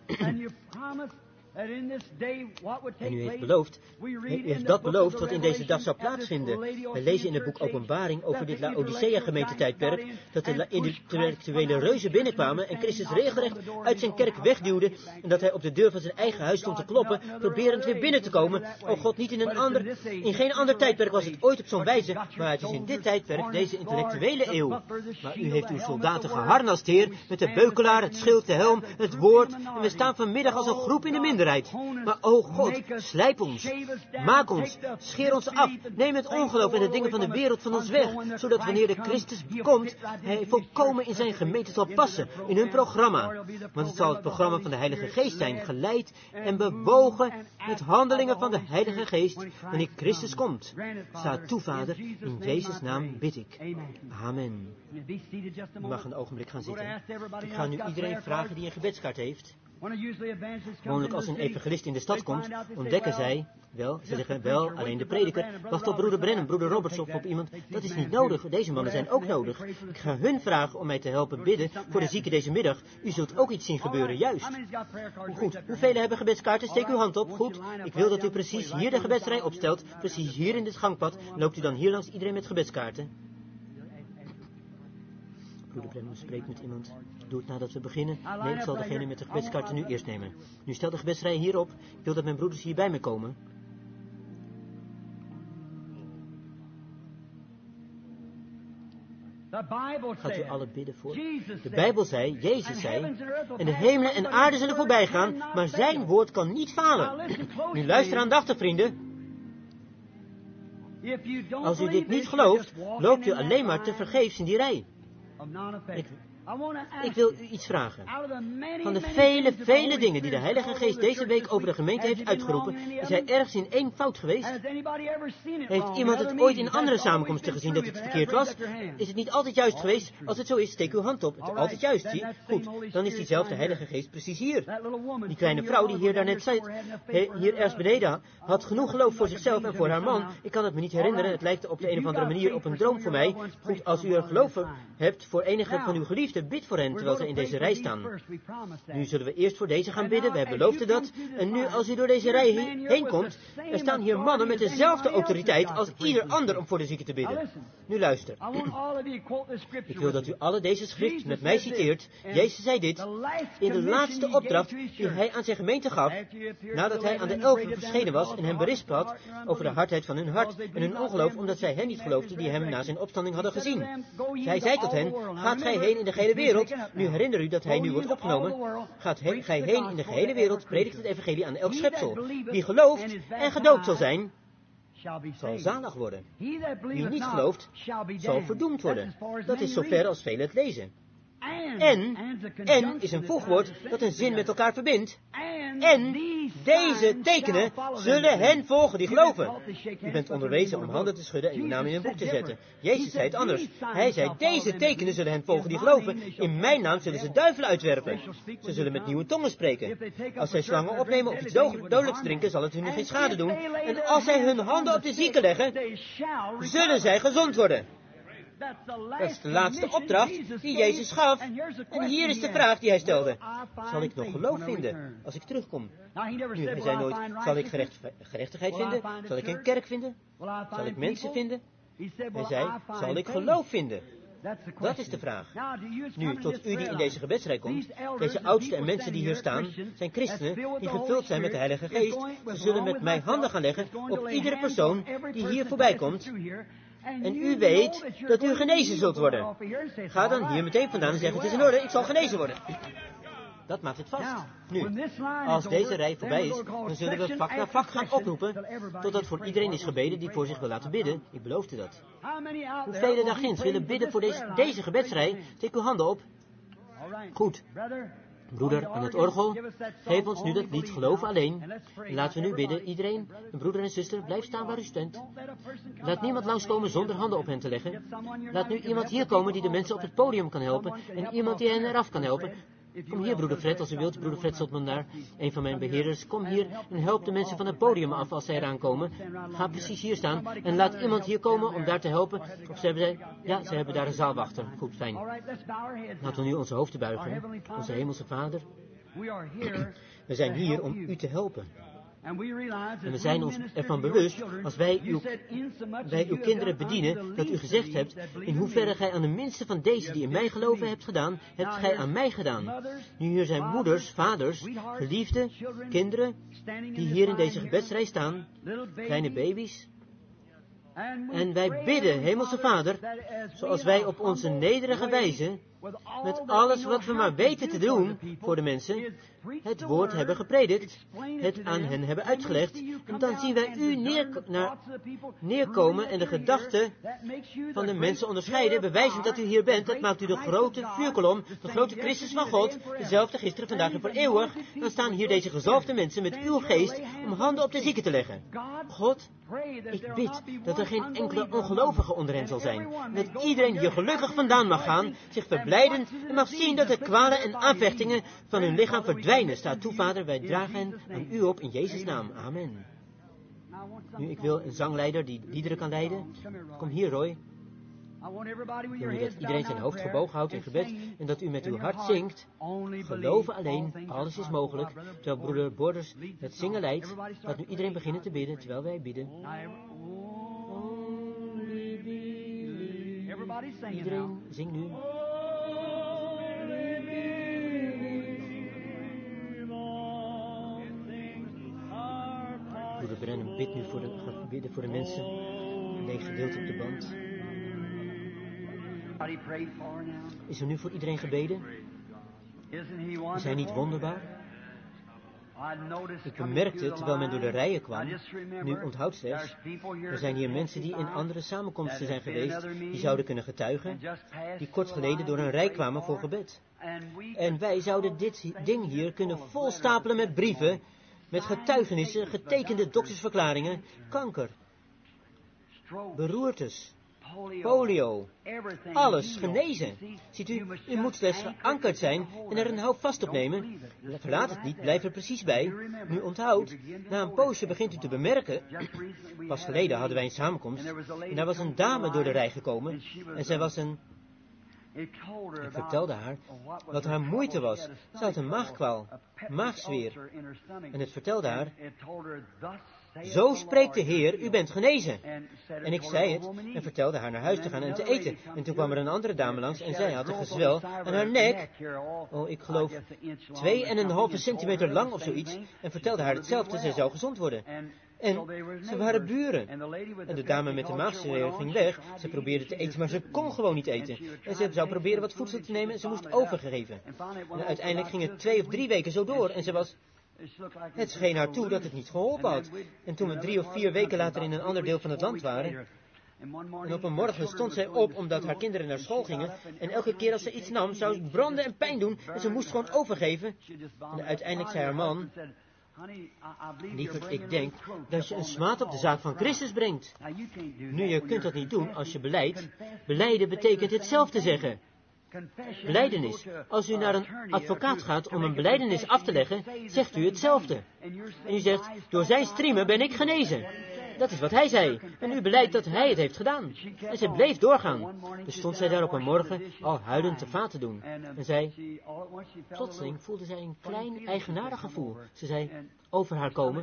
En u heeft beloofd, u heeft dat beloofd wat in deze dag zou plaatsvinden. We lezen in het boek Openbaring over dit Laodicea-gemeentetijdperk, dat de intellectuele reuzen binnenkwamen en Christus regelrecht uit zijn kerk wegduwde en dat hij op de deur van zijn eigen huis stond te kloppen, proberend weer binnen te komen. O God, niet in een ander, in geen ander tijdperk was het ooit op zo'n wijze, maar het is in dit tijdperk, deze intellectuele eeuw. Maar u heeft uw soldaten geharnast, Heer, met de beukelaar, het schild, de helm, het woord, en we staan vanmiddag als een groep in de minderheid. Maar o God, slijp ons, maak ons, scheer ons af, neem het ongeloof en de dingen van de wereld van ons weg, zodat wanneer de Christus komt, hij volkomen in zijn gemeente zal passen, in hun programma. Want het zal het programma van de Heilige Geest zijn, geleid en bewogen met handelingen van de Heilige Geest, wanneer Christus komt. Sta toe, Vader, in Jezus' naam bid ik. Amen. U mag een ogenblik gaan zitten. Ik ga nu iedereen vragen die een gebedskaart heeft. Gewoonlijk als een evangelist in de stad komt, ontdekken zij, wel, ze zeggen wel, alleen de prediker, wacht op broeder Brennan, broeder Roberts of op iemand. Dat is niet nodig, deze mannen zijn ook nodig. Ik ga hun vragen om mij te helpen bidden voor de zieken deze middag. U zult ook iets zien gebeuren, juist. Goed, hoeveel hebben gebedskaarten? Steek uw hand op, goed. Ik wil dat u precies hier de gebedsrij opstelt, precies hier in dit gangpad. Loopt u dan hier langs iedereen met gebedskaarten? Broeder Brennan spreekt met iemand. Doe het nadat we beginnen. Nee, ik zal degene met de gebedskaarten nu eerst nemen. Nu stel de gebedsrij hierop. Ik wil dat mijn broeders hier bij me komen. Gaat u alle bidden voor? De Bijbel zei, Jezus zei, en de hemelen en aarde zullen voorbij gaan, maar zijn woord kan niet falen. Nu luister aandachtig, vrienden. Als u dit niet gelooft, loopt u alleen maar te vergeefs in die rij. Ik, Ik wil u iets vragen. Van de vele, vele dingen die de Heilige Geest deze week over de gemeente heeft uitgeroepen, is hij ergens in één fout geweest? Heeft iemand het ooit in andere samenkomsten gezien dat het verkeerd was? Is het niet altijd juist geweest? Als het zo is, steek uw hand op. Het is altijd juist, zie. Goed, dan is diezelfde Heilige Geest precies hier. Die kleine vrouw die hier daarnet zat, hier ergens beneden, had genoeg geloof voor zichzelf en voor haar man. Ik kan het me niet herinneren, het lijkt op de een of andere manier op een droom voor mij. Goed, als u er geloof hebt voor enige van uw geliefden, bid voor hen terwijl ze in deze rij staan. Nu zullen we eerst voor deze gaan bidden, wij beloofden dat. En nu als u door deze rij he- heen komt, er staan hier mannen met dezelfde autoriteit als ieder ander om voor de zieken te bidden. Nu luister. Ik wil dat u alle deze schrift met mij citeert. Jezus zei dit. In de laatste opdracht die hij aan zijn gemeente gaf, nadat hij aan de elfen verschenen was en hen berispt had over de hardheid van hun hart en hun ongeloof, omdat zij hen niet geloofden die hem na zijn opstanding hadden gezien. Hij zei tot hen, gaat gij heen in de gehele wereld. Nu herinner u dat hij nu wordt opgenomen. Gaat he, gij heen in de gehele wereld, predikt het evangelie aan elk schepsel. Wie gelooft en gedoopt zal zijn, zal zalig worden. Wie niet gelooft, zal verdoemd worden. Dat is zover als velen het lezen. En, en is een voegwoord dat een zin met elkaar verbindt. En deze tekenen zullen hen volgen die geloven. U bent onderwezen om handen te schudden en uw naam in een boek te zetten. Jezus zei het anders. Hij zei, deze tekenen zullen hen volgen die geloven. In mijn naam zullen ze duivelen uitwerpen. Ze zullen met nieuwe tongen spreken. Als zij slangen opnemen of iets dodelijks drinken, zal het hun geen schade doen. En als zij hun handen op de zieken leggen, zullen zij gezond worden. Dat is de laatste opdracht die Jezus gaf. En hier is de vraag die hij stelde. Zal ik nog geloof vinden als ik terugkom? Nu, hij zei nooit, zal ik gerecht, gerechtigheid vinden? Zal ik een kerk vinden? Zal ik mensen vinden? Hij zei, zal ik geloof vinden? Dat is de vraag. Nu, tot u die in deze gebedsrij komt, deze oudsten en mensen die hier staan, zijn christenen die gevuld zijn met de Heilige Geest. Ze zullen met mij handen gaan leggen op iedere persoon die hier voorbij komt. En u weet dat u genezen zult worden. Ga dan hier meteen vandaan en zeg, het is in orde, ik zal genezen worden. Dat maakt het vast. Nu, als deze rij voorbij is, dan zullen we vak na vak gaan oproepen, totdat voor iedereen is gebeden die voor zich wil laten bidden. Ik beloofde dat. Hoeveel daar ginds willen bidden voor deze, deze gebedsrij? Steek uw handen op. Goed. Broeder aan het orgel, geef ons nu dat lied Geloof alleen. En laten we nu bidden, iedereen, een broeder en zuster, blijf staan waar u stond. Laat niemand langskomen zonder handen op hen te leggen. Laat nu iemand hier komen die de mensen op het podium kan helpen en iemand die hen eraf kan helpen. Kom hier, broeder Fred, als u wilt. Broeder Fred Slotman daar, een van mijn beheerders. Kom hier en help de mensen van het podium af als zij eraan komen. Ga precies hier staan en laat iemand hier komen om daar te helpen. Of ze hebben, ja, ze hebben daar een zaalwachter. Goed, fijn. Laten we nu onze hoofden buigen. Onze hemelse Vader, we zijn hier om u te helpen. En we zijn ons ervan bewust, als wij uw, wij uw kinderen bedienen, dat u gezegd hebt, in hoeverre gij aan de minste van deze die in mij geloven hebt gedaan, hebt gij aan mij gedaan. Nu hier zijn moeders, vaders, geliefden, kinderen, die hier in deze gebedsrij staan, kleine baby's. En wij bidden, Hemelse Vader, zoals wij op onze nederige wijze, met alles wat we maar weten te doen voor de mensen, het woord hebben gepredikt, het aan hen hebben uitgelegd, en dan zien wij u neer, naar, neerkomen en de gedachten van de mensen onderscheiden, bewijzend dat u hier bent. Dat maakt u de grote vuurkolom, de grote Christus van God, dezelfde gisteren, vandaag en voor eeuwig. Dan staan hier deze gezalfde mensen met uw geest om handen op de zieken te leggen. God, ik bid dat er geen enkele ongelovige onder hen zal zijn. Dat iedereen hier gelukkig vandaan mag gaan, zich verblijden en mag zien dat de kwalen en aanvechtingen van hun lichaam verdwijnen. Sta toe, Vader, wij dragen hen aan u op in Jezus' naam. Amen. Nu, ik wil een zangleider die liederen kan leiden. Kom hier, Roy. Ik wil nu dat iedereen zijn hoofd gebogen houdt in gebed en dat u met uw hart zingt. Geloven alleen, alles is mogelijk. Terwijl broeder Borders het zingen leidt, laat nu iedereen beginnen te bidden terwijl wij bidden. Iedereen zingt nu. Broeder Brennan bidt nu voor de, gaat bidden voor de mensen. Een leeg gedeelte op de band. Is er nu voor iedereen gebeden? Is hij niet wonderbaar? Ik bemerkte, terwijl men door de rijen kwam, nu onthoud slechts, er zijn hier mensen die in andere samenkomsten zijn geweest, die zouden kunnen getuigen, die kort geleden door een rij kwamen voor gebed. En wij zouden dit ding hier kunnen volstapelen met brieven, met getuigenissen, getekende doktersverklaringen, kanker, beroertes, polio, alles genezen. Ziet u, u moet slechts geankerd zijn en er een houvast op nemen. Verlaat het niet, blijf er precies bij. Nu onthoud, na een poosje begint u te bemerken, pas geleden hadden wij een samenkomst, en daar was een dame door de rij gekomen, en zij was een... Ik vertelde haar wat haar moeite was. Ze had een maagkwaal, maagzweer. En het vertelde haar, zo spreekt de Heer, u bent genezen. En ik zei het en vertelde haar naar huis te gaan en te eten. En toen kwam er een andere dame langs en zij had een gezwel aan haar nek. Oh, ik geloof twee en een halve centimeter lang of zoiets. En vertelde haar hetzelfde, zij zou gezond worden. En ze waren buren. En de dame met de maagzweer ging weg. Ze probeerde te eten, maar ze kon gewoon niet eten. En ze zou proberen wat voedsel te nemen en ze moest overgeven. En uiteindelijk ging het twee of drie weken zo door. En ze was... Het scheen haar toe dat het niet geholpen had. En toen we drie of vier weken later in een ander deel van het land waren... En op een morgen stond zij op omdat haar kinderen naar school gingen. En elke keer als ze iets nam, zou het branden en pijn doen. En ze moest gewoon overgeven. En uiteindelijk zei haar man... Lieverd, ik denk dat je een smaad op de zaak van Christus brengt. Nu, je kunt dat niet doen als je belijdt. Belijden betekent hetzelfde zeggen. Belijdenis. Als u naar een advocaat gaat om een belijdenis af te leggen, zegt u hetzelfde. En u zegt, door zijn striemen ben ik genezen. Dat is wat hij zei. En u beleidt dat hij het heeft gedaan. En zij bleef doorgaan. Dus stond zij daar op een morgen al huilend te vaat te doen. En zij, plotseling voelde zij een klein eigenaardig gevoel. Ze zei, over haar komen,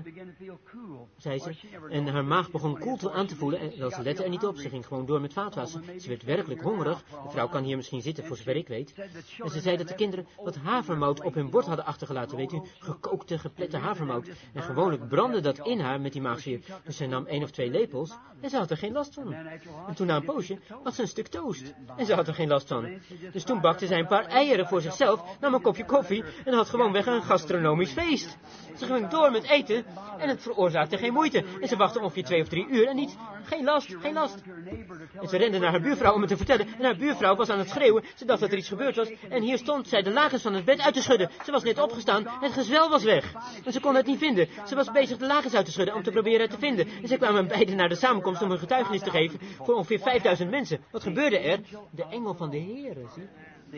zei ze. En haar maag begon koel te aan te voelen. En wel, ze lette er niet op. Ze ging gewoon door met vaatwassen. Ze werd werkelijk hongerig. De vrouw kan hier misschien zitten, voor zover ik weet. En ze zei dat de kinderen wat havermout op hun bord hadden achtergelaten. Weet u, gekookte, geplette havermout. En gewoonlijk brandde dat in haar met die maagzuur. Dus zij nam één of twee lepels en ze had er geen last van. En toen na een poosje had ze een stuk toast. En ze had er geen last van. Dus toen bakte zij een paar eieren voor zichzelf, nam een kopje koffie en had gewoon weg een gastronomisch feest. Ze ging door met eten en het veroorzaakte geen moeite. En ze wachtte ongeveer twee of drie uur en niet, geen last, geen last. En ze rende naar haar buurvrouw om het te vertellen. En haar buurvrouw was aan het schreeuwen. Ze dacht dat er iets gebeurd was. En hier stond zij de lakens van het bed uit te schudden. Ze was net opgestaan en het gezwel was weg. En ze kon het niet vinden. Ze was bezig de lakens uit te schudden om te proberen het te vinden. En ze kwamen beiden naar de samenkomst om een getuigenis te geven voor ongeveer vijfduizend mensen. Wat gebeurde er? De engel van de Heer, zie.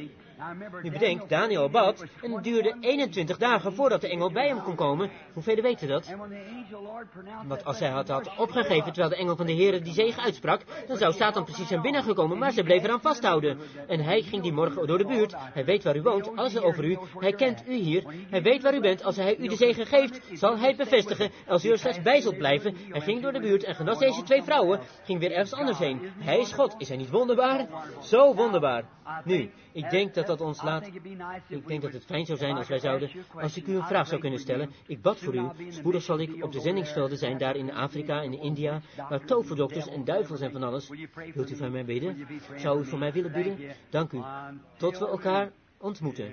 Nu bedenk, Daniel bad en het duurde eenentwintig dagen voordat de engel bij hem kon komen. Hoeveel weten dat? Want als hij had, had opgegeven terwijl de engel van de Heer die zegen uitsprak, dan zou Satan precies zijn binnengekomen, maar ze bleef eraan vasthouden. En hij ging die morgen door de buurt. Hij weet waar u woont, alles over u. Hij kent u hier. Hij weet waar u bent. Als hij u de zegen geeft, zal hij het bevestigen. Als u er slechts bij zult blijven. Hij ging door de buurt en genas deze twee vrouwen, ging weer ergens anders heen. Hij is God. Is hij niet wonderbaar? Zo wonderbaar. Nu, ik denk dat dat ons laat... Ik denk dat het fijn zou zijn als wij zouden... Als ik u een vraag zou kunnen stellen. Ik bad voor u. Spoedig zal ik op de zendingsvelden zijn, daar in Afrika en in India, waar toverdokters en duivels en van alles. Wilt u van mij bidden? Zou u voor mij willen bidden? Dank u. Tot we elkaar ontmoeten.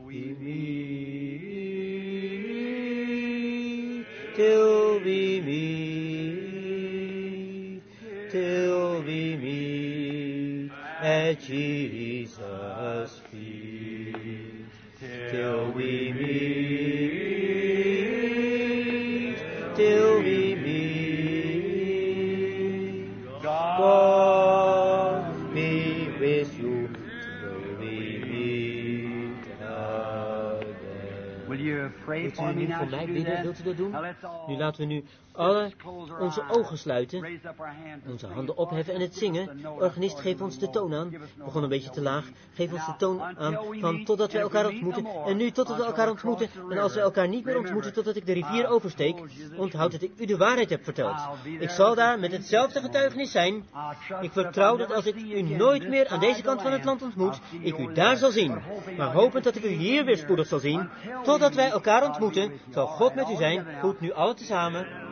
Till we meet, till we meet at Jesus' feet, till we meet, till we meet. God be with you till we meet again. Will you pray Wilt for u me nu now? voor mij As you do bidden? that, Wilt u dat doen? now let's all Nu laten we nu alle close our onze eyes, ogen sluiten, raise up our hands and onze sing. handen opheffen en het zingen. Organist, geef ons de toon aan. Begon een beetje te laag. Geef ons de toon aan van totdat we elkaar ontmoeten. En nu totdat we elkaar ontmoeten. En als we elkaar niet meer ontmoeten totdat ik de rivier oversteek, onthoud dat ik u de waarheid heb verteld. Ik zal daar met hetzelfde getuigenis zijn. Ik vertrouw dat als ik u nooit meer aan deze kant van het land ontmoet, ik u daar zal zien. Maar hopend dat ik u hier weer spoedig zal zien, totdat wij elkaar ontmoeten, zal God met u zijn. Goed, nu alle tezamen.